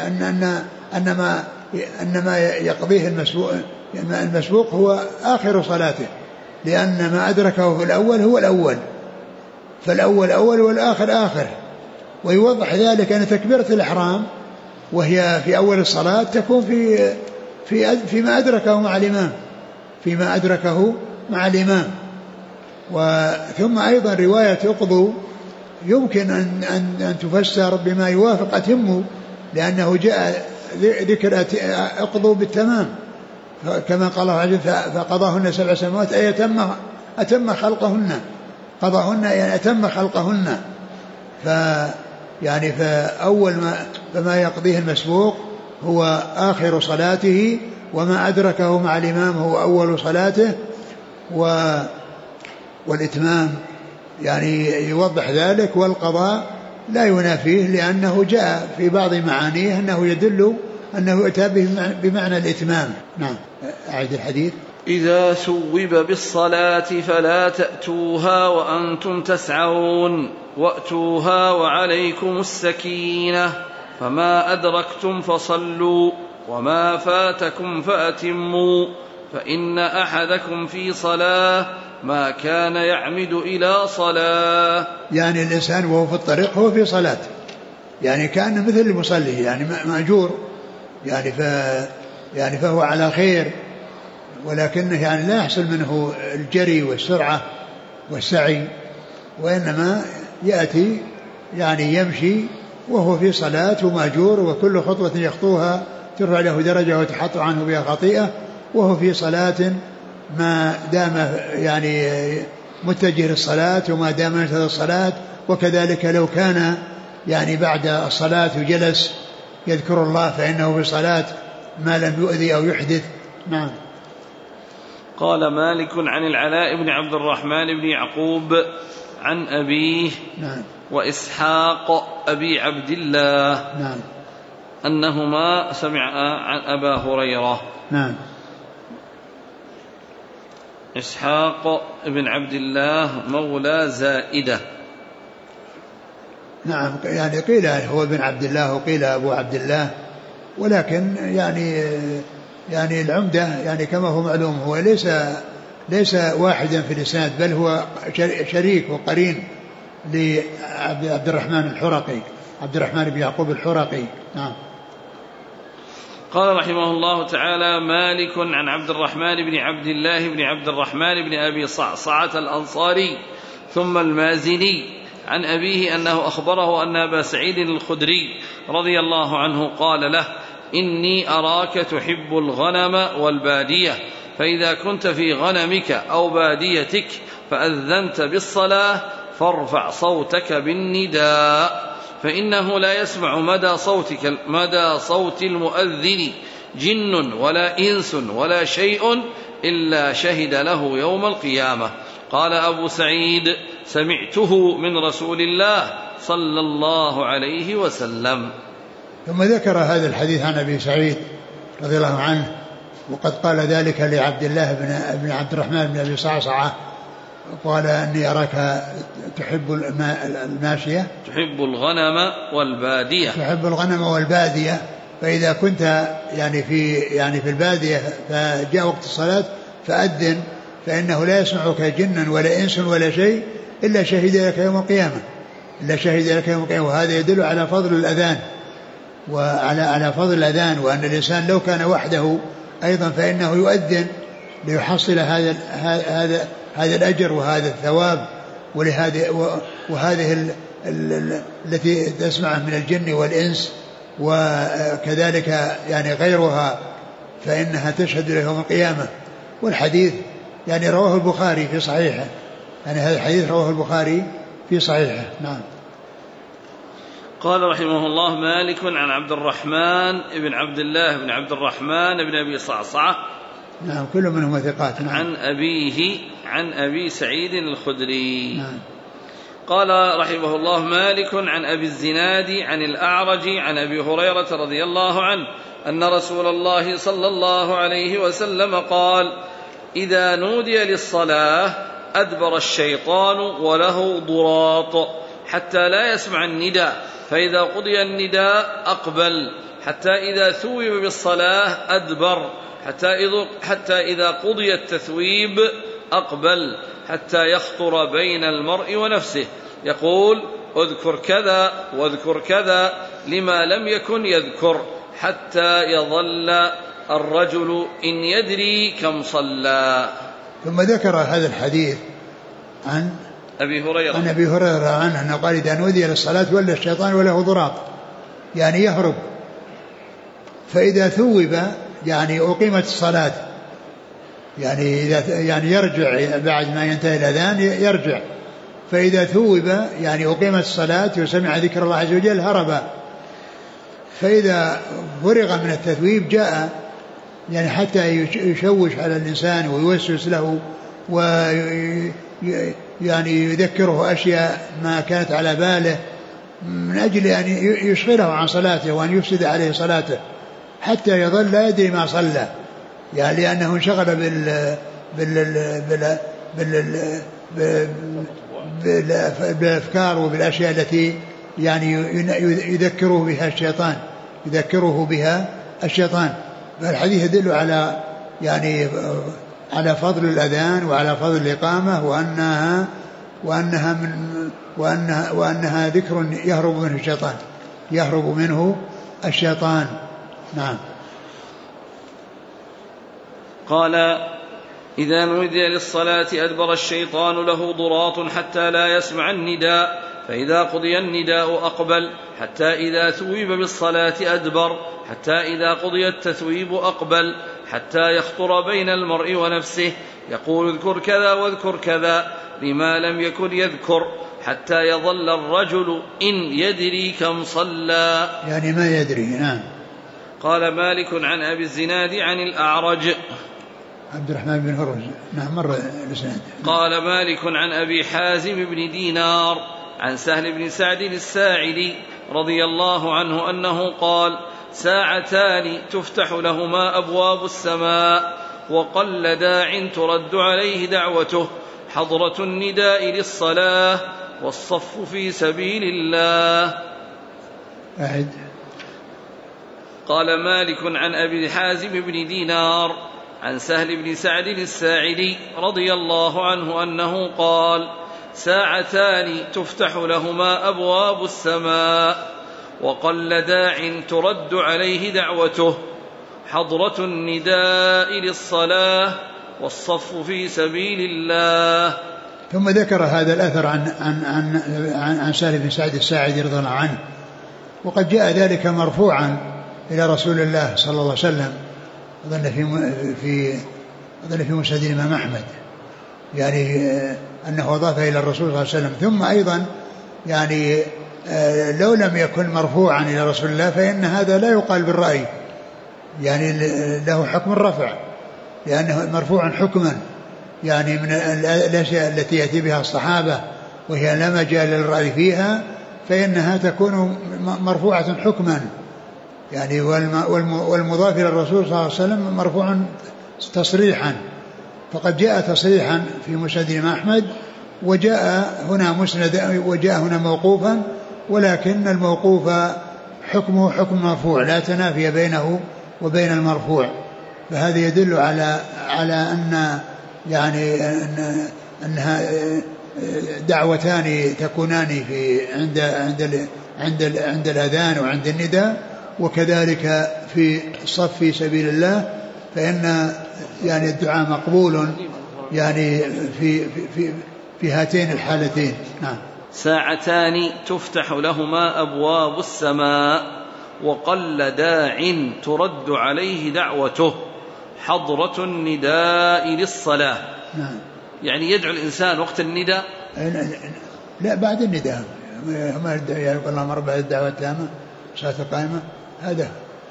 أن أن أن ما أن ما يقضيه المسبوق المسبوق هو آخر صلاته، لأن ما أدركه في الأول هو الأول، فالأول أول والآخر آخر. ويوضح ذلك أن تكبيرة الإحرام وهي في أول الصلاة تكون في في فيما أدركه مع الإمام فيما أدركه مع الإمام. وثم أيضا رواية اقضوا يمكن أن, أن, أن تفسر بما يوافق أتموا، لأنه جاء ذكر اقضوا بالتمام كما قال الله عز وجل فقضاهن سبع سماوات أي أتم, أتم خلقهن، قضاهن يعني أتم خلقهن. ف يعني فأول ما فما يقضيه المسبوق هو آخر صلاته، وما أدركه مع الإمام هو أول صلاته. و والإتمام يعني يوضح ذلك، والقضاء لا ينافيه، لأنه جاء في بعض معانيه أنه يدل أنه يؤتى بمعنى الإتمام. نعم. أعيد الحديث. إذا ثوب بالصلاة فلا تأتوها وأنتم تسعون وأتوها وعليكم السكينة، فما أدركتم فصلوا وما فاتكم فأتموا، فإن أحدكم في صلاة ما كان يعمد إلى صلاة. يعني الإنسان وهو في الطريق هو في صلاة، يعني كان مثل المصلي، يعني مأجور، يعني, ف يعني فهو على خير، ولكنه يعني لا يحصل منه الجري والسرعة والسعي، وإنما يأتي يعني يمشي وهو في صلاة ومأجور، وكل خطوة يخطوها ترفع له درجة وتحط عنه بها خطيئة، وهو في صلاة ما دام يعني متجه للصلاة وما دام ينتظر الصلاة. وكذلك لو كان يعني بعد الصلاة وجلس يذكر الله فإنه في صلاة ما لم يؤذي أو يحدث. نعم. قال مالك عن العلاء بن عبد الرحمن بن يعقوب عن أبيه نعم. وإسحاق أبي عبد الله نعم. أنهما سمعا عن أبا هريرة. نعم. إسحاق بن عبد الله مولى زائدة. نعم. يعني قيل هو ابن عبد الله وقيل أبو عبد الله، ولكن يعني يعني العمدة يعني كما هو معلوم هو ليس ليس واحدا في الإسناد، بل هو شريك وقرين لعبد الرحمن الحرقي، عبد الرحمن بن يعقوب الحرقي. نعم. قال رحمه الله تعالى مالك عن عبد الرحمن بن عبد الله بن عبد الرحمن بن أبي صعصعة الأنصاري ثم المازني عن أبيه أنه أخبره أن أبا سعيد الخدري رضي الله عنه قال له إني أراك تحب الغنم والبادية، فإذا كنت في غنمك أو باديتك فأذنت بالصلاة فارفع صوتك بالنداء، فإنه لا يسمع مدى صوتك مدى صوت المؤذن جن ولا إنس ولا شيء إلا شهد له يوم القيامة. قال أبو سعيد سمعته من رسول الله صلى الله عليه وسلم. ثم ذكر هذا الحديث عن أبي سعيد رضي الله عنه، وقد قال ذلك لعبد الله بن عبد الرحمن بن أبي صعصعة، قال أني أراك تحب الماشية تحب الغنم والبادية تحب الغنم والبادية فإذا كنت يعني في يعني في البادية فجاء وقت الصلاة فأذن، فإنه لا يسمعك جن ولا إنس ولا شيء إلا شهد لك يوم القيامة إلا شهد لك يوم القيامة. وهذا يدل على فضل الأذان وعلى على فضل الأذان، وأن الإنسان لو كان وحده أيضا فإنه يؤذن ليحصل هذا هذا هذا الأجر وهذا الثواب، ولهذه وهذه التي تسمعه من الجن والإنس، وكذلك يعني غيرها فإنها تشهد له يوم القيامة. والحديث يعني رواه البخاري في صحيحه، يعني هذا الحديث رواه البخاري في صحيحه. نعم. قال رحمه الله مالك عن عبد الرحمن بن عبد الله بن عبد الرحمن بن أبي صعصعة نعم كل منهم ثقات. نعم. عن أبيه عن أبي سعيد الخدري. نعم. قال رحمه الله مالك عن أبي الزناد عن الأعرج عن أبي هريرة رضي الله عنه أن رسول الله صلى الله عليه وسلم قال إذا نودي للصلاة أدبر الشيطان وله ضراط حتى لا يسمع النداء، فإذا قضي النداء أقبل حتى إذا ثوب بالصلاة أدبر حتى إذا, حتى إذا قضي التثويب أقبل حتى يخطر بين المرء ونفسه يقول اذكر كذا واذكر كذا لما لم يكن يذكر حتى يظل الرجل إن يدري كم صلى. ثم ذكر هذا الحديث عن أبي هريرة عن أبي هريرة عنه أنه قال إذا نودي للصلاة ولا الشيطان وله ضراط يعني يهرب، فإذا ثوب يعني أقيمت الصلاة يعني إذا يعني يرجع بعد ما ينتهي الأذان يرجع، فإذا ثوب يعني أقيمت الصلاة وسمع ذكر الله عز وجل هرب، فإذا فرغ من التثويب جاء يعني حتى يشوش على الإنسان ويوسوس له ويعني يذكره أشياء ما كانت على باله من أجل أن يشغله عن صلاته وأن يفسد عليه صلاته حتى يظل لا يدري ما صلى، يعني لأنه انشغل بال بال بال بال بالأفكار وبالأشياء التي يعني يذكره بها الشيطان يذكره بها الشيطان. فالحديث يدل على يعني على فضل الأذان وعلى فضل الإقامة وأنها وأنها من وأنها وأنها ذكر يهرب منه الشيطان يهرب منه الشيطان. نعم. قال إذا نودي للصلاة أدبر الشيطان له ضراط حتى لا يسمع النداء فإذا قضي النداء أقبل حتى إذا ثوب بالصلاة أدبر حتى إذا قضي التثويب أقبل حتى يخطر بين المرء ونفسه يقول اذكر كذا واذكر كذا لما لم يكن يذكر حتى يظل الرجل إن يدري كم صلى يعني ما يدري. نعم. قال مالك عن أبي الزناد عن الأعرج عبد الرحمن بن هرمز. نعم مر الإسناد. قال مالك عن أبي حازم بن دينار عن سهل بن سعد الساعدي رضي الله عنه أنه قال ساعتان تفتح لهما أبواب السماء وقل داع ترد عليه دعوته حضرة النداء للصلاة والصف في سبيل الله. أعد. قال مالك عن أبي حازم بن دينار عن سهل بن سعد الساعدي رضي الله عنه أنه قال ساعتان تفتح لهما أبواب السماء وقل داع ترد عليه دعوته حضرة النداء للصلاة والصف في سبيل الله. ثم ذكر هذا الأثر عن, عن, عن, عن, عن سهل بن سعد الساعدي رضي الله عنه وقد جاء ذلك مرفوعا إلى رسول الله صلى الله عليه وسلم أظن في في أظن في مسند الإمام أحمد يعني أنه أضاف إلى الرسول صلى الله عليه وسلم. ثم أيضا يعني لو لم يكن مرفوعا إلى رسول الله فإن هذا لا يقال بالرأي يعني له حكم الرفع لأنه مرفوعا حكما يعني من الأشياء التي يأتي بها الصحابة وهي لا مجال للرأي فيها فإنها تكون مرفوعة حكما يعني والمضاف إلى الرسول صلى الله عليه وسلم مرفوع تصريحا فقد جاء تصريحا في مسند الإمام أحمد وجاء هنا مسند وجاء هنا موقوفا ولكن الموقوف حكمه حكم مرفوع لا تنافي بينه وبين المرفوع. فهذا يدل على على أن يعني أن أنها دعوتان تكونان في عند عند عند عند الأذان وعند النداء وكذلك في الصف في سبيل الله فإن يعني الدعاء مقبول يعني في في في, في هاتين الحالتين. نعم. ساعتان تفتح لهما أبواب السماء وقل داع ترد عليه دعوته حضرة النداء للصلاة. نعم. يعني يدعو الإنسان وقت النداء لا بعد النداء ما يقول اللهم رب الدعوة التامة صلاة قائمة هذا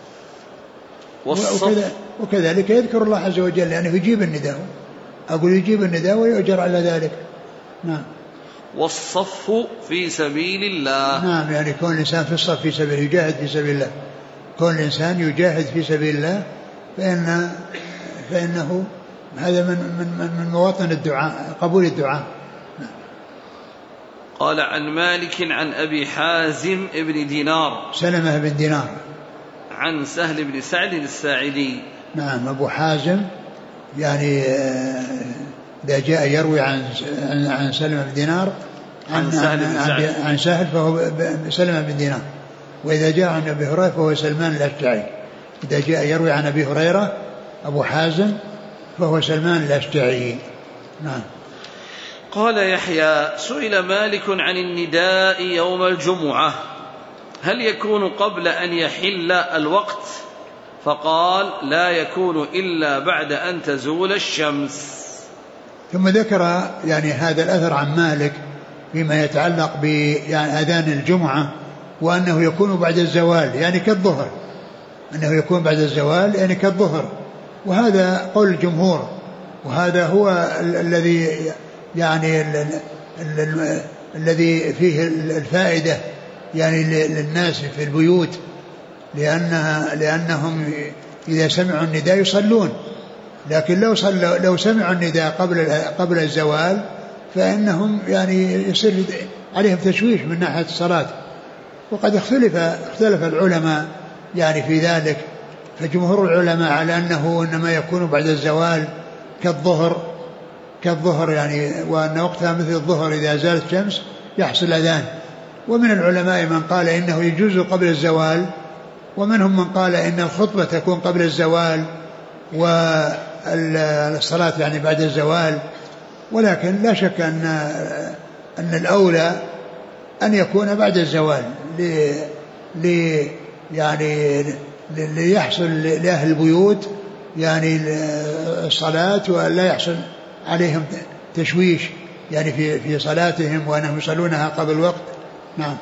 وكذا وكذلك يذكر الله عز وجل لأنه يعني يجيب النداء أقول يجيب النداء ويؤجر على ذلك. نعم. والصف في سبيل الله. نعم يعني كون الإنسان في الصف في سبيل يجاهد في سبيل الله كون الإنسان يجاهد في سبيل الله فإن فإنه هذا من من من مواطن الدعاء قبول الدعاء. قال عن مالك عن أبي حازم ابن دينار سلمة بن دينار عن سهل بن سعد الساعدي. نعم. أبو حازم يعني إذا جاء يروي عن عن سلمة بن دينار عن, عن سهل بن سعد عن سهل فهو سلمة بن دينار، وإذا جاء عن أبي هريرة فهو سلمان الأشجعي. إذا جاء يروي عن أبي هريرة أبو حازم فهو سلمان الأشجعي. نعم. قال يحيى: سئل مالك عن النداء يوم الجمعة هل يكون قبل أن يحل الوقت؟ فقال: لا يكون إلا بعد أن تزول الشمس. ثم ذكر يعني هذا الأثر عن مالك فيما يتعلق بأذان الجمعة، وأنه يكون بعد الزوال يعني كالظهر، أنه يكون بعد الزوال يعني كالظهر، وهذا قول الجمهور، وهذا هو الذي يعني الذي فيه الفائدة يعني للناس في البيوت، لأنها لأنهم إذا سمعوا النداء يصلون، لكن لو صلوا لو سمعوا النداء قبل قبل الزوال فإنهم يعني يصير عليهم تشويش من ناحية الصلاة. وقد اختلف اختلف العلماء يعني في ذلك، فجمهور العلماء على أنه إنما يكون بعد الزوال كالظهر كالظهر يعني، وأن وقتها مثل الظهر إذا زالت الشمس يحصل أذان. ومن العلماء من قال إنه يجوز قبل الزوال، ومنهم من قال إن الخطبة تكون قبل الزوال والصلاة يعني بعد الزوال. ولكن لا شك أن أن الأولى أن يكون بعد الزوال ل ل يعني ليحصل لأهل البيوت يعني الصلاة، ولا يحصل عليهم تشويش يعني في في صلاتهم وأنهم يصلونها قبل الوقت. نعم.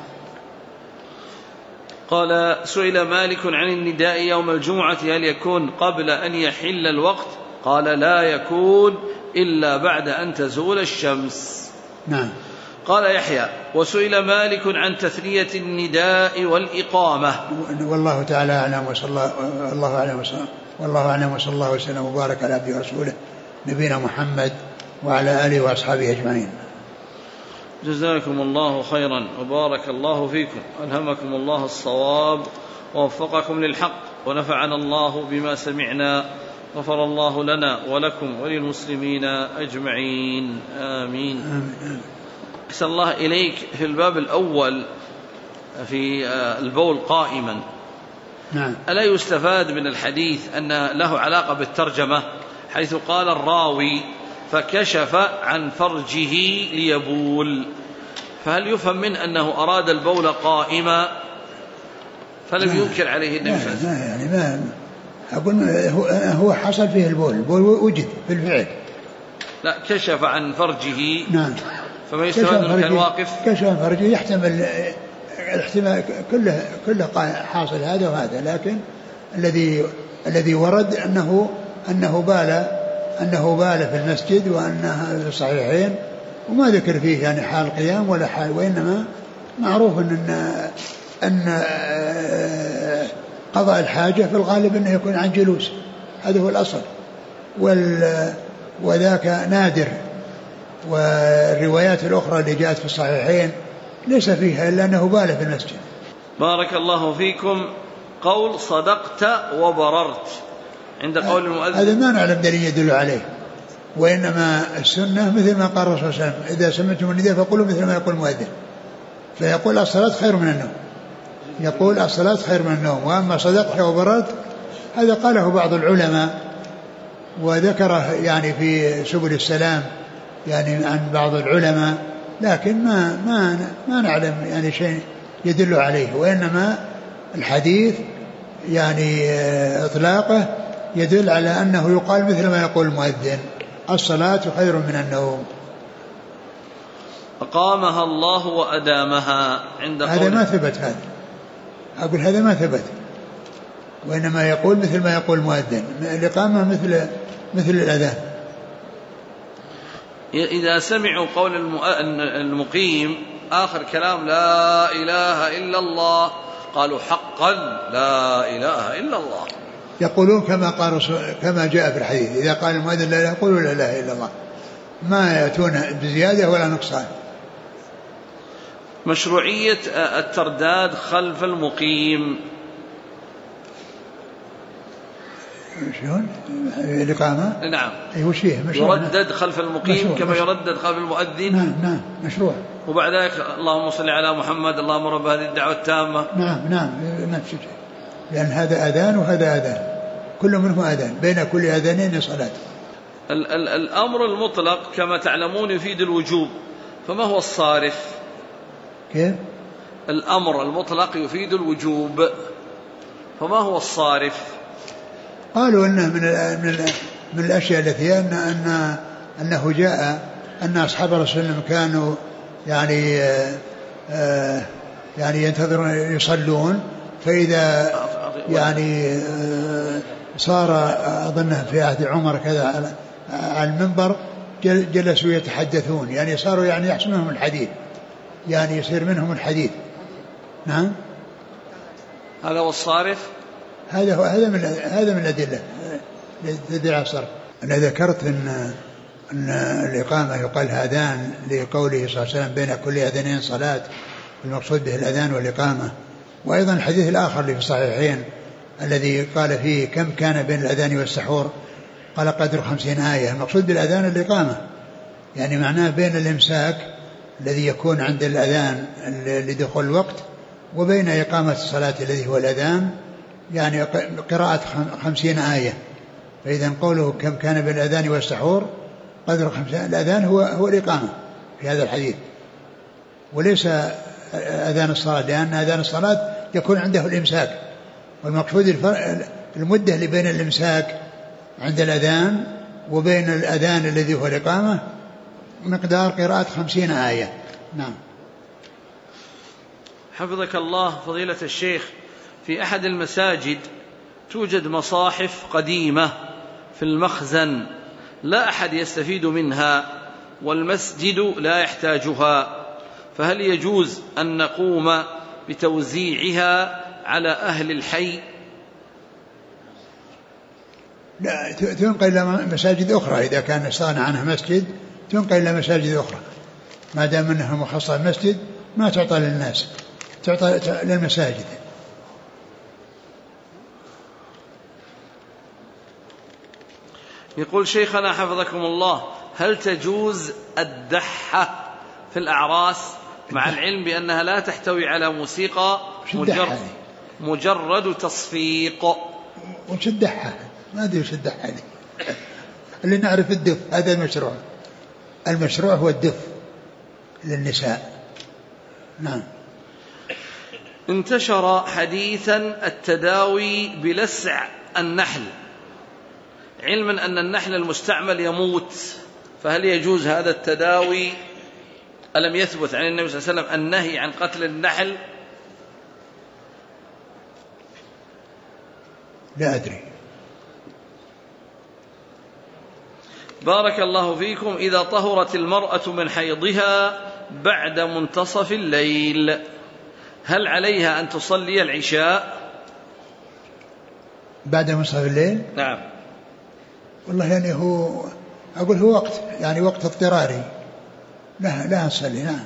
قال: سئل مالك عن النداء يوم الجمعة هل يكون قبل أن يحل الوقت؟ قال: لا يكون إلا بعد أن تزول الشمس. نعم. قال يحيى: وسئل مالك عن تثنية النداء والإقامة. والله تعالى أعلم، وصلى الله عليه وسلم والله أعلم وصلى الله وسلم وبارك على عبده ورسوله نبينا محمد وعلى آله وأصحابه أجمعين. جزاكم الله خيرا وبارك الله فيكم، ألهمكم الله الصواب ووفقكم للحق، ونفعنا الله بما سمعنا، غفر الله لنا ولكم وللمسلمين أجمعين، آمين, آمين. أحسن الله إليك. في الباب الأول في البول قائما، نعم. ألا يستفاد من الحديث أن له علاقة بالترجمة، حيث قال الراوي: فكشف عن فرجه ليبول، فهل يفهم منه أنه أراد البول قائما فلم ينكر عليه النبي صلى الله عليه وسلم؟ يعني ما أقول هو حصل فيه البول، البول وجد بالفعل. لا، كشف عن فرجه. نعم. فما يستفاد أنه كان واقف. كشف عن فرجه يحتمل الاحتمال كله كله حاصل هذا وهذا، لكن الذي الذي ورد أنه أنه بال أنه بال في المسجد، وأنها في الصحيحين، وما ذكر فيه يعني حال قيام ولا حال، وإنما معروف أن أن قضاء الحاجة في الغالب أنه يكون عن جلوس، هذا هو الأصل، وذاك نادر. والروايات الأخرى اللي جاءت في الصحيحين ليس فيها إلا أنه بال في المسجد. بارك الله فيكم. قول صدقت وبررت عند قول المؤذن، هذا ما نعلم دليل يدل عليه، وإنما السنة مثل ما قال الرسول صلى الله عليه وسلم: إذا سمعتم النداء فقولوا مثل ما يقول المؤذن. فيقول الصلاة خير من النوم، يقول الصلاة خير من النوم. وأما صدقت وبررت هذا قاله بعض العلماء، وذكره يعني في سبل السلام يعني عن بعض العلماء، لكن ما ما ما نعلم يعني شيء يدل عليه، وإنما الحديث يعني إطلاقه يدل على أنه يقال مثل ما يقول المؤذن: الصلاة خير من النوم. أقامها الله وأدامها عند هذا ما ثبت، هذا أقول هذا ما ثبت، وإنما يقول مثل ما يقول المؤذن، الإقامة مثل مثل الأذان. إذا سمعوا قول المقيم آخر كلام لا إله إلا الله قالوا: حقا لا إله إلا الله. يقولون كما قال كما جاء في الحديث: إذا قال المؤذن لا إله يقولوا لا إله إلا الله، ما يأتون بزيادة ولا نقصان. مشروعية الترداد خلف المقيم. شلون الإقامة؟ نعم. أي وش فيه مشروع؟ يردد خلف المقيم مشروع كما مشروع يردد خلف المؤذن. نعم نعم مشروع. وبعد ذلك اللهم صل على محمد اللهم رب هذه الدعوة التامة. نعم نعم نفس الشيء، لأن هذا أذان وهذا أذان، كل منهم أذان، بين كل أذانين صلاة. ال- ال- الأمر المطلق كما تعلمون يفيد الوجوب، فما هو الصارف؟ كيف؟ الأمر المطلق يفيد الوجوب، فما هو الصارف؟ قالوا أنه من من من الأشياء التي أن أن أنه جاء أن أصحاب الرسول صلى الله عليه وسلم كانوا يعني آه يعني ينتظرون يصلون، فإذا يعني آه صار أظنه في عهد عمر كذا على المنبر جلسوا يتحدثون، يعني صاروا يعني يحصل منهم الحديث، يعني يصير منهم الحديث. نعم هذا هو الصارف. هذا هو هذا من هذا من الأدلة الذي عصر. أنا ذكرت أن أن الإقامة يقال هذان لقوله صلى الله عليه وسلم بين كل أذانين صلاة، المقصود به الأذان والإقامة. وأيضا الحديث الآخر اللي في الصحيحين الذي قال فيه كم كان بين الأذان والسحور، قال قدر خمسين آية. المقصود بالأذان الإقامة، يعني معناه بين الإمساك الذي يكون عند الأذان لدخول الوقت وبين إقامة الصلاة الذي هو الأذان، يعني قراءة خمسين آية. فإذا قوله كم كان بين الأذان والسحور قدر خمسين، الأذان هو هو الإقامة في هذا الحديث، وليس أذان الصلاة، لأن أذان الصلاة يكون عنده الإمساك، والمقصود المدة اللي بين الإمساك عند الأذان وبين الأذان الذي هو الإقامة مقدار قراءة خمسين آية. نعم. حفظك الله فضيلة الشيخ، في أحد المساجد توجد مصاحف قديمة في المخزن لا أحد يستفيد منها والمسجد لا يحتاجها، فهل يجوز أن نقوم بتوزيعها على أهل الحي؟ لا، تنقل إلى مساجد أخرى، إذا كان صانع عنها مسجد تنقل إلى مساجد أخرى، ما دام أنها مخصصة مسجد ما تعطى للناس، تعطى للمساجد. يقول شيخنا حفظكم الله، هل تجوز الدحة في الأعراس مع العلم بأنها لا تحتوي على موسيقى، مجرد, مجرد تصفيق؟ وش الدحة؟ ما أدري وش الدحة دي. اللي نعرف الدف، هذا المشروع، المشروع هو الدف للنساء. نعم. انتشر حديثا التداوي بلسع النحل، علما أن النحل المستعمل يموت، فهل يجوز هذا التداوي؟ ألم يثبت عن النبي صلى الله عليه وسلم النهي عن قتل النحل؟ لا أدري. بارك الله فيكم، إذا طهرت المرأة من حيضها بعد منتصف الليل هل عليها أن تصلي العشاء؟ بعد منتصف الليل؟ نعم. والله يعني هو أقول هو وقت، يعني وقت اضطراري، لا لا أصلي. نعم.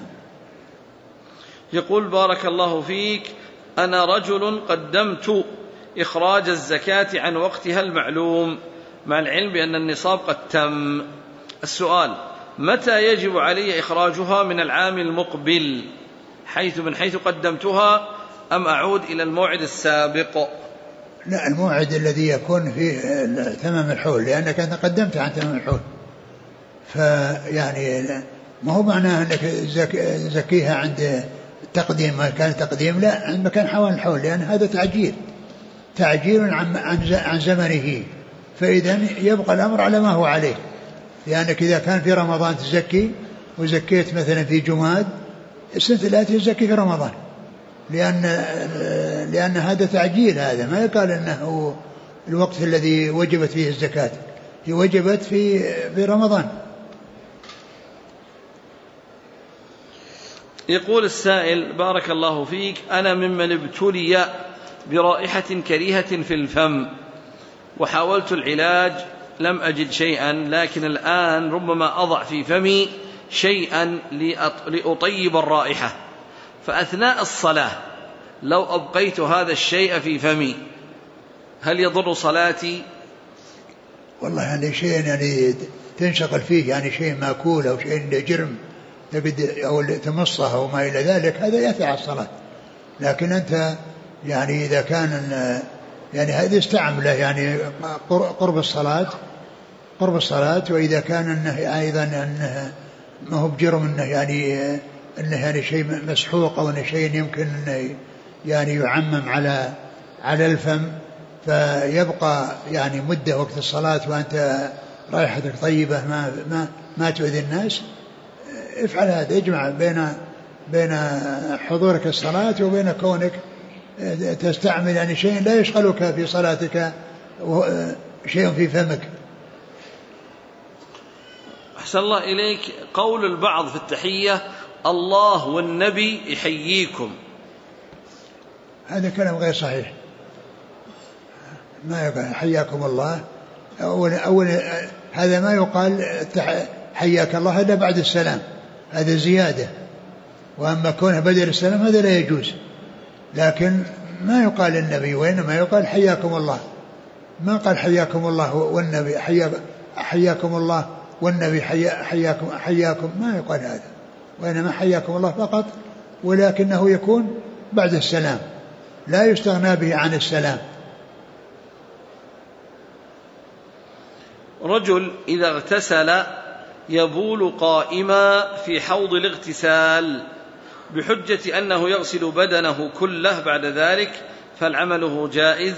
يقول بارك الله فيك، أنا رجل قدمت إخراج الزكاة عن وقتها المعلوم مع العلم بأن النصاب قد تم، السؤال متى يجب علي إخراجها من العام المقبل، حيث من حيث قدمتها، أم أعود إلى الموعد السابق؟ لا، الموعد الذي يكون فيه تمام الحول، لأنك أنت قدمت عن تمام الحول، فيعني ما هو معناه أنك زكيها عند التقديم، ما كان تقديم، لا، عند مكان حوالي الحول، لأن هذا تعجيل تعجيل عن عن زمنه، فإذا يبقى الأمر على ما هو عليه، لأنك إذا كان في رمضان تزكي وزكيت مثلا في جماد، السنة التي تزكي في رمضان، لأن لأن هذا تعجيل، هذا ما يقال أنه الوقت الذي وجبت فيه الزكاة، هي وجبت في في رمضان. يقول السائل بارك الله فيك، أنا ممن ابتلي برائحة كريهة في الفم وحاولت العلاج لم أجد شيئا، لكن الآن ربما أضع في فمي شيئا لأطيب الرائحة، فأثناء الصلاة لو أبقيت هذا الشيء في فمي هل يضر صلاتي؟ والله يعني شيء يعني تنشغل فيه، يعني شيء ماكول أو شيء جرم أو تمصه أو ما إلى ذلك، هذا يأتي على الصلاة. لكن أنت يعني إذا كان يعني هذه استعمله يعني قرب الصلاة قرب الصلاة وإذا كان أنه أيضا أنه ما هو بجرم أنه يعني أنه يعني شيء مسحوق أو أنه شيء يمكن أنه يعني يعمم على على الفم، فيبقى يعني مدة وقت الصلاة وأنت رائحتك طيبة ما ما ما تؤذي الناس، افعل هذا، اجمع بين بين حضورك الصلاة وبين كونك تستعمل يعني شيء لا يشغلك في صلاتك شيء في فمك. أحسن الله إليك. قول البعض في التحية الله والنبي يحييكم، هذا كلام غير صحيح. ما يقال حياكم الله أول أول هذا ما يقال حياك الله هذا بعد السلام، هذا زيادة، وأما كونه بدل السلام هذا لا يجوز. لكن ما يقال النبي، وإنما يقال حياكم الله. ما قال حياكم الله والنبي حياكم الله والنبي حياكم حياكم، ما يقال هذا، وإنما حياكم الله فقط، ولكنه يكون بعد السلام، لا يستغنى به عن السلام. رجل إذا اغتسل يبول قائما في حوض الاغتسال بحجة أنه يغسل بدنه كله بعد ذلك، فالعمله جائز؟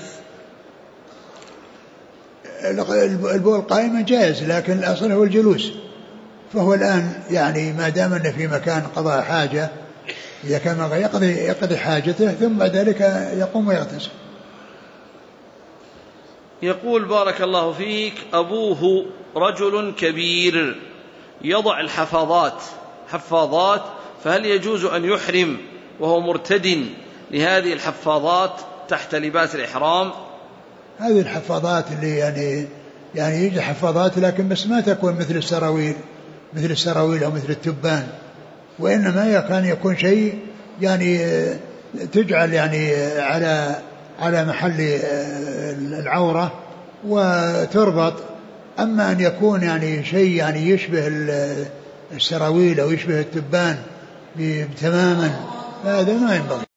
البول قائما جائز، لكن الأصل هو الجلوس. فهو الآن يعني ما دام أنه في مكان قضاء حاجة، إذا كان يقضي, يقضي حاجته ثم بعد ذلك يقوم ويغتسل. يقول بارك الله فيك أبوه رجل كبير يضع الحفاظات حفاظات فهل يجوز أن يحرم وهو مرتد لهذه الحفاظات تحت لباس الإحرام؟ هذه الحفاظات اللي يعني يعني يجي حفاظات لكن بس ما تكون مثل السراويل مثل السراويل أو مثل التبان، وإنما كان يكون شيء يعني تجعل يعني على على محل العورة وتربط. أما أن يكون يعني شيء يعني يشبه السراويل أو يشبه التبان تماما، هذا ما ينبغي.